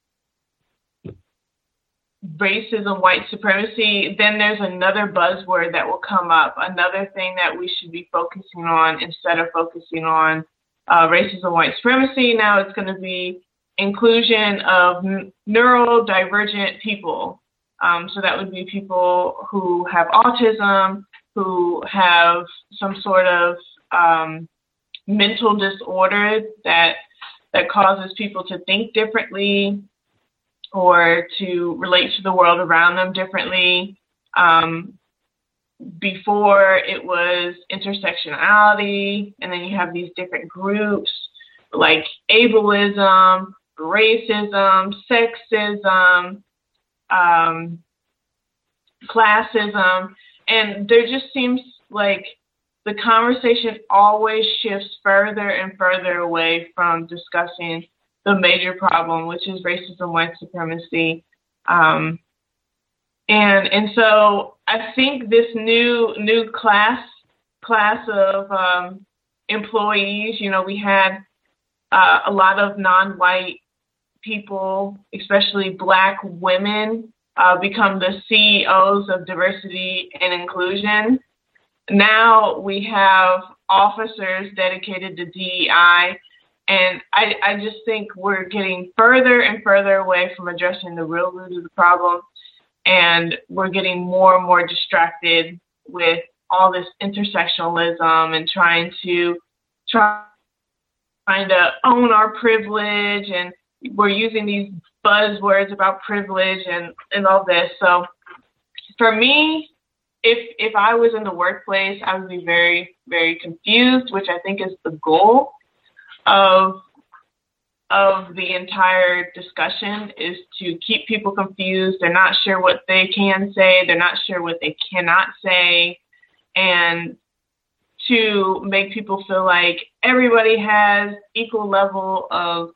racism, white supremacy, then there's another buzzword that will come up, another thing that we should be focusing on instead of focusing on racism, white supremacy. Now it's going to be inclusion of neurodivergent people. So that would be people who have autism, who have some sort of mental disorder that causes people to think differently or to relate to the world around them differently. Before it was intersectionality, and then you have these different groups like ableism, racism, sexism, classism, and there just seems like the conversation always shifts further and further away from discussing the major problem, which is racism, white supremacy. And so I think this new class of employees, we had a lot of non-white people, especially Black women, become the CEOs of diversity and inclusion. Now we have officers dedicated to DEI, and I just think we're getting further and further away from addressing the real root of the problem, and we're getting more and more distracted with all this intersectionalism and trying to own our privilege, and we're using these buzzwords about privilege and all this. So for me, if I was in the workplace, I would be very, very confused, which I think is the goal of the entire discussion, is to keep people confused. They're not sure what they can say. They're not sure what they cannot say. And to make people feel like everybody has equal level of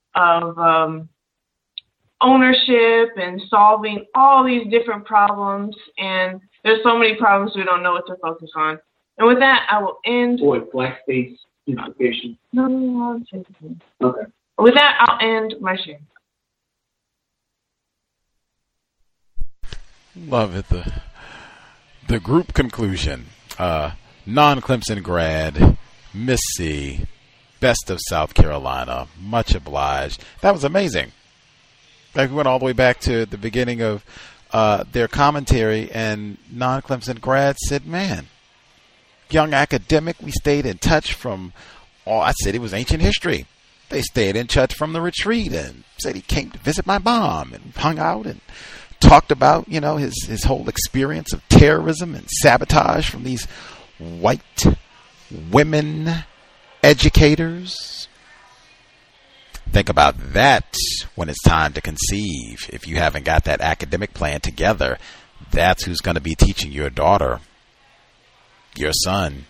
ownership and solving all these different problems. And there's so many problems we don't know what to focus on. And with that, I will end. Blackface implication. No. Okay. With that, I'll end my share. Love it. The group conclusion. Non-Clemson grad, Miss C, best of South Carolina. Much obliged. That was amazing. Like, we went all the way back to the beginning of their commentary, and non-Clemson grad said, man, young academic, we stayed in touch from I said it was ancient history. They stayed in touch from the retreat and said he came to visit my mom and hung out and talked about, his whole experience of terrorism and sabotage from these white women educators. Think about that when it's time to conceive. If you haven't got that academic plan together, that's who's going to be teaching your daughter, your son.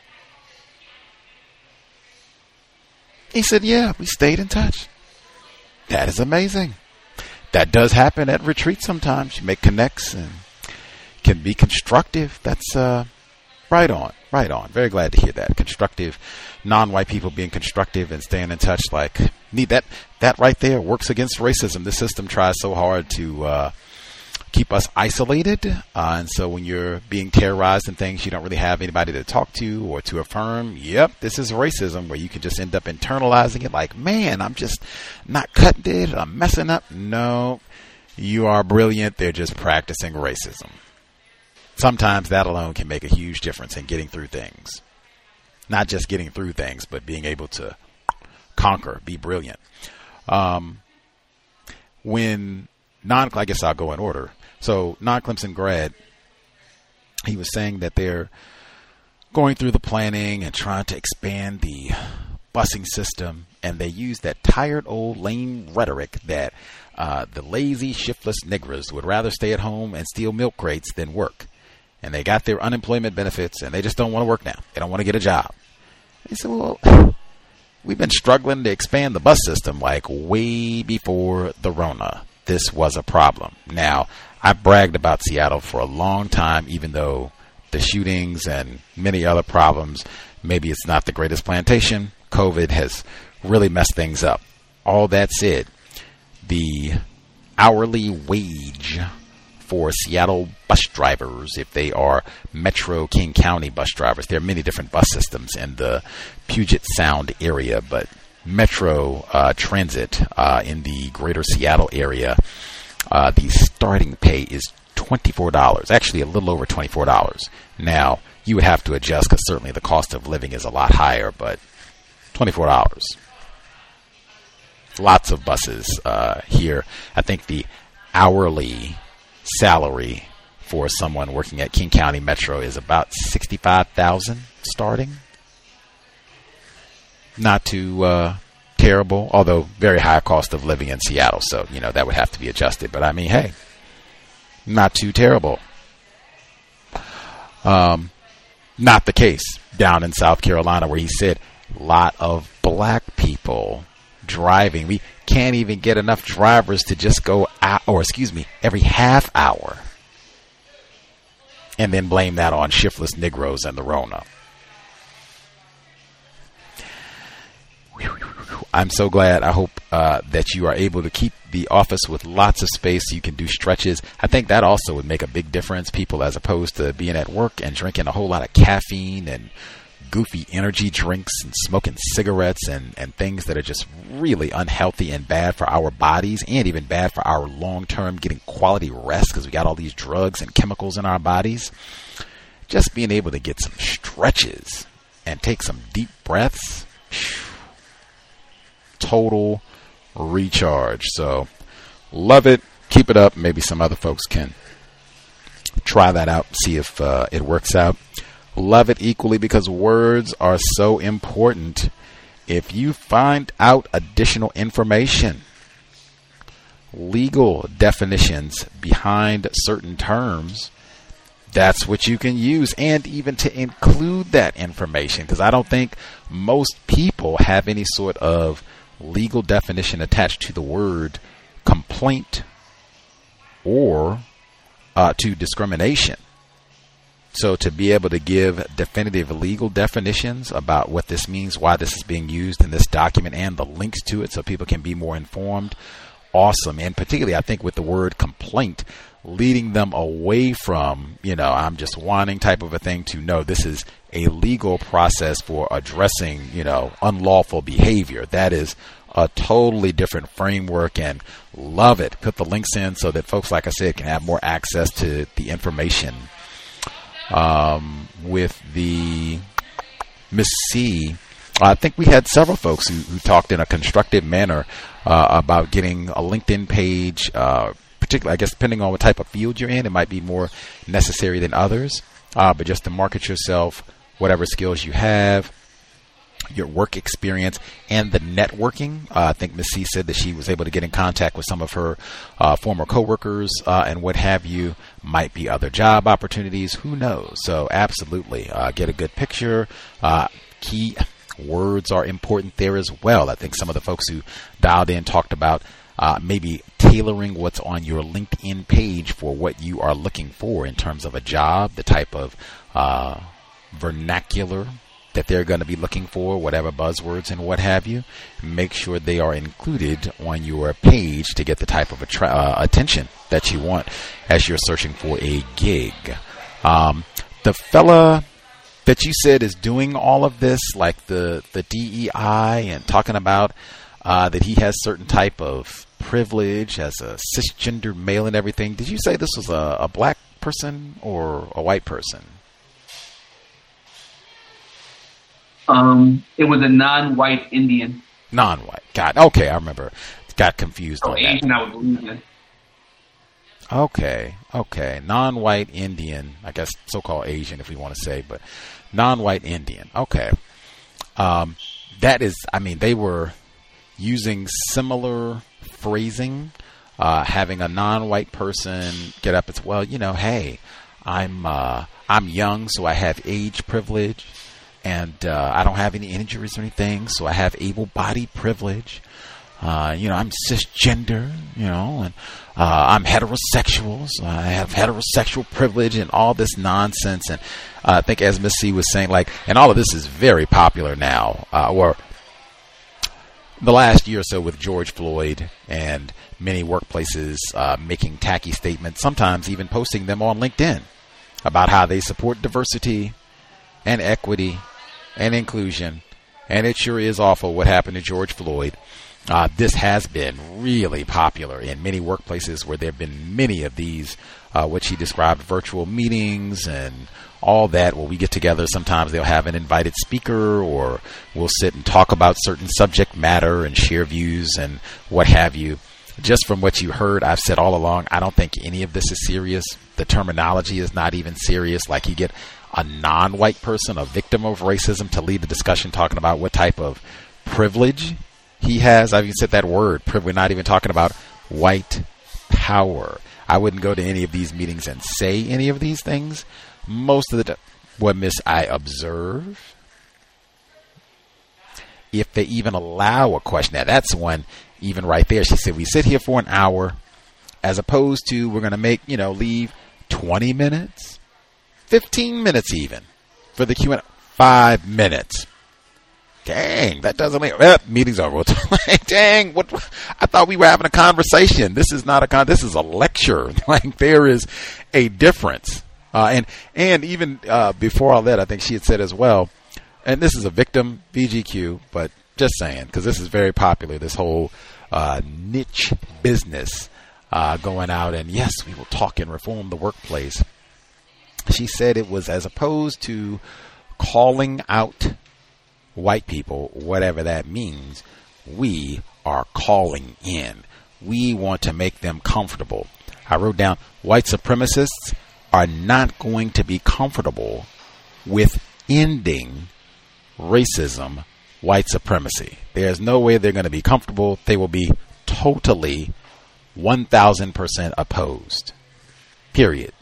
He said, yeah, we stayed in touch. That is amazing. That does happen at retreats sometimes. You make connects and can be constructive. That's right on. Very glad to hear that. Constructive, non-white people being constructive and staying in touch like That right there works against racism. The system tries so hard to keep us isolated, and so when you're being terrorized and things, you don't really have anybody to talk to or to affirm, yep, this is racism, where you can just end up internalizing it like, man, I'm just not cutting it, I'm messing up. No, you are brilliant. They're just practicing racism. Sometimes that alone can make a huge difference in getting through things. Not just getting through things, but being able to conquer, be brilliant. I guess I'll go in order. So non-Clemson grad, he was saying that they're going through the planning and trying to expand the busing system, and they use that tired old lame rhetoric that the lazy, shiftless niggers would rather stay at home and steal milk crates than work. And they got their unemployment benefits, and they just don't want to work now. They don't want to get a job. He said, well, we've been struggling to expand the bus system like way before the Rona. This was a problem. Now, I bragged about Seattle for a long time, even though the shootings and many other problems, maybe it's not the greatest plantation. COVID has really messed things up. All that said, the hourly wage for Seattle bus drivers, if they are Metro King County bus drivers, there are many different bus systems in the Puget Sound area, but Metro Transit in the greater Seattle area, the starting pay is $24, actually a little over $24. Now, you would have to adjust because certainly the cost of living is a lot higher, but $24. Lots of buses here. I think the hourly salary for someone working at King County Metro is about $65,000 starting. Not too terrible, although very high cost of living in Seattle, so that would have to be adjusted. But I mean, hey, not too terrible. Not the case down in South Carolina, where he said a lot of black people driving. We can't even get enough drivers to just go out, every half hour, and then blame that on shiftless Negroes and the Rona. I'm so glad. I hope that you are able to keep the office with lots of space so you can do stretches. I think that also would make a big difference. People, as opposed to being at work and drinking a whole lot of caffeine and goofy energy drinks and smoking cigarettes and things that are just really unhealthy and bad for our bodies, and even bad for our long-term getting quality rest, because we got all these drugs and chemicals in our bodies. Just being able to get some stretches and take some deep breaths, total recharge. So love it. Keep it up. Maybe some other folks can try that out, see if it works out. Love it equally because words are so important. If you find out additional information, legal definitions behind certain terms, that's what you can use, and even to include that information, because I don't think most people have any sort of legal definition attached to the word complaint or to discrimination. So to be able to give definitive legal definitions about what this means, why this is being used in this document, and the links to it so people can be more informed, awesome. And particularly, I think with the word complaint, leading them away from, I'm just wanting type of a thing, to know this is a legal process for addressing, unlawful behavior. That is a totally different framework, and love it. Put the links in so that folks, like I said, can have more access to the information. With the Miss C, I think we had several folks who talked in a constructive manner about getting a LinkedIn page, particularly, I guess, depending on what type of field you're in, it might be more necessary than others. But just to market yourself, whatever skills you have, your work experience, and the networking. I think Ms. C said that she was able to get in contact with some of her former coworkers and what have you. Might be other job opportunities. Who knows? So absolutely get a good picture. Key words are important there as well. I think some of the folks who dialed in talked about maybe tailoring what's on your LinkedIn page for what you are looking for in terms of a job, the type of vernacular that they're going to be looking for, whatever buzzwords and what have you. Make sure they are included on your page to get the type of attention that you want as you're searching for a gig. The fella that you said is doing all of this, like the DEI, and talking about that he has certain type of privilege as a cisgender male and everything. Did you say this was a black person or a white person? It was a non-white Indian. Non-white. God. Okay, I remember. Got confused on Asian, that. I would believe it. Okay. Non-white Indian. I guess so-called Asian, if we want to say, but non-white Indian. Okay. That is, I mean, they were using similar phrasing, having a non-white person get up and say, well, you know, hey, I'm young, so I have age privilege, and I don't have any injuries or anything, so I have able-bodied privilege. You know, I'm cisgender, you know, and I'm heterosexual, so I have heterosexual privilege and all this nonsense. And I think, as Miss C was saying, like, and all of this is very popular now, or the last year or so with George Floyd, and many workplaces making tacky statements, sometimes even posting them on LinkedIn about how they support diversity and equity and inclusion. And it sure is awful what happened to George Floyd. This has been really popular in many workplaces where there have been many of these, what she described, virtual meetings and all that, where we get together. Sometimes they'll have an invited speaker, or we'll sit and talk about certain subject matter and share views and what have you. Just from what you heard, I've said all along, I don't think any of this is serious. The terminology is not even serious. Like, you get a non-white person, a victim of racism, to lead the discussion talking about what type of privilege he has. I've even said that word, privilege, not even talking about white power. I wouldn't go to any of these meetings and say any of these things. Most of the time, what Miss I observe, if they even allow a question, now that's one, even right there. She said, we sit here for an hour, as opposed to we're going to make, you know, leave 20 minutes, 15 minutes even for the Q&A, 5 minutes. Dang, that doesn't make meeting's over. Dang, what? I thought we were having a conversation. This is not a this is a lecture. Like, there is a difference. And even before all that, I think she had said as well, and this is a victim VGQ, but just saying, because this is very popular, this whole niche business going out, and yes, we will talk and reform the workplace. She said it was as opposed to calling out white people, whatever that means, we are calling in. We want to make them comfortable. I wrote down, white supremacists are not going to be comfortable with ending racism, white supremacy. There's no way they're going to be comfortable. They will be totally 1,000% opposed. Period.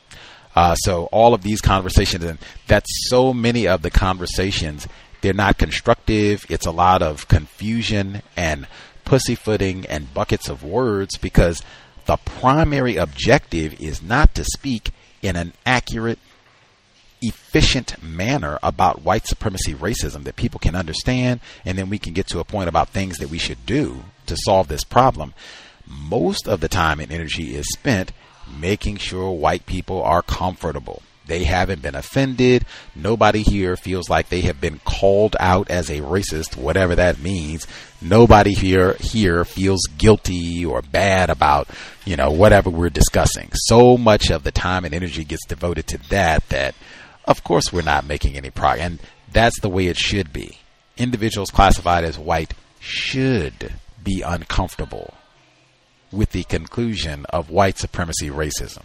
So all of these conversations, and that's so many of the conversations, they're not constructive. It's a lot of confusion and pussyfooting and buckets of words, because the primary objective is not to speak in an accurate, efficient manner about white supremacy racism that people can understand, and then we can get to a point about things that we should do to solve this problem. Most of the time and energy is spent making sure white people are comfortable. They haven't been offended. Nobody here feels like they have been called out as a racist, whatever that means. Nobody here feels guilty or bad about, you know, whatever we're discussing. So much of the time and energy gets devoted to that of course we're not making any progress. And that's the way it should be. Individuals classified as white should be uncomfortable with the conclusion of white supremacy racism.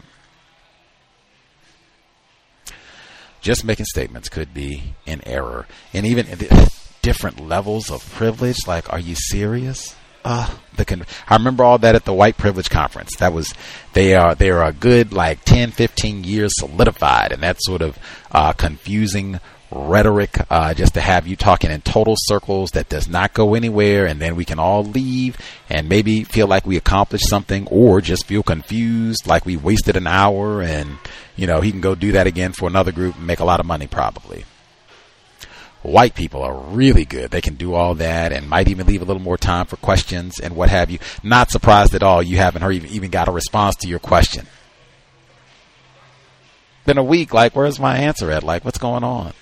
Just making statements could be in error. And even different levels of privilege, like, are you serious? I remember all that at the white privilege conference. That was, they are a good, like, 10, 15 years solidified, and that sort of confusing rhetoric, just to have you talking in total circles that does not go anywhere, and then we can all leave and maybe feel like we accomplished something, or just feel confused like we wasted an hour, and, you know, he can go do that again for another group and make a lot of money probably. White people are really good. They can do all that and might even leave a little more time for questions and what have you. Not surprised at all you haven't even got a response to your question. Been a week, like, where's my answer at? Like, what's going on?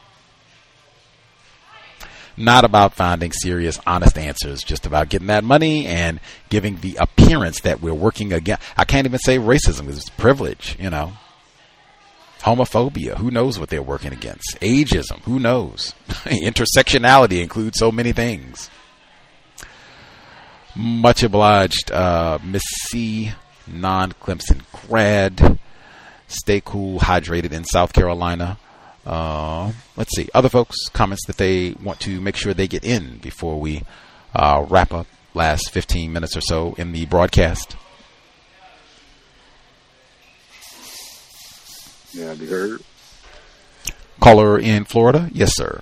Not about finding serious, honest answers, just about getting that money and giving the appearance that we're working against. I can't even say racism, it's privilege, you know. Homophobia, who knows what they're working against? Ageism, who knows? Intersectionality includes so many things. Much obliged, Miss C, non-Clemson grad. Stay cool, hydrated in South Carolina. Let's see. Other folks, comments that they want to make sure they get in before we wrap up last 15 minutes or so in the broadcast. Yeah, I heard. Caller in Florida? Yes, sir.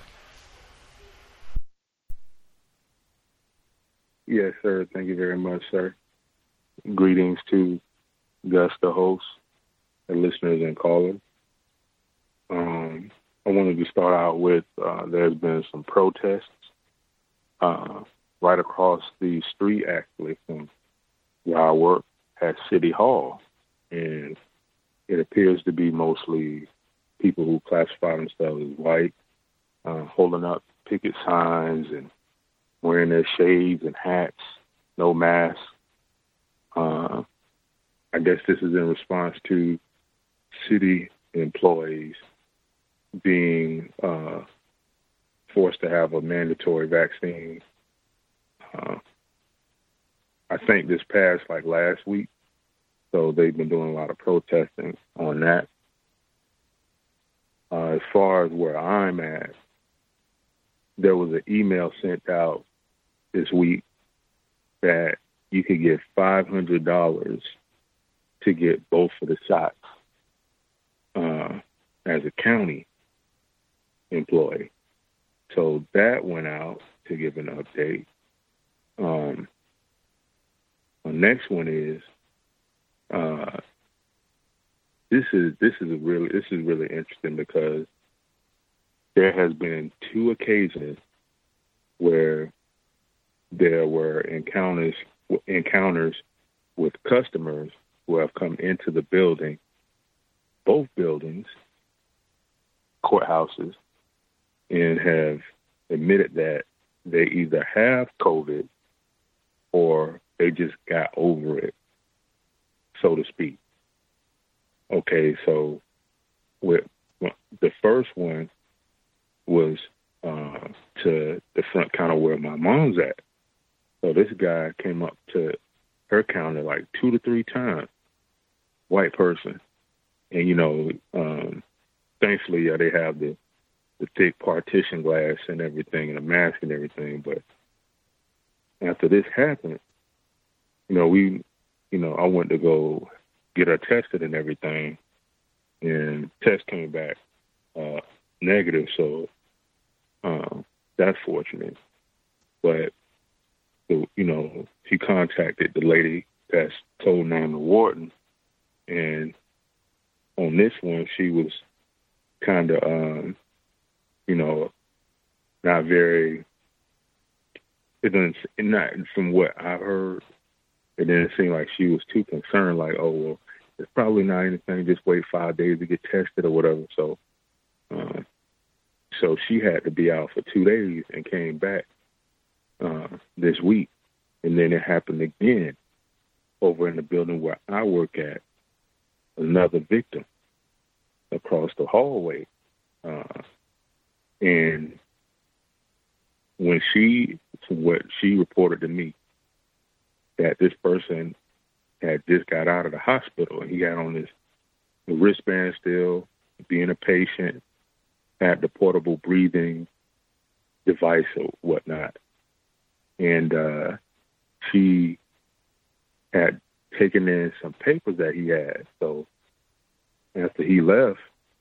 Yes, sir. Thank you very much, sir. Greetings to Gus, the host, and listeners and callers. I wanted to start out with there's been some protests right across the street, actually, from where I work at City Hall. And it appears to be mostly people who classify themselves as white, holding up picket signs and wearing their shades and hats, no masks. I guess this is in response to city employees being forced to have a mandatory vaccine. I think this passed like last week, so they've been doing a lot of protesting on that. As far as where I'm at, there was an email sent out this week that you could get $500 to get both of the shots as a county employee. So that went out to give an update. The next one is this is really interesting because there has been 2 occasions where there were encounters with customers who have come into the building, both buildings, courthouses, and have admitted that they either have COVID or they just got over it, so to speak. Okay, so with the first one was to the front counter where my mom's at. So this guy came up to her counter like 2 to 3 times, white person. And, you know, thankfully, they have the thick partition glass and everything and a mask and everything. But after this happened, I went to go get her tested and everything. And test came back negative. So that's fortunate. But, she contacted the lady that's told on the warden. And on this one, she was kind of, not very, from what I heard, it didn't seem like she was too concerned, like, oh, well, it's probably not anything, just wait 5 days to get tested or whatever. So she had to be out for 2 days and came back this week. And then it happened again over in the building where I work at, another victim across the hallway. And what she reported to me, that this person had just got out of the hospital and he had on the wristband still, being a patient, had the portable breathing device or whatnot. And she had taken in some papers that he had. So after he left,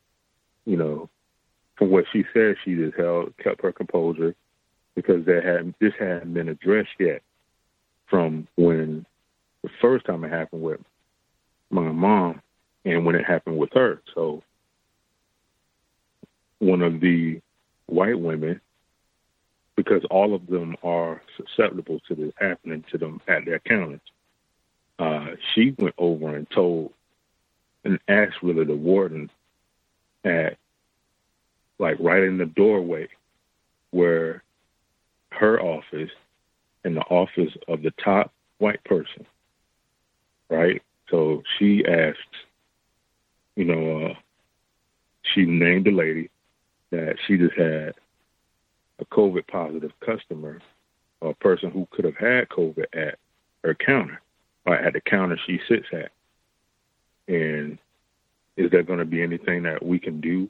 from what she said, she just kept her composure because this hadn't been addressed yet from when the first time it happened with my mom and when it happened with her. So one of the white women, because all of them are susceptible to this happening to them at their counters. She went over and told and asked really the warden at, like, right in the doorway where her office and the office of the top white person, right? So she asked, she named the lady that she just had a COVID positive customer or a person who could have had COVID at her counter or at the counter she sits at. And is there going to be anything that we can do,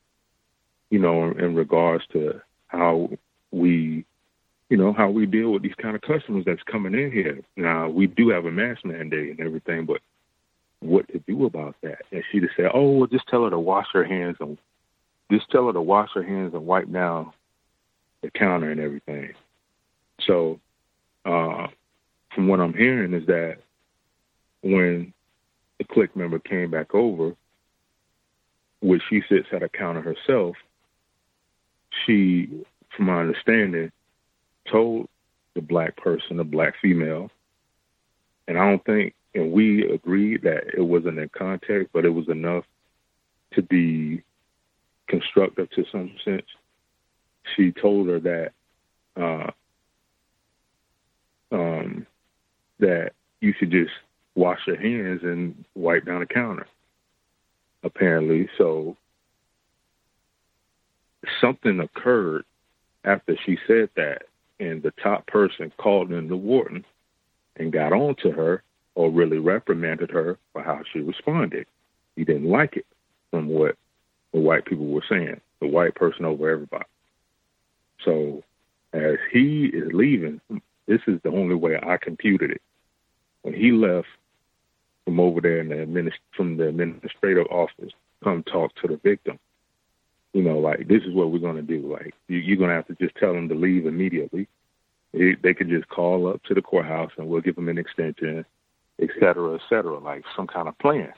in regards to how we deal with these kind of customers that's coming in here? Now, we do have a mask mandate and everything, but what to do about that? And she just said, "Oh, well, just tell her to wash her hands and wipe down the counter and everything." So, from what I'm hearing is that when the clique member came back over, which she sits at a counter herself, she, from my understanding, told the black person, the black female, and I don't think, and we agreed that it wasn't in context, but it was enough to be constructive to some sense. She told her that that you should just wash your hands and wipe down the counter, apparently. So something occurred after she said that, and the top person called in the warden and got on to her, or really reprimanded her for how she responded. He didn't like it from what the white people were saying, the white person over everybody. So as he is leaving, this is the only way I computed it. When he left from over there from the administrative office, come talk to the victim, like, this is what we're going to do. Like, you're going to have to just tell them to leave immediately. They could just call up to the courthouse and we'll give them an extension, et cetera, like some kind of plan,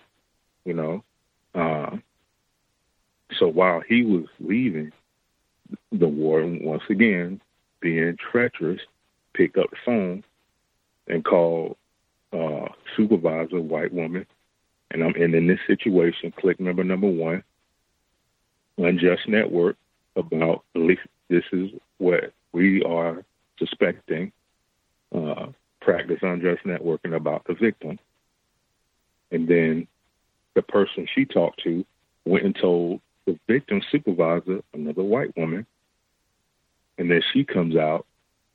So while he was leaving, the warden, once again, being treacherous, picked up the phone and called supervisor, white woman. And in this situation, click member number 1, Unjust Network, about, at least this is what we are suspecting, practice unjust networking about the victim. And then the person she talked to went and told the victim supervisor, another white woman, and then she comes out,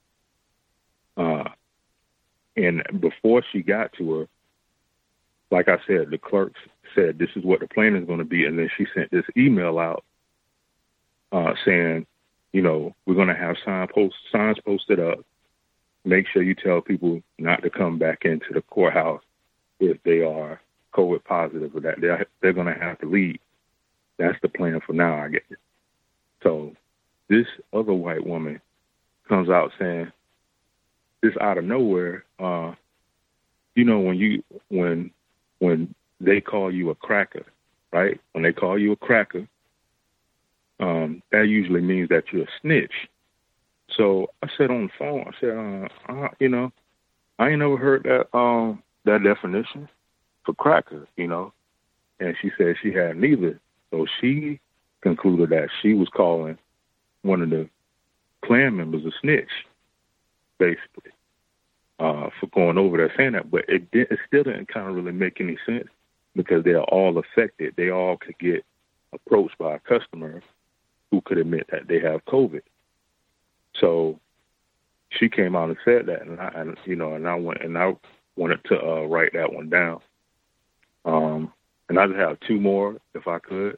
and before she got to her, like I said, the clerk said, this is what the plan is going to be, and then she sent this email out saying, we're going to have signs posted up. Make sure you tell people not to come back into the courthouse if they are COVID positive, or that they're going to have to leave. That's the plan for now, I guess. So this other white woman comes out saying, this out of nowhere, when they call you a cracker, right? When they call you a cracker, that usually means that you're a snitch. So I said on the phone, I said, I ain't never heard that definition for cracker, and she said she had neither. So she concluded that she was calling one of the Klan members a snitch, basically, for going over there saying that. But it still didn't kind of really make any sense, because they're all affected. They all could get approached by a customer who could admit that they have COVID. So she came out and said that, and I wanted to write that one down. And I just have 2 more, if I could.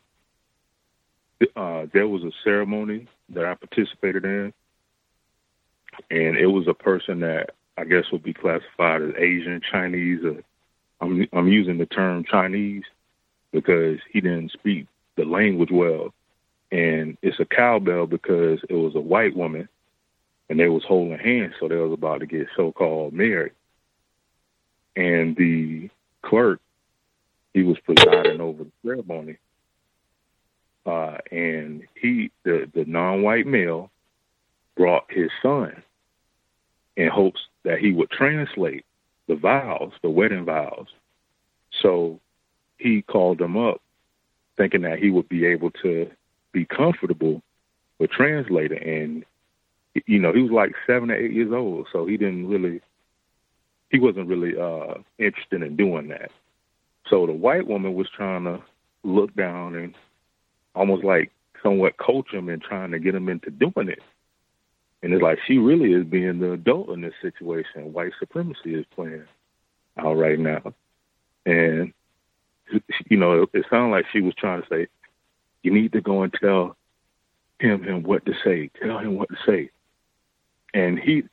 There was a ceremony that I participated in, and it was a person that I guess would be classified as Asian, Chinese. I'm using the term Chinese because he didn't speak the language well. And it's a cowbell because it was a white woman, and they was holding hands, so they was about to get so-called married. And the clerk, he was presiding over the ceremony, and the non-white male brought his son in hopes that he would translate the vows, the wedding vows. So he called him up thinking that he would be able to be comfortable with translating. And, he was like 7 or 8 years old, so he wasn't really interested in doing that. So the white woman was trying to look down and almost like somewhat coach him and trying to get him into doing it. And it's like she really is being the adult in this situation. White supremacy is playing out right now. And, it sounded like she was trying to say, you need to go and tell him what to say. Tell him what to say. And the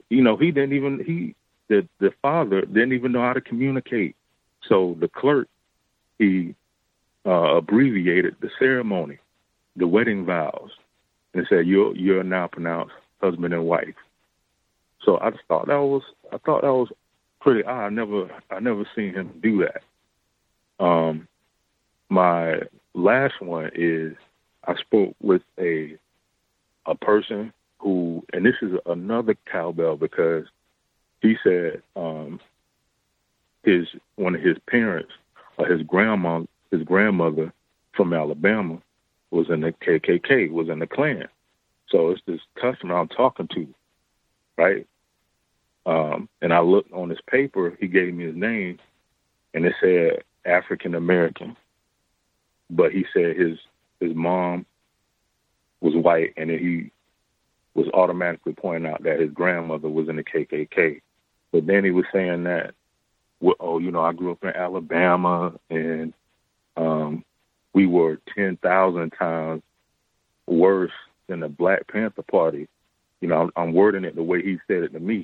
father didn't even know how to communicate. So the clerk, he abbreviated the ceremony, the wedding vows, and said, you're now pronounced husband and wife. So I thought that was pretty odd. I never seen him do that. My last one is I spoke with a person who, and this is another cowbell because he said one of his parents, his grandmother from Alabama was in the KKK, was in the Klan. So it's this customer I'm talking to, right? And I looked on his paper, he gave me his name, and it said African American. But he said his mom was white, and he was automatically pointing out that his grandmother was in the KKK. But then he was saying that, I grew up in Alabama, and we were 10,000 times worse than the Black Panther Party. I'm wording it the way he said it to me.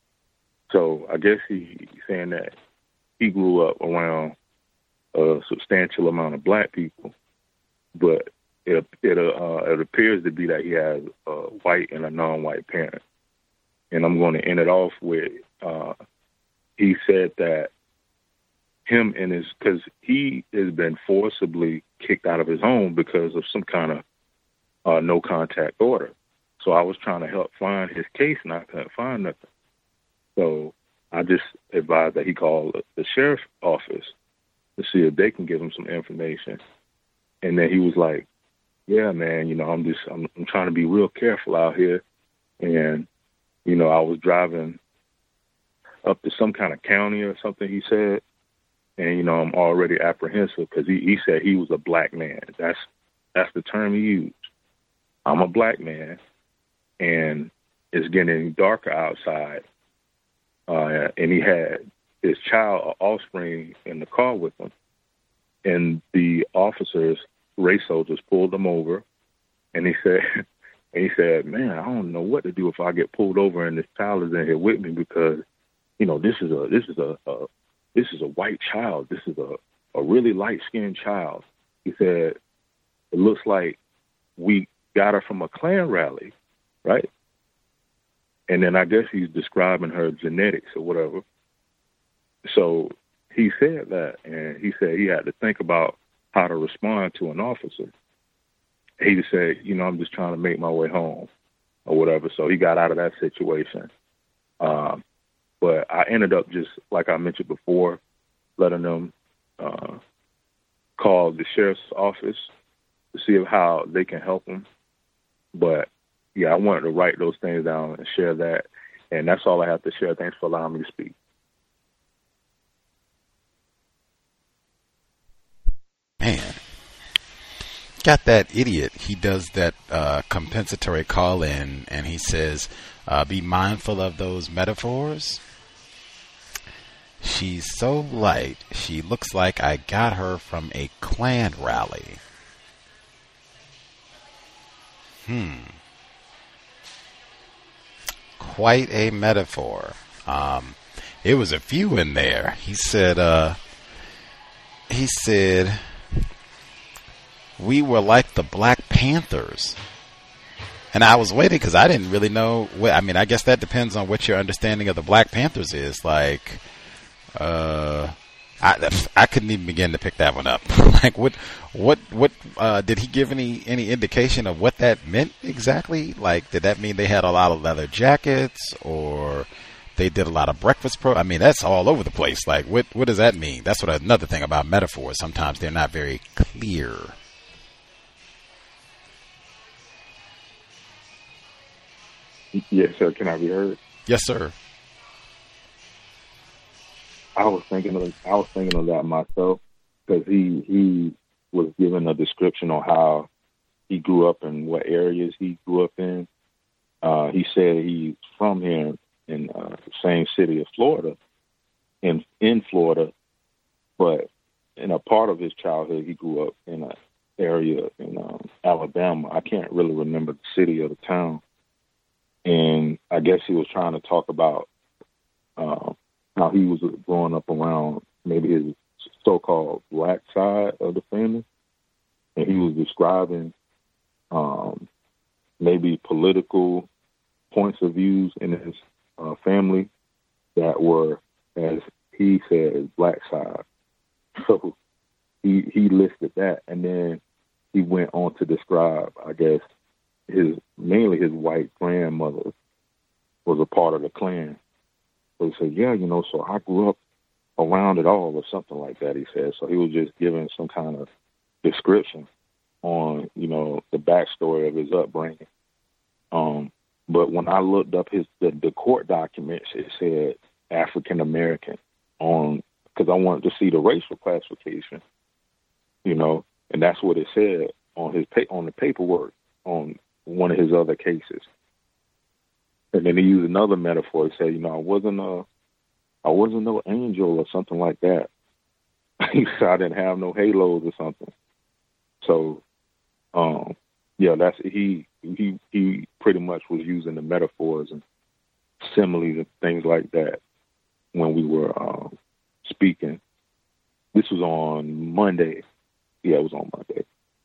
So I guess he's saying that he grew up around a substantial amount of black people, but it appears to be that he has a white and a non-white parent. And I'm going to end it off with, he said that because he has been forcibly kicked out of his home because of some kind of no contact order. So I was trying to help find his case, and I couldn't find nothing. So I just advised that he call the sheriff's office to see if they can give him some information. And then he was like, yeah, man, I'm trying to be real careful out here. And, I was driving up to some kind of county or something, he said. And, I'm already apprehensive because he said he was a black man. That's the term he used. I'm a black man, and it's getting darker outside. And he had his child, offspring, in the car with him. And the officers, race soldiers, pulled him over. And he said, man, I don't know what to do if I get pulled over and this child is in here with me because, this is a white child. This is a really light-skinned child. He said, it looks like we got her from a Klan rally, right? And then I guess he's describing her genetics or whatever. So he said that, and he said he had to think about how to respond to an officer. He just said, I'm just trying to make my way home or whatever. So he got out of that situation. But I ended up just, like I mentioned before, letting them call the sheriff's office to see how they can help him. But, yeah, I wanted to write those things down and share that. And that's all I have to share. Thanks for allowing me to speak. Man, got that idiot. He does that compensatory call-in, and he says, be mindful of those metaphors. She's so light, she looks like I got her from a Klan rally. Quite a metaphor. It was a few in there. He said, we were like the Black Panthers. And I was waiting because I didn't really know. I guess that depends on what your understanding of the Black Panthers is. Like, I couldn't even begin to pick that one up. Like, what did he give any indication of what that meant exactly? Like, did that mean they had a lot of leather jackets, or they did a lot of breakfast I mean, that's all over the place. Like, what does that mean? That's what another thing about metaphors. Sometimes they're not very clear. Yes, sir. Can I be heard? Yes, sir. I was thinking of that myself, because he was given a description on how he grew up and what areas he grew up in. He said he's from here in the same city of Florida, in Florida, but in a part of his childhood, he grew up in an area in Alabama. I can't really remember the city or the town. And I guess he was trying to talk about how he was growing up around maybe his so-called black side of the family. And he was describing maybe political points of views in his family that were, as he said, his black side. So he listed that, and then he went on to describe, I guess, mainly his white grandmother was a part of the Klan. So he said, yeah, so I grew up around it all, or something like that, he said. So he was just giving some kind of description on, the backstory of his upbringing. But when I looked up the court documents, it said African American because I wanted to see the racial classification, and that's what it said on the paperwork on one of his other cases. And then he used another metaphor. He said, I wasn't no angel or something like that. He said I didn't have no halos or something. So, that's he pretty much was using the metaphors and similes and things like that when we were speaking. This was on Monday. Yeah, it was on Monday.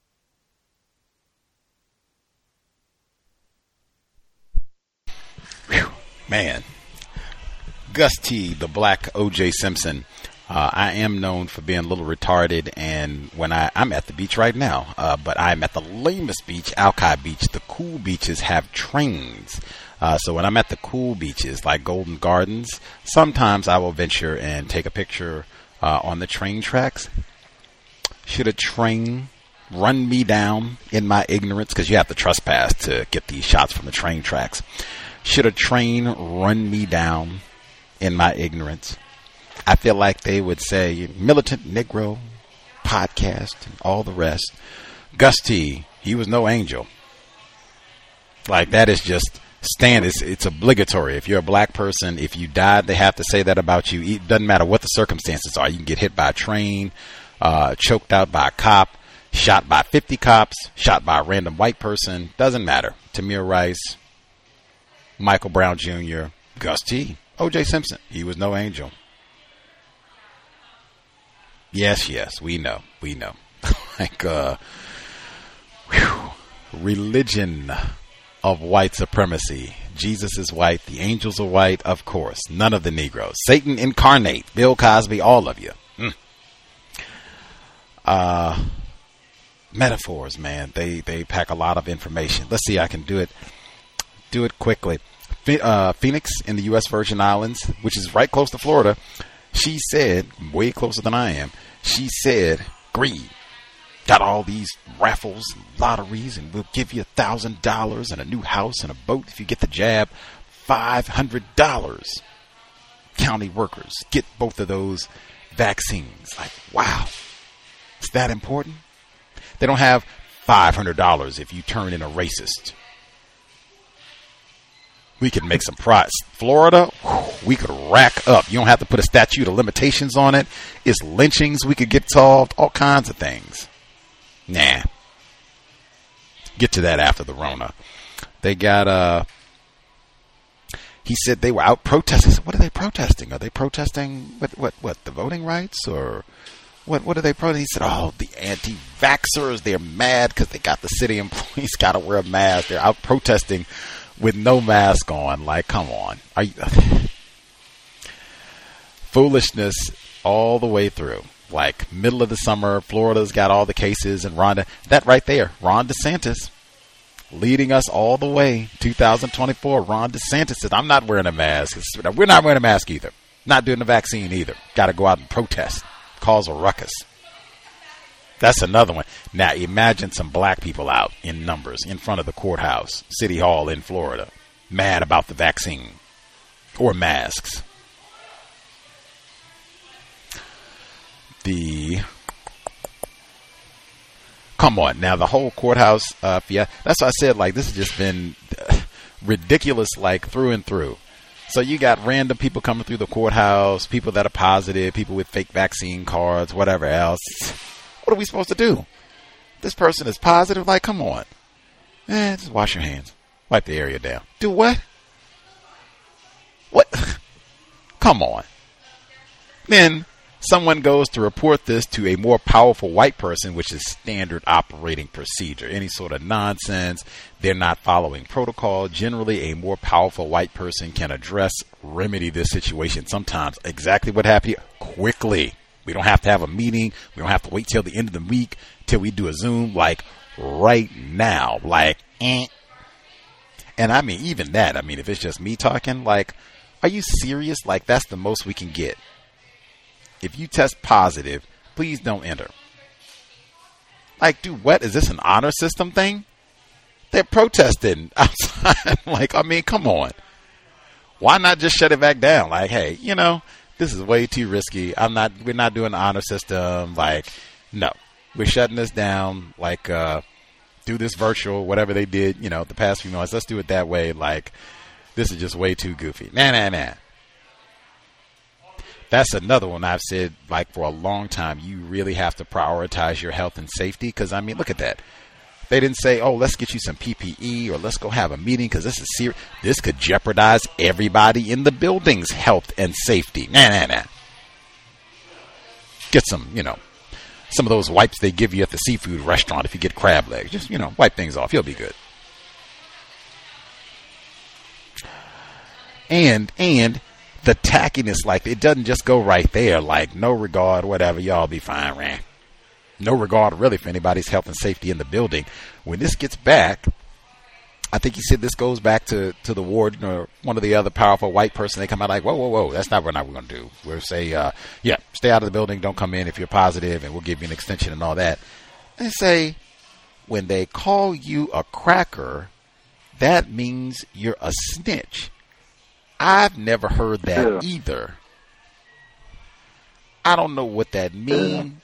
Whew, man. Gus T, the black O.J. Simpson. I am known for being a little retarded, and when I'm at the beach right now, but I'm at the lamest beach, Alki Beach. The cool beaches have trains. So when I'm at the cool beaches, like Golden Gardens, sometimes I will venture and take a picture on the train tracks. Should a train run me down in my ignorance? Because you have to trespass to get these shots from the train tracks. Should a train run me down in my ignorance? I feel like they would say, Militant Negro Podcast and all the rest. Gus T, he was no angel. Like, that is just it's obligatory. If you're a black person, if you died, they have to say that about you. It doesn't matter what the circumstances are. You can get hit by a train, choked out by a cop, shot by 50 cops, shot by a random white person. Doesn't matter. Tamir Rice, Michael Brown Jr., Gus T, O.J. Simpson. He was no angel. Yes, we know. Like, religion of white supremacy. Jesus is white. The angels are white, of course. None of the Negroes. Satan incarnate. Bill Cosby, all of you. Metaphors, man. They pack a lot of information. Let's see, I can do it quickly. Phoenix in the U.S. Virgin Islands, which is right close to Florida, she said, way closer than I am, she said, greed. Got all these raffles, lotteries, and we'll give you $1,000 and a new house and a boat if you get the jab. $500. County workers get both of those vaccines. Like, wow. Is that important? They don't have $500 if you turn in a racist. We could make some price. Florida, we could rack up. You don't have to put a statute of limitations on it. It's lynchings we could get solved. All kinds of things. Nah. Get to that after the Rona. They got, he said they were out protesting. What are they protesting? Are they protesting what the voting rights, or what are they protesting? He said, the anti-vaxxers, they're mad because they got the city employees got to wear a mask. They're out protesting with no mask on. Like, come on. Foolishness all the way through. like middle of the summer, Florida's got all the cases, and that right there, Ron DeSantis leading us all the way. 2024, Ron DeSantis says, I'm not wearing a mask. We're not wearing a mask either. Not doing the vaccine either. Got to go out and protest, cause a ruckus. That's another one. Now, imagine some black people out in numbers in front of the courthouse, City Hall in Florida, mad about the vaccine or masks. Come on. Now, the whole courthouse, yeah, that's what I said, like, this has just been ridiculous, like, through and through. So you got random people coming through the courthouse, people that are positive, people with fake vaccine cards, whatever else. What are we supposed to do? This person is positive? Like, come on. Just wash your hands. Wipe the area down. Do what? What? Come on. Then someone goes to report this to a more powerful white person, which is standard operating procedure. Any sort of nonsense. They're not following protocol. Generally, a more powerful white person can remedy this situation. Sometimes exactly what happened here, quickly. We don't have to have a meeting. We don't have to wait till the end of the week till we do a Zoom, like right now. Like, And I mean, even that, I mean, if it's just me talking, like, are you serious? Like, that's the most we can get. If you test positive, please don't enter. Like, dude, what? Is this an honor system thing? They're protesting outside. Like, I mean, come on. Why not just shut it back down? Like, hey, this is way too risky. We're not doing the honor system. Like, no, we're shutting this down. Like, do this virtual, whatever they did, the past few months. Let's do it that way. Like, this is just way too goofy. Nah. That's another one I've said, like, for a long time. You really have to prioritize your health and safety. Because, I mean, look at that. They didn't say, oh, let's get you some PPE or let's go have a meeting because this is serious. This could jeopardize everybody in the building's health and safety. Nah. Get some, some of those wipes they give you at the seafood restaurant if you get crab legs. Just, wipe things off. You'll be good. And the tackiness, like, it doesn't just go right there. Like, no regard, whatever. Y'all be fine, man. No regard really for anybody's health and safety in the building. When this gets back, I think he said this goes back to the warden or one of the other powerful white person. They come out like, whoa. That's not what we're going to do. We'll say, stay out of the building. Don't come in if you're positive, and we'll give you an extension and all that. They say, when they call you a cracker, that means you're a snitch. I've never heard that either. I don't know what that means.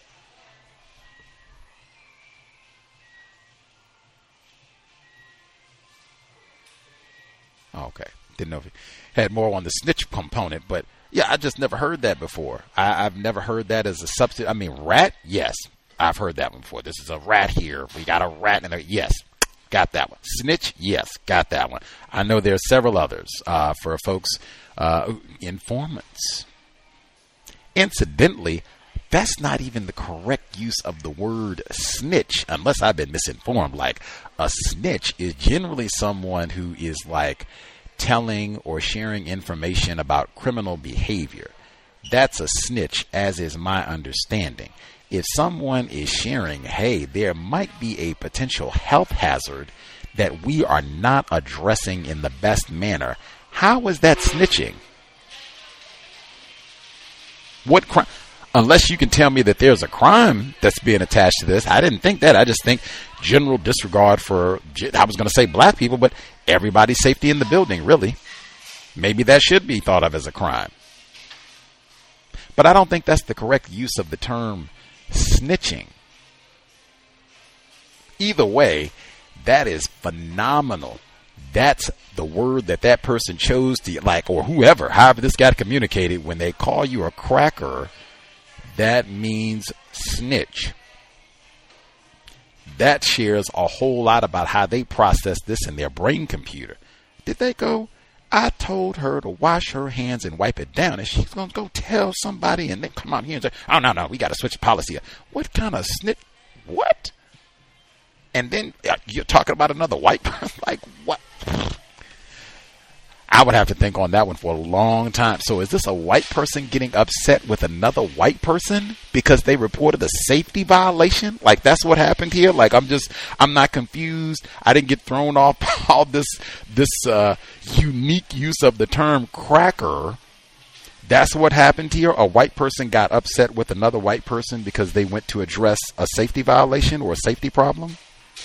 Okay. Didn't know if it had more on the snitch component, but yeah, I just never heard that before. I've never heard that as a substitute. I mean, rat, yes, I've heard that one before. This is a rat here. We got a rat in there. Yes, got that one. Snitch, yes, got that one. I know there are several others for folks, informants. Incidentally, that's not even the correct use of the word snitch, unless I've been misinformed. Like, a snitch is generally someone who is like telling or sharing information about criminal behavior. That's a snitch, as is my understanding. If someone is sharing, hey, there might be a potential health hazard that we are not addressing in the best manner, how is that snitching? What crime? Unless you can tell me that there's a crime that's being attached to this. I didn't think that. I just think general disregard for, I was going to say black people, but everybody's safety in the building, really. Maybe that should be thought of as a crime. But I don't think that's the correct use of the term snitching. Either way, that is phenomenal. That's the word that person chose to, like, or whoever, however this got communicated. When they call you a cracker, that means snitch. That shares a whole lot about how they process this in their brain computer. Did they go, I told her to wash her hands and wipe it down, and she's going to go tell somebody and then come out here and say, oh, no, we got to switch policy. What kind of snitch? What? And then you're talking about another white person? Like, what? I would have to think on that one for a long time. So is this a white person getting upset with another white person because they reported a safety violation? Like, that's what happened here? Like, I'm not confused. I didn't get thrown off by all this unique use of the term cracker. That's what happened here? A white person got upset with another white person because they went to address a safety violation or a safety problem?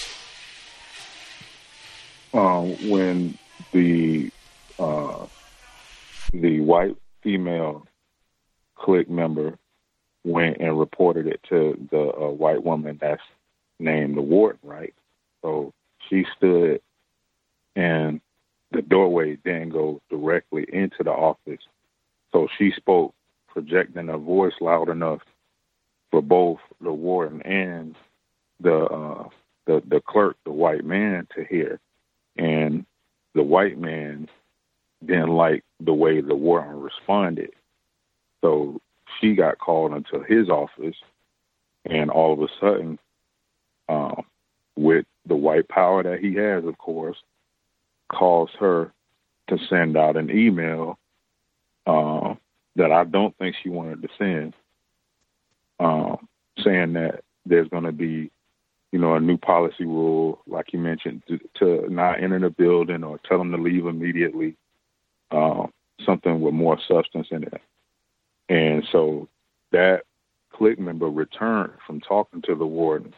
When the white female clique member went and reported it to the white woman that's named the warden, right? So she stood in the doorway, then go directly into the office. So she spoke, projecting her voice loud enough for both the warden and the clerk, the white man, to hear. And the white man didn't like the way the warden responded. So she got called into his office, and all of a sudden, with the white power that he has, of course, caused her to send out an email that I don't think she wanted to send, saying that there's going to be, a new policy rule, like you mentioned, to not enter the building or tell them to leave immediately, something with more substance in it. And so that clique member returned from talking to the warden,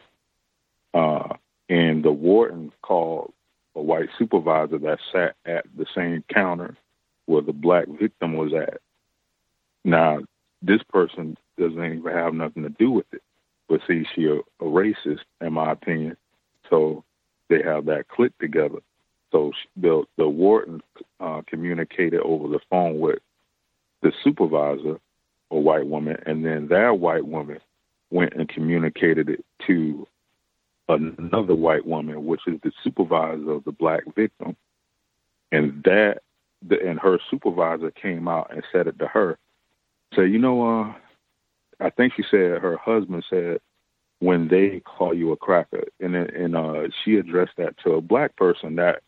and the warden called a white supervisor that sat at the same counter where the black victim was at. Now, this person doesn't even have nothing to do with it. But see, she a racist, in my opinion. So they have that clique together. So the warden communicated over the phone with the supervisor, a white woman, and then that white woman went and communicated it to another white woman, which is the supervisor of the black victim. And and her supervisor came out and said it to her. So, I think she said her husband said, when they call you a cracker, and she addressed that to a black person that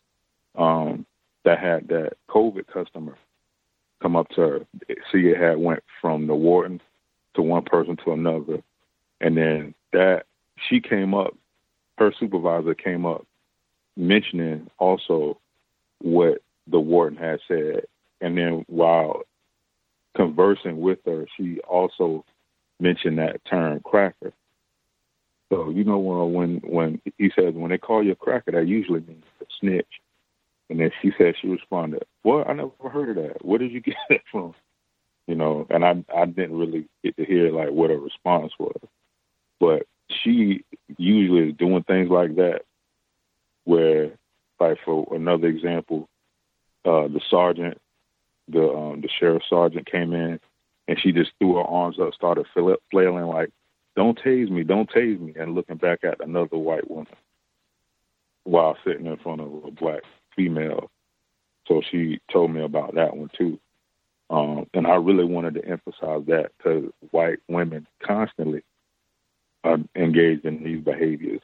had that COVID customer come up to her. See, it had went from the warden to one person to another, and then she came up, her supervisor came up, mentioning also what the warden had said, and then while conversing with her, she also mentioned that term cracker. So, when he says, when they call you a cracker, that usually means a snitch. And then she responded, well, I never heard of that. Where did you get that from? And I didn't really get to hear like what her response was. But she usually is doing things like that where, like for another example, the sergeant, the sheriff sergeant came in, and she just threw her arms up, started flailing like, don't tase me, and looking back at another white woman while sitting in front of a black female. So she told me about that one too. And I really wanted to emphasize that because white women constantly are engaged in these behaviors.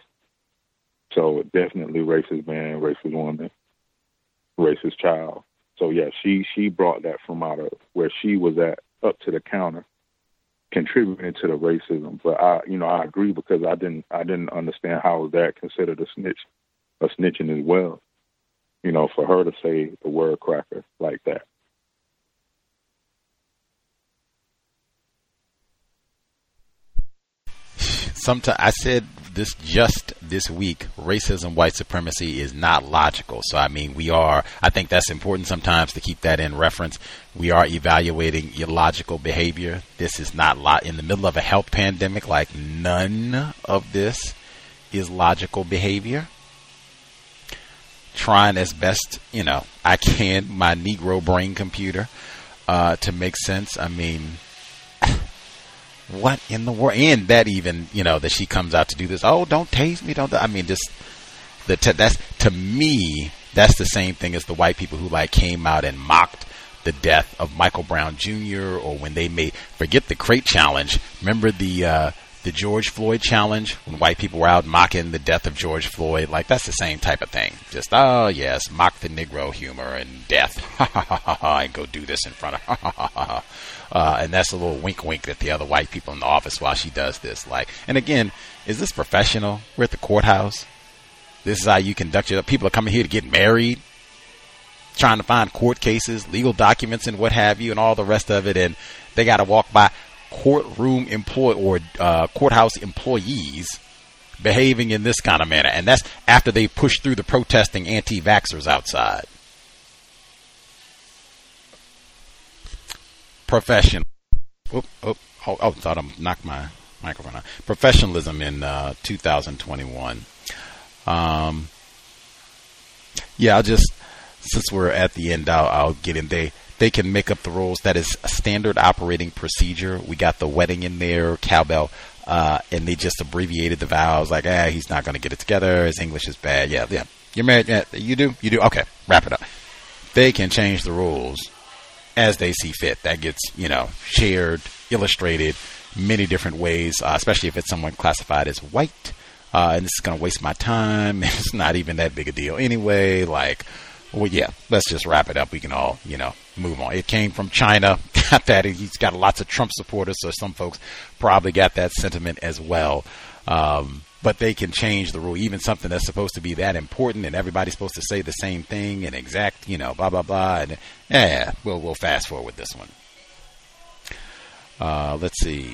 So definitely racist man, racist woman, racist child. So yeah, she brought that from out of where she was at up to the counter, contributing to the racism. But I agree, because I didn't understand how was that considered a snitching as well. For her to say the word cracker like that. Sometimes I said this just this week, racism, white supremacy is not logical. So, I think that's important sometimes to keep that in reference. We are evaluating illogical behavior. This is not in the middle of a health pandemic. Like, none of this is logical behavior. Trying as best, I can, my Negro brain computer, to make sense. What in the world? And that even, that she comes out to do this. Oh, don't tase me. That's to me, that's the same thing as the white people who came out and mocked the death of Michael Brown Jr. or when they forget the crate challenge. Remember the The George Floyd challenge, when white people were out mocking the death of George Floyd, like that's the same type of thing. Just, oh yes, mock the Negro humor and death. Ha ha ha ha ha, and go do this in front of ha ha ha ha ha. And that's a little wink wink at the other white people in the office while she does this. Like, and again, is this professional? We're at the courthouse. This is how you conduct it. People are coming here to get married, trying to find court cases, legal documents and what have you and all the rest of it. And they got to walk by courtroom courthouse employees behaving in this kind of manner, and that's after they push through the protesting anti-vaxxers outside. Thought I knocked my microphone out. Professionalism in 2021. Since we're at the end, I'll get in there. They can make up the rules. That is a standard operating procedure. We got the wedding in there, cowbell, and they just abbreviated the vows. Like, he's not going to get it together. His English is bad. Yeah. You're married? Yeah, you do? Okay, wrap it up. They can change the rules as they see fit. That gets, shared, illustrated many different ways, especially if it's someone classified as white. And this is going to waste my time. It's not even that big a deal anyway. Like, well, yeah, let's just wrap it up. We can all, move on. It came from China. Got that. He's got lots of Trump supporters, so some folks probably got that sentiment as well. But they can change the rule. Even something that's supposed to be that important and everybody's supposed to say the same thing and exact, blah, blah, blah. And we'll fast forward this one. Let's see.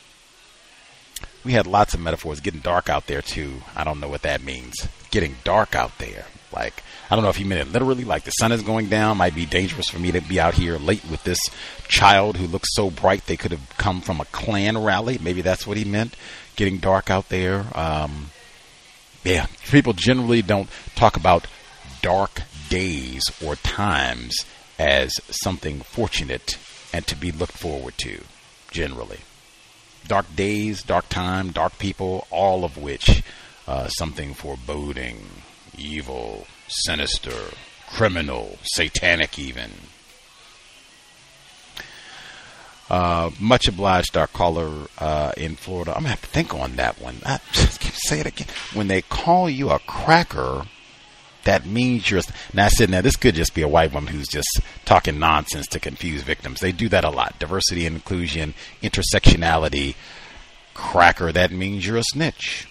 We had lots of metaphors. Getting dark out there, too. I don't know what that means. Getting dark out there. Like, I don't know if he meant it literally, like the sun is going down. Might be dangerous for me to be out here late with this child who looks so bright they could have come from a Klan rally. Maybe that's what he meant. Getting dark out there. People generally don't talk about dark days or times as something fortunate and to be looked forward to, generally. Dark days, dark time, dark people, all of which something foreboding, evil, sinister, criminal, satanic even. Much obliged, our caller in Florida. I'm going to have to think on that one. I just keep saying it again. When they call you a cracker, that means you're... Now, I said, this could just be a white woman who's just talking nonsense to confuse victims. They do that a lot. Diversity and inclusion, intersectionality, cracker, that means you're a snitch.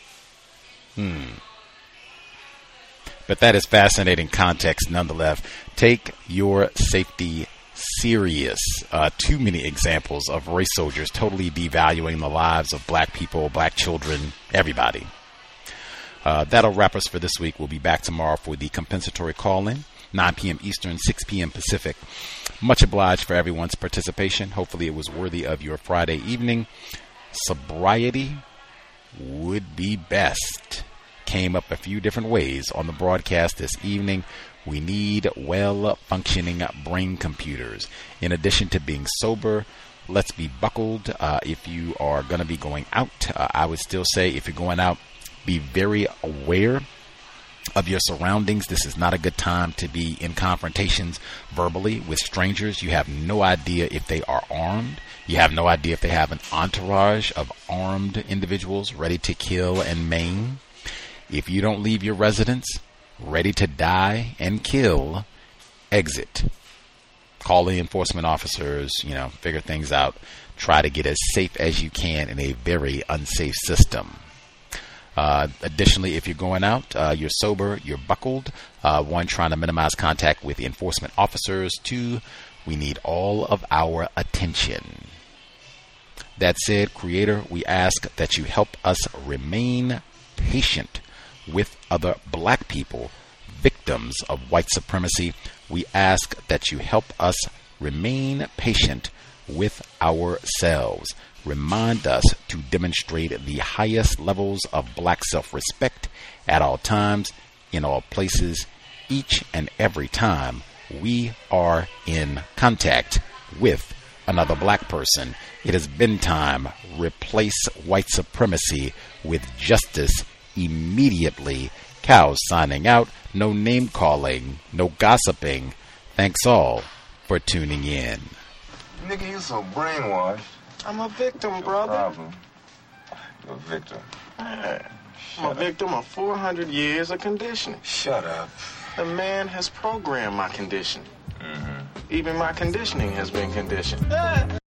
But that is fascinating context nonetheless. Take your safety serious. Too many examples of race soldiers totally devaluing the lives of black people, black children, everybody. That'll wrap us for this week. We'll be back tomorrow for the compensatory call-in, 9 p.m. Eastern, 6 p.m. Pacific. Much obliged for everyone's participation. Hopefully it was worthy of your Friday evening. Sobriety would be best. Came up a few different ways on the broadcast this evening. We need well-functioning brain computers. In addition to being sober, let's be buckled. If you are going to be going out, I would still say if you're going out, be very aware of your surroundings. This is not a good time to be in confrontations verbally with strangers. You have no idea if they are armed. You have no idea if they have an entourage of armed individuals ready to kill and maim. If you don't leave your residence ready to die and kill, exit. Call the enforcement officers, figure things out. Try to get as safe as you can in a very unsafe system. Additionally, if you're going out, you're sober, you're buckled. 1, trying to minimize contact with the enforcement officers. 2, we need all of our attention. That said, Creator, we ask that you help us remain patient with other black people, victims of white supremacy. We ask that you help us remain patient with ourselves. Remind us to demonstrate the highest levels of black self-respect at all times, in all places, each and every time we are in contact with another black person. It has been time. Replace white supremacy with justice immediately. Cows signing out. No name calling, no gossiping. Thanks all for tuning in. Nigga, you so brainwashed. I'm a victim, brother. You're a victim. I'm a victim of 400 years of conditioning. Shut up. The man has programmed my conditioning. Even my conditioning has been conditioned.